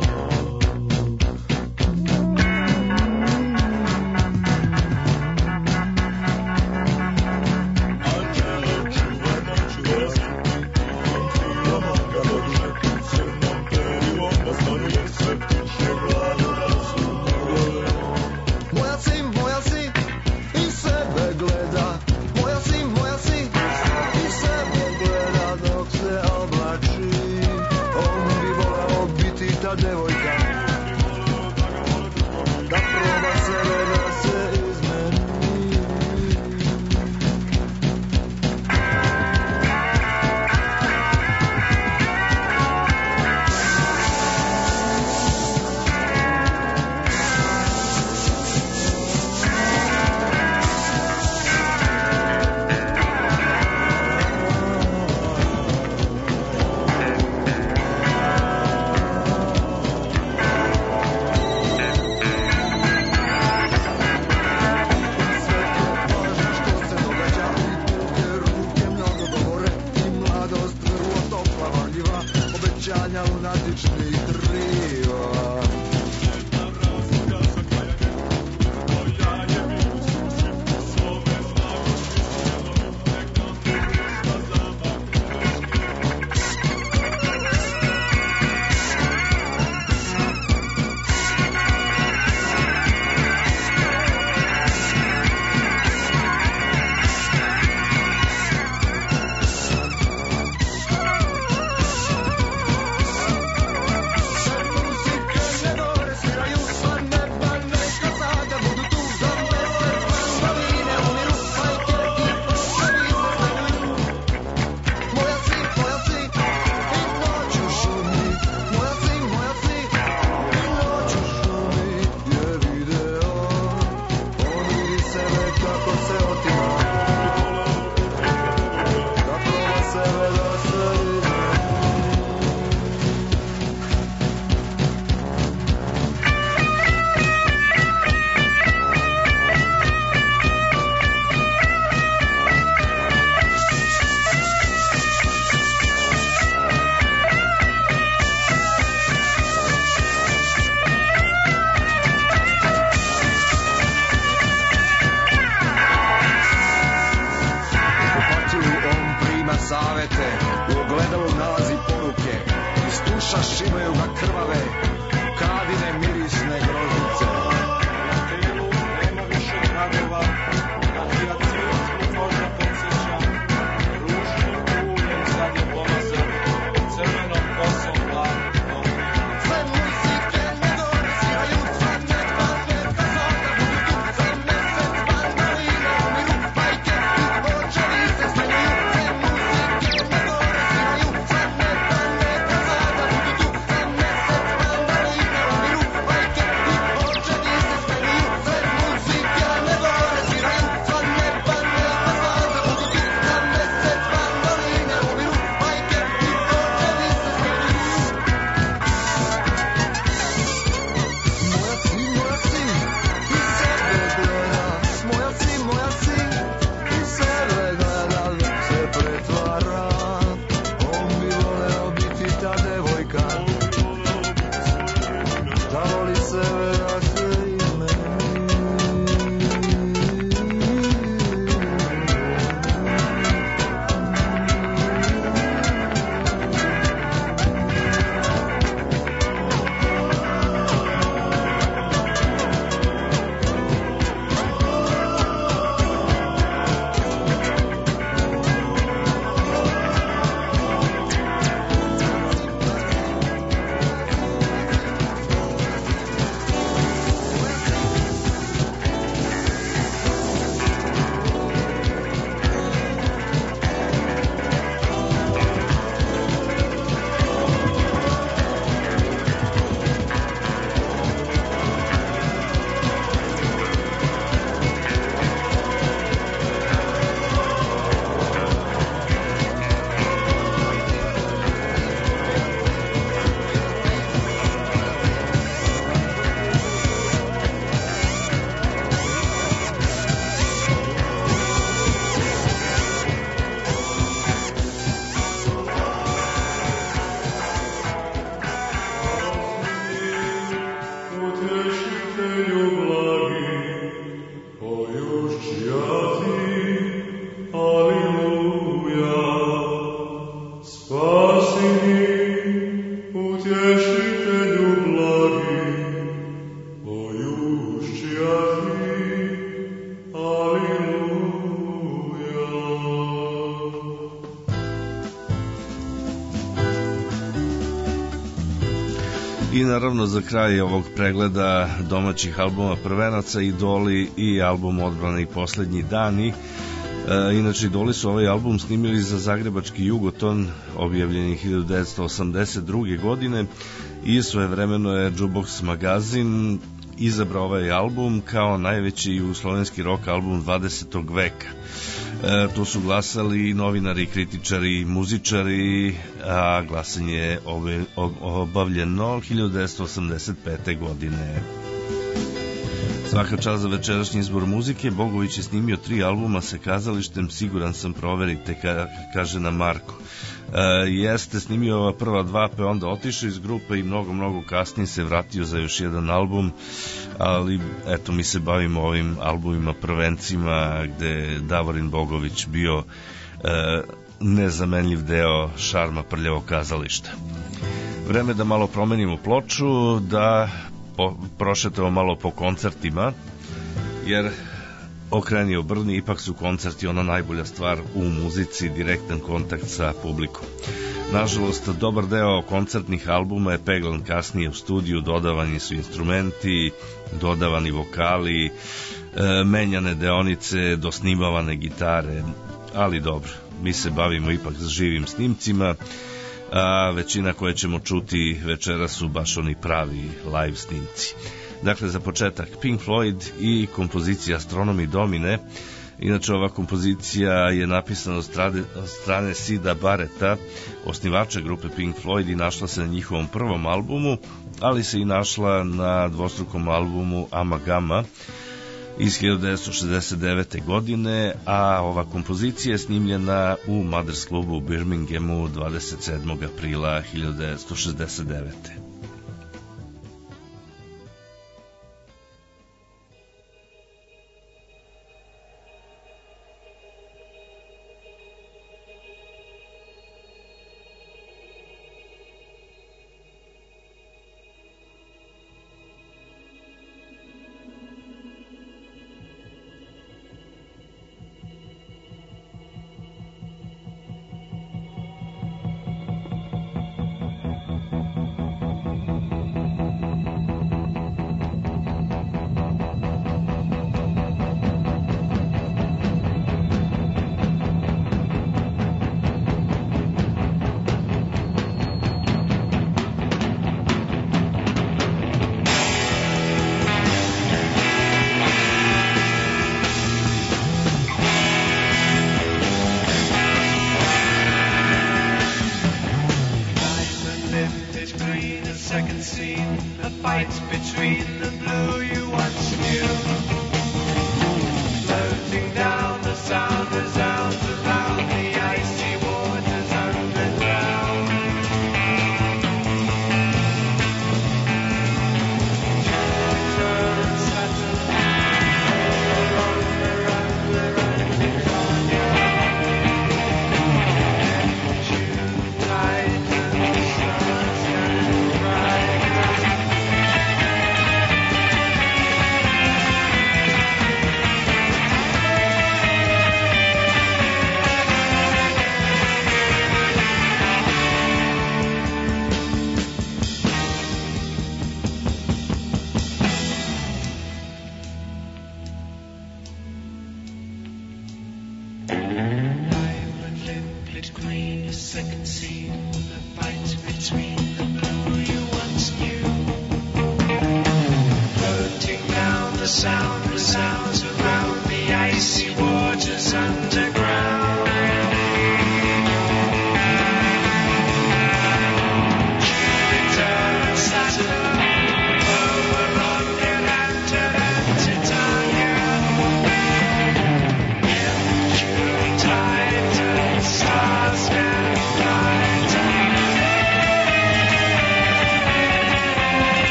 Utješitelju blagi, pojušćijahi, Aliluja. I naravno za kraj ovog pregleda domaćih albuma prvenaca Idoli i album Odbrana i poslednji dani. Inače, Idoli su ovaj album snimili za zagrebački Jugoton, objavljen je 1982. godine i svojevremeno je Jukebox magazin izabrao ovaj album kao najveći jugoslovenski rock album 20. veka. Tu su glasali i novinari, kritičari i muzičari, a glasanje je obavljeno 1985. godine. Svaka čast za večerašnji izbor muzike. Bogović je snimio 3 albuma sa kazalištem, siguran sam, proverite, kaže nam Marko. Jeste snimio ova prva 2, pa onda otišao iz grupe i mnogo kasnije se vratio za još jedan album, ali eto, mi se bavimo ovim albumima prvencima gde je Davorin Bogović bio nezamenljiv deo šarma prljavog kazališta. Vreme da malo promenimo ploču, da prošetamo malo po koncertima, jer okreni obrni, ipak su koncerti ona najbolja stvar u muzici, direktan kontakt sa publikom. Nažalost, dobar deo koncertnih albuma je peglan kasnije u studiju, dodavani su instrumenti, dodavani vokali, menjane deonice, dosnimavane gitare, ali dobro, mi se bavimo ipak s živim snimcima, a većina koje ćemo čuti večera su baš oni pravi live snimci. Dakle, za početak Pink Floyd i kompozicija Astronomy Domine. Inače, ova kompozicija je napisana od strane Sida Barretta, osnivača grupe Pink Floyd, i našla se na njihovom prvom albumu, ali se i našla na dvostrukom albumu Amagama iz 1969. godine, a ova kompozicija je snimljena u Mothers klubu u Birminghamu 27. aprila 1969.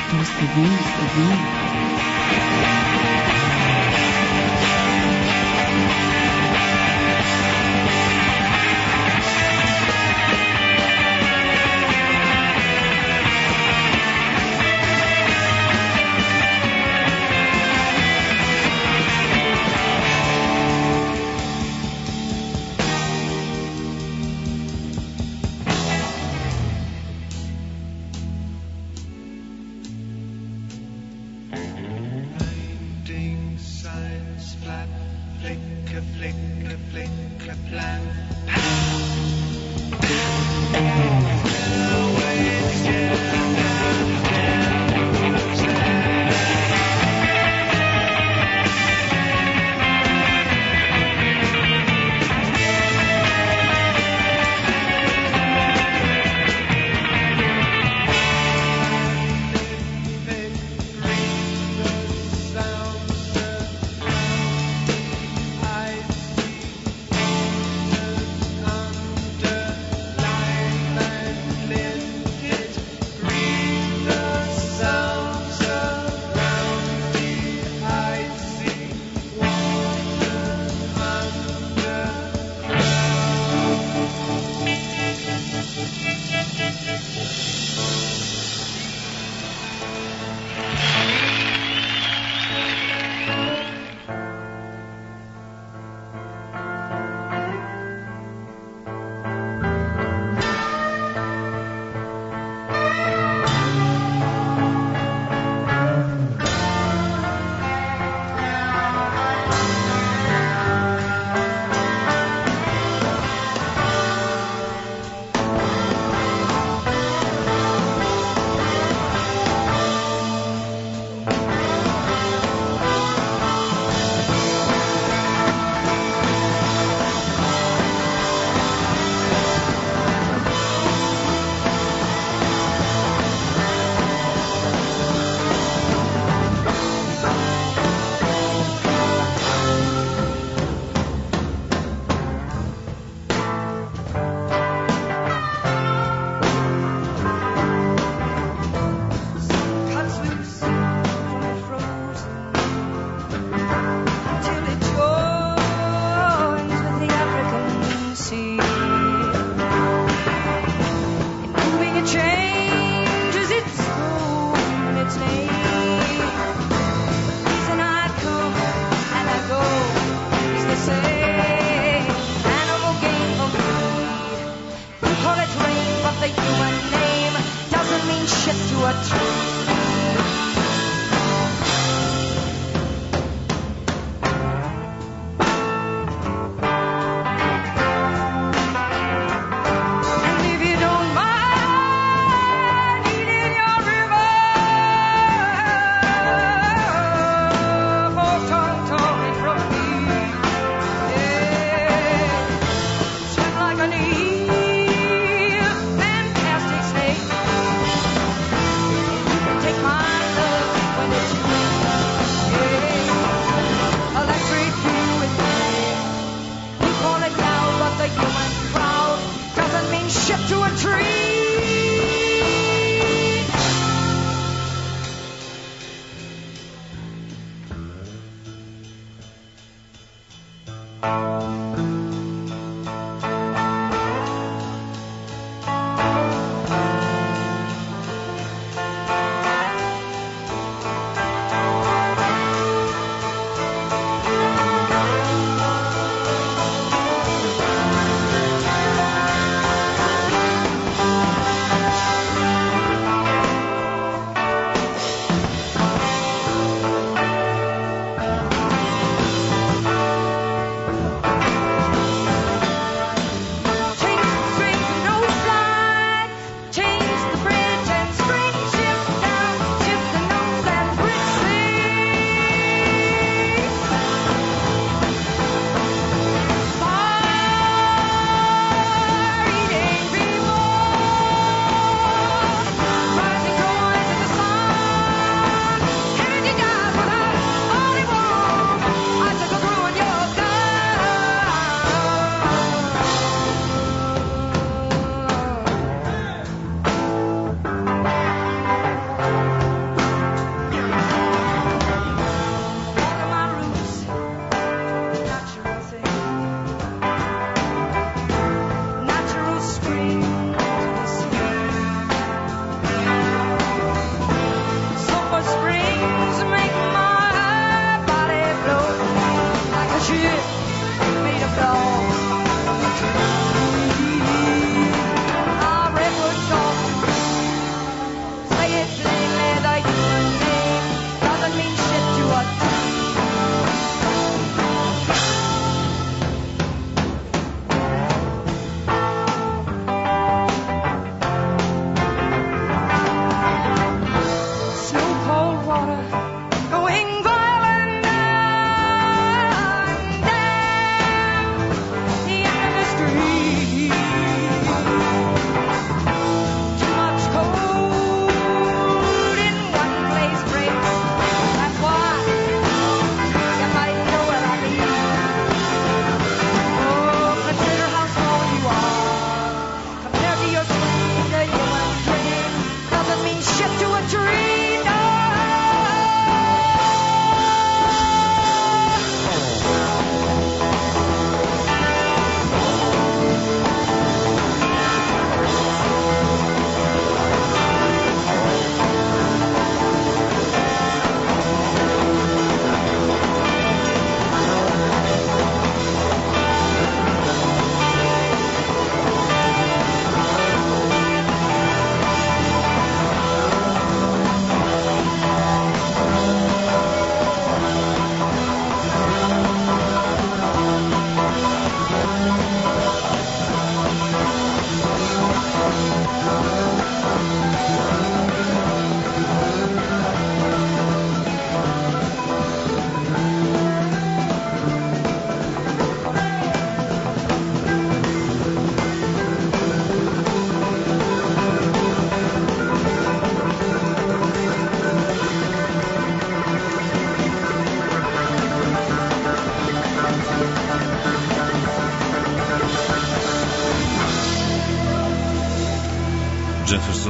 To ste vi.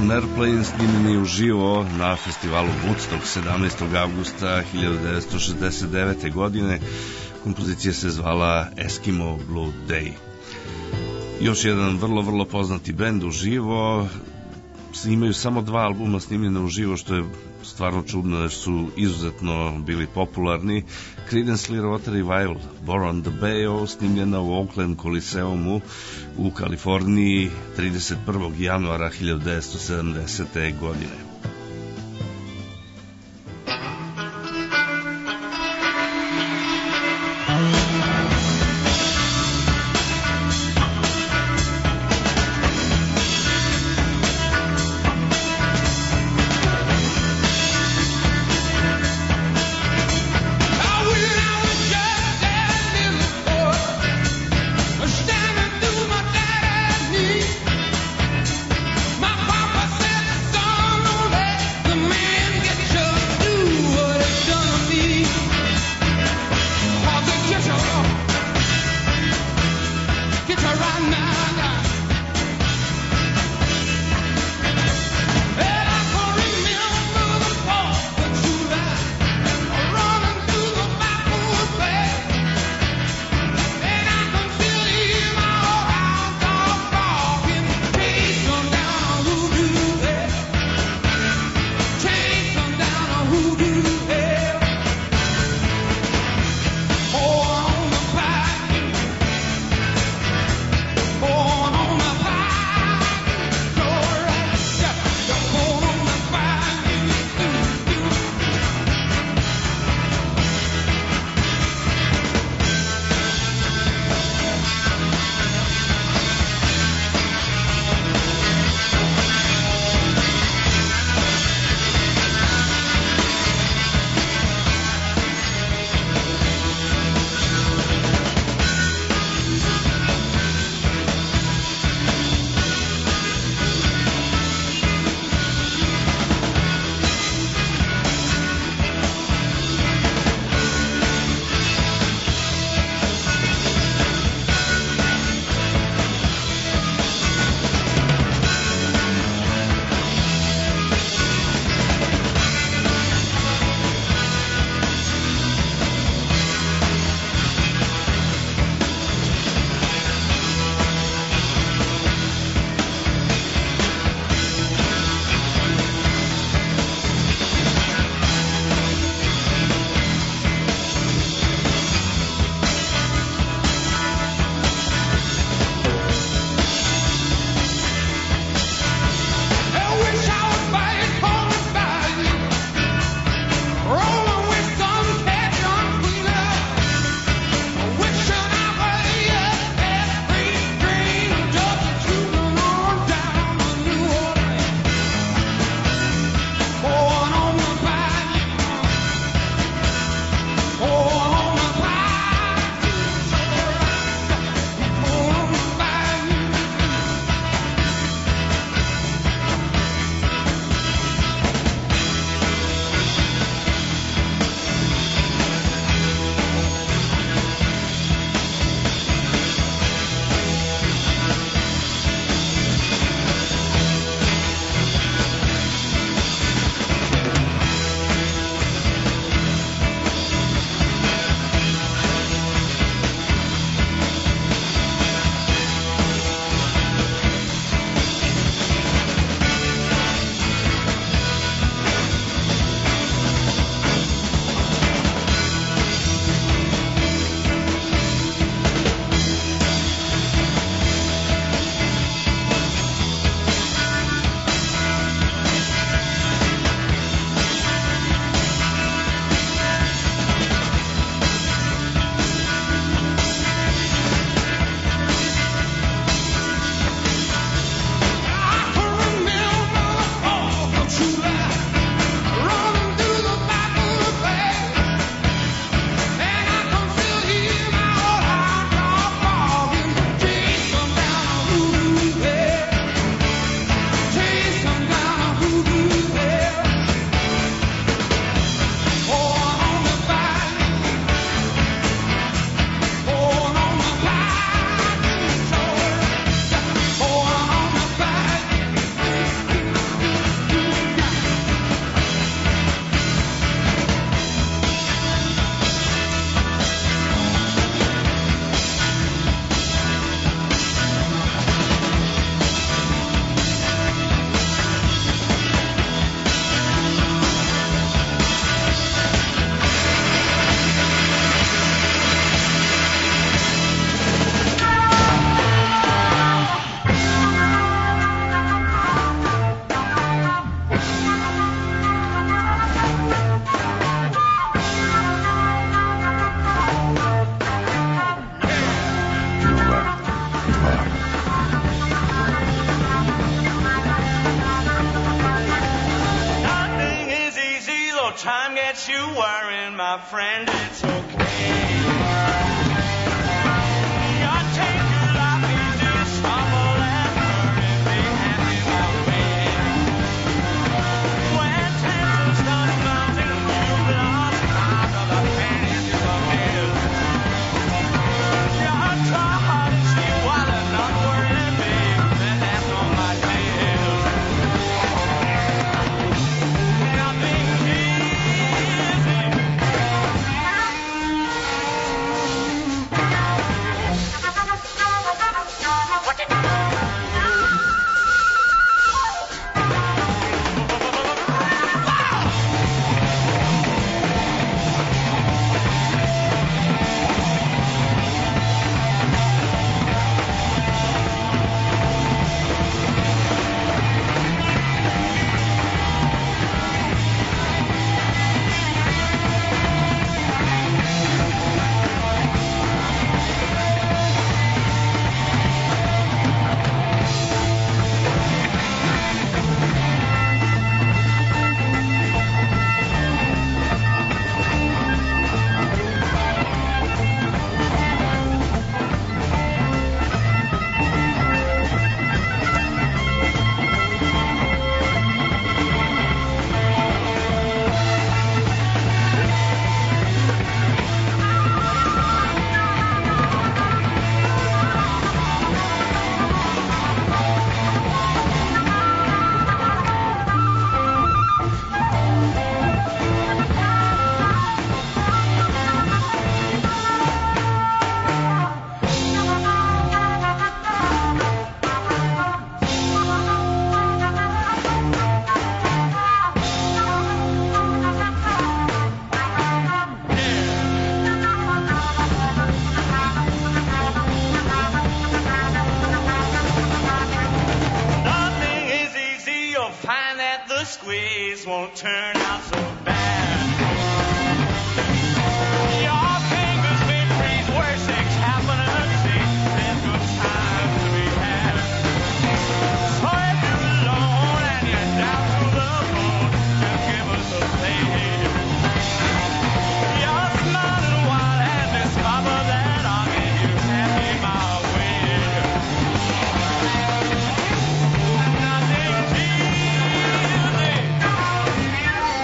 on Airplane snimljeni uživo na festivalu Woodstock 17. avgusta 1969. godine. Kompozicija se zvala Eskimo Blue Day. Još jedan vrlo poznati bend uživo. Imaju samo 2 albuma snimljena uživo, što je stvarno čudno jer su izuzetno bili popularni. Creedence Clearwater Revival, Born on the Bayou, snimljena u Oakland Coliseumu u Kaliforniji 31. januara 1970. godine. My papa said, son, time gets you worrying, my friend, it's okay. God, take your life easy, stumble and hurry, be happy my way. When tension starts mounting, you've lost count of the pain you forgive. God, try hard to see while I'm not worrying, babe, and that's on my tail. Nothing squeeze won't turn out so bad. Your fingers may freeze, worse things happen unseen. There's good time to be had. So if you're alone and you're down to the bone, just give us a play. You're smiling while and discover that I'll give you happy my way. Nothing's easy.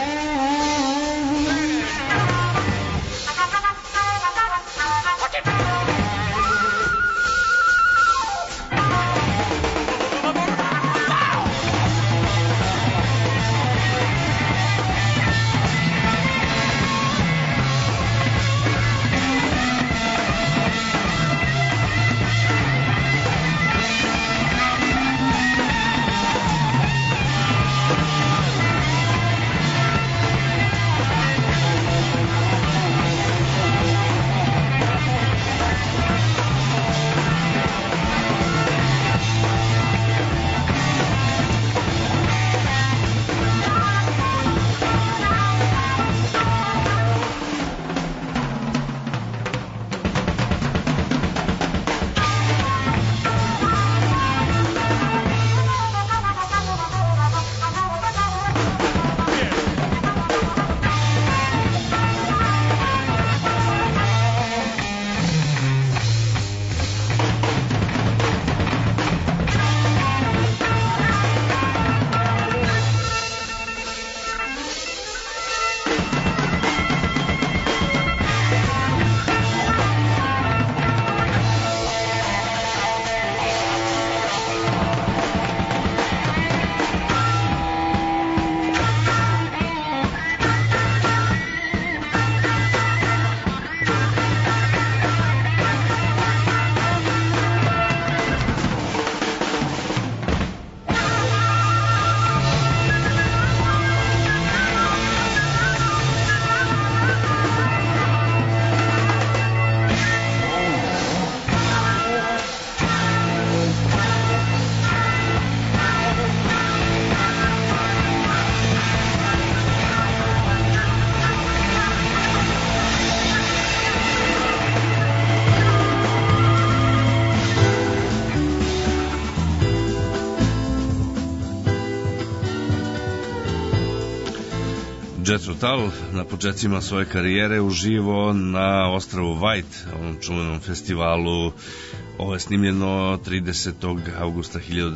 Jethro Tull na početcima svoje karijere uživo na ostrvu White, onom čuvenom festivalu. Ovo je snimljeno 30. augusta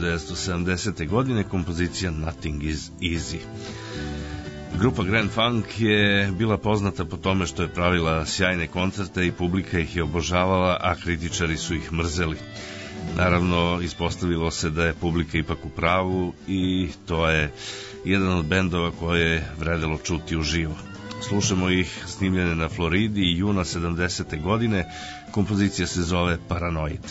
1970. godine, kompozicija Nothing is Easy. Grupa Grand Funk je bila poznata po tome što je pravila sjajne koncerte i publika ih je obožavala, a kritičari su ih mrzeli. Naravno, ispostavilo se da je publika ipak u pravu i to je jedan od bendova koje je vredelo čuti uživo. Slušamo ih snimljene na Floridi juna 70. godine. Kompozicija se zove Paranoid.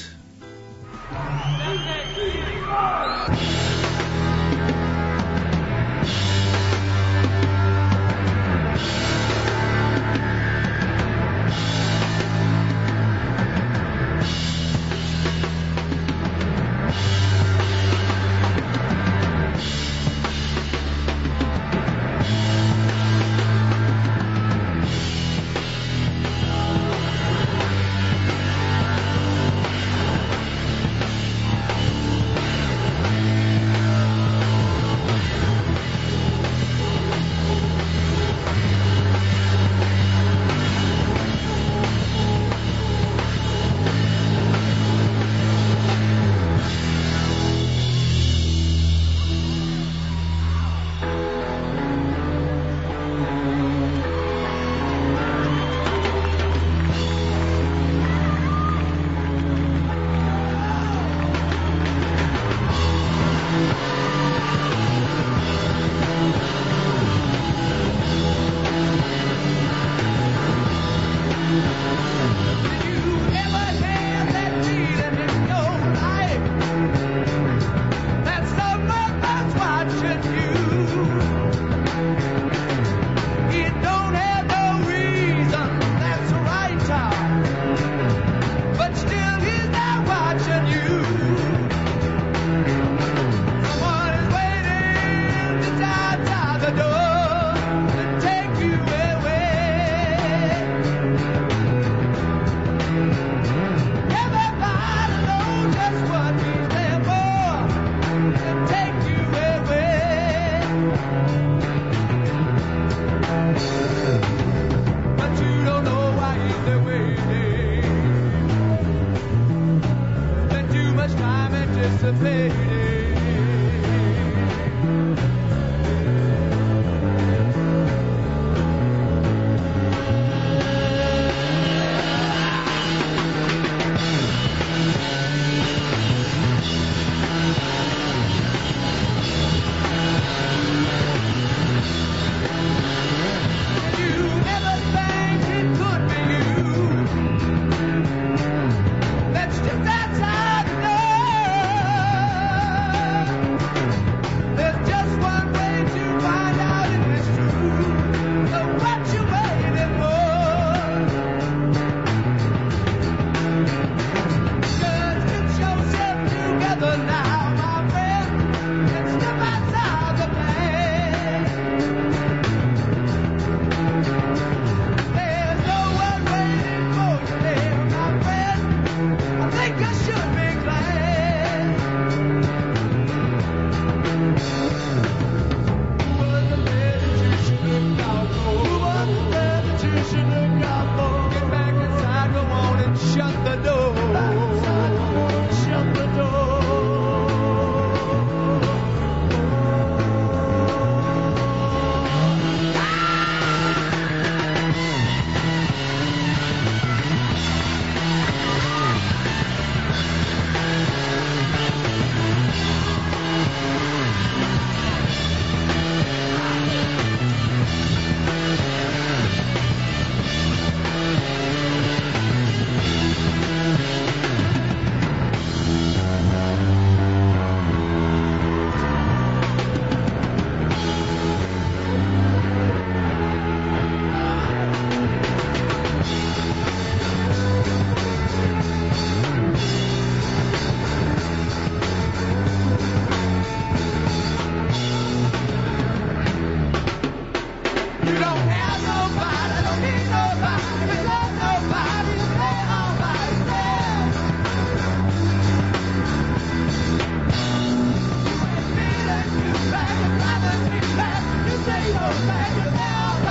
Say you're back now.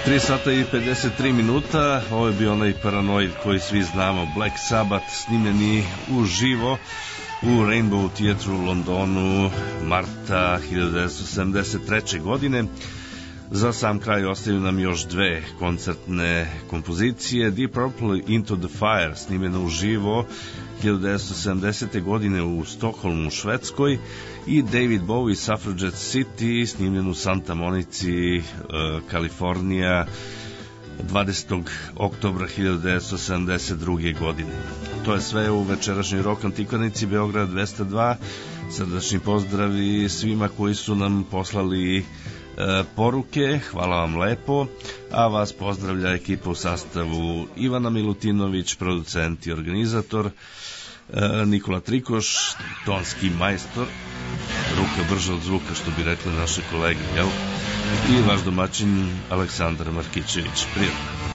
3 sata i 53 minuta, ovo je bio onaj Paranoid koji svi znamo, Black Sabbath, snimljeni uživo u Rainbow Theatre u Londonu marta 1973. godine. Za sam kraj ostaju nam još dve koncertne kompozicije, Deep Purple Into the Fire, snimljeno uživo 1970. godine u Stokholmu u Švedskoj, i David Bowie Suffragette City, snimljen u Santa Monici, Kalifornija 20. oktobra 1972. godine. To je sve u večerašnjoj rock antikvanici Beograd 202. Srdačni pozdravi svima koji su nam poslali poruke, hvala vam lepo, a vas pozdravlja ekipa u sastavu Ivana Milutinović, producent i organizator, Nikola Trikoš, tonski majstor, ruka brža od zvuka, što bi rekli naše kolege, jel? I vaš domaćin Aleksandar Markićević. Prijatno.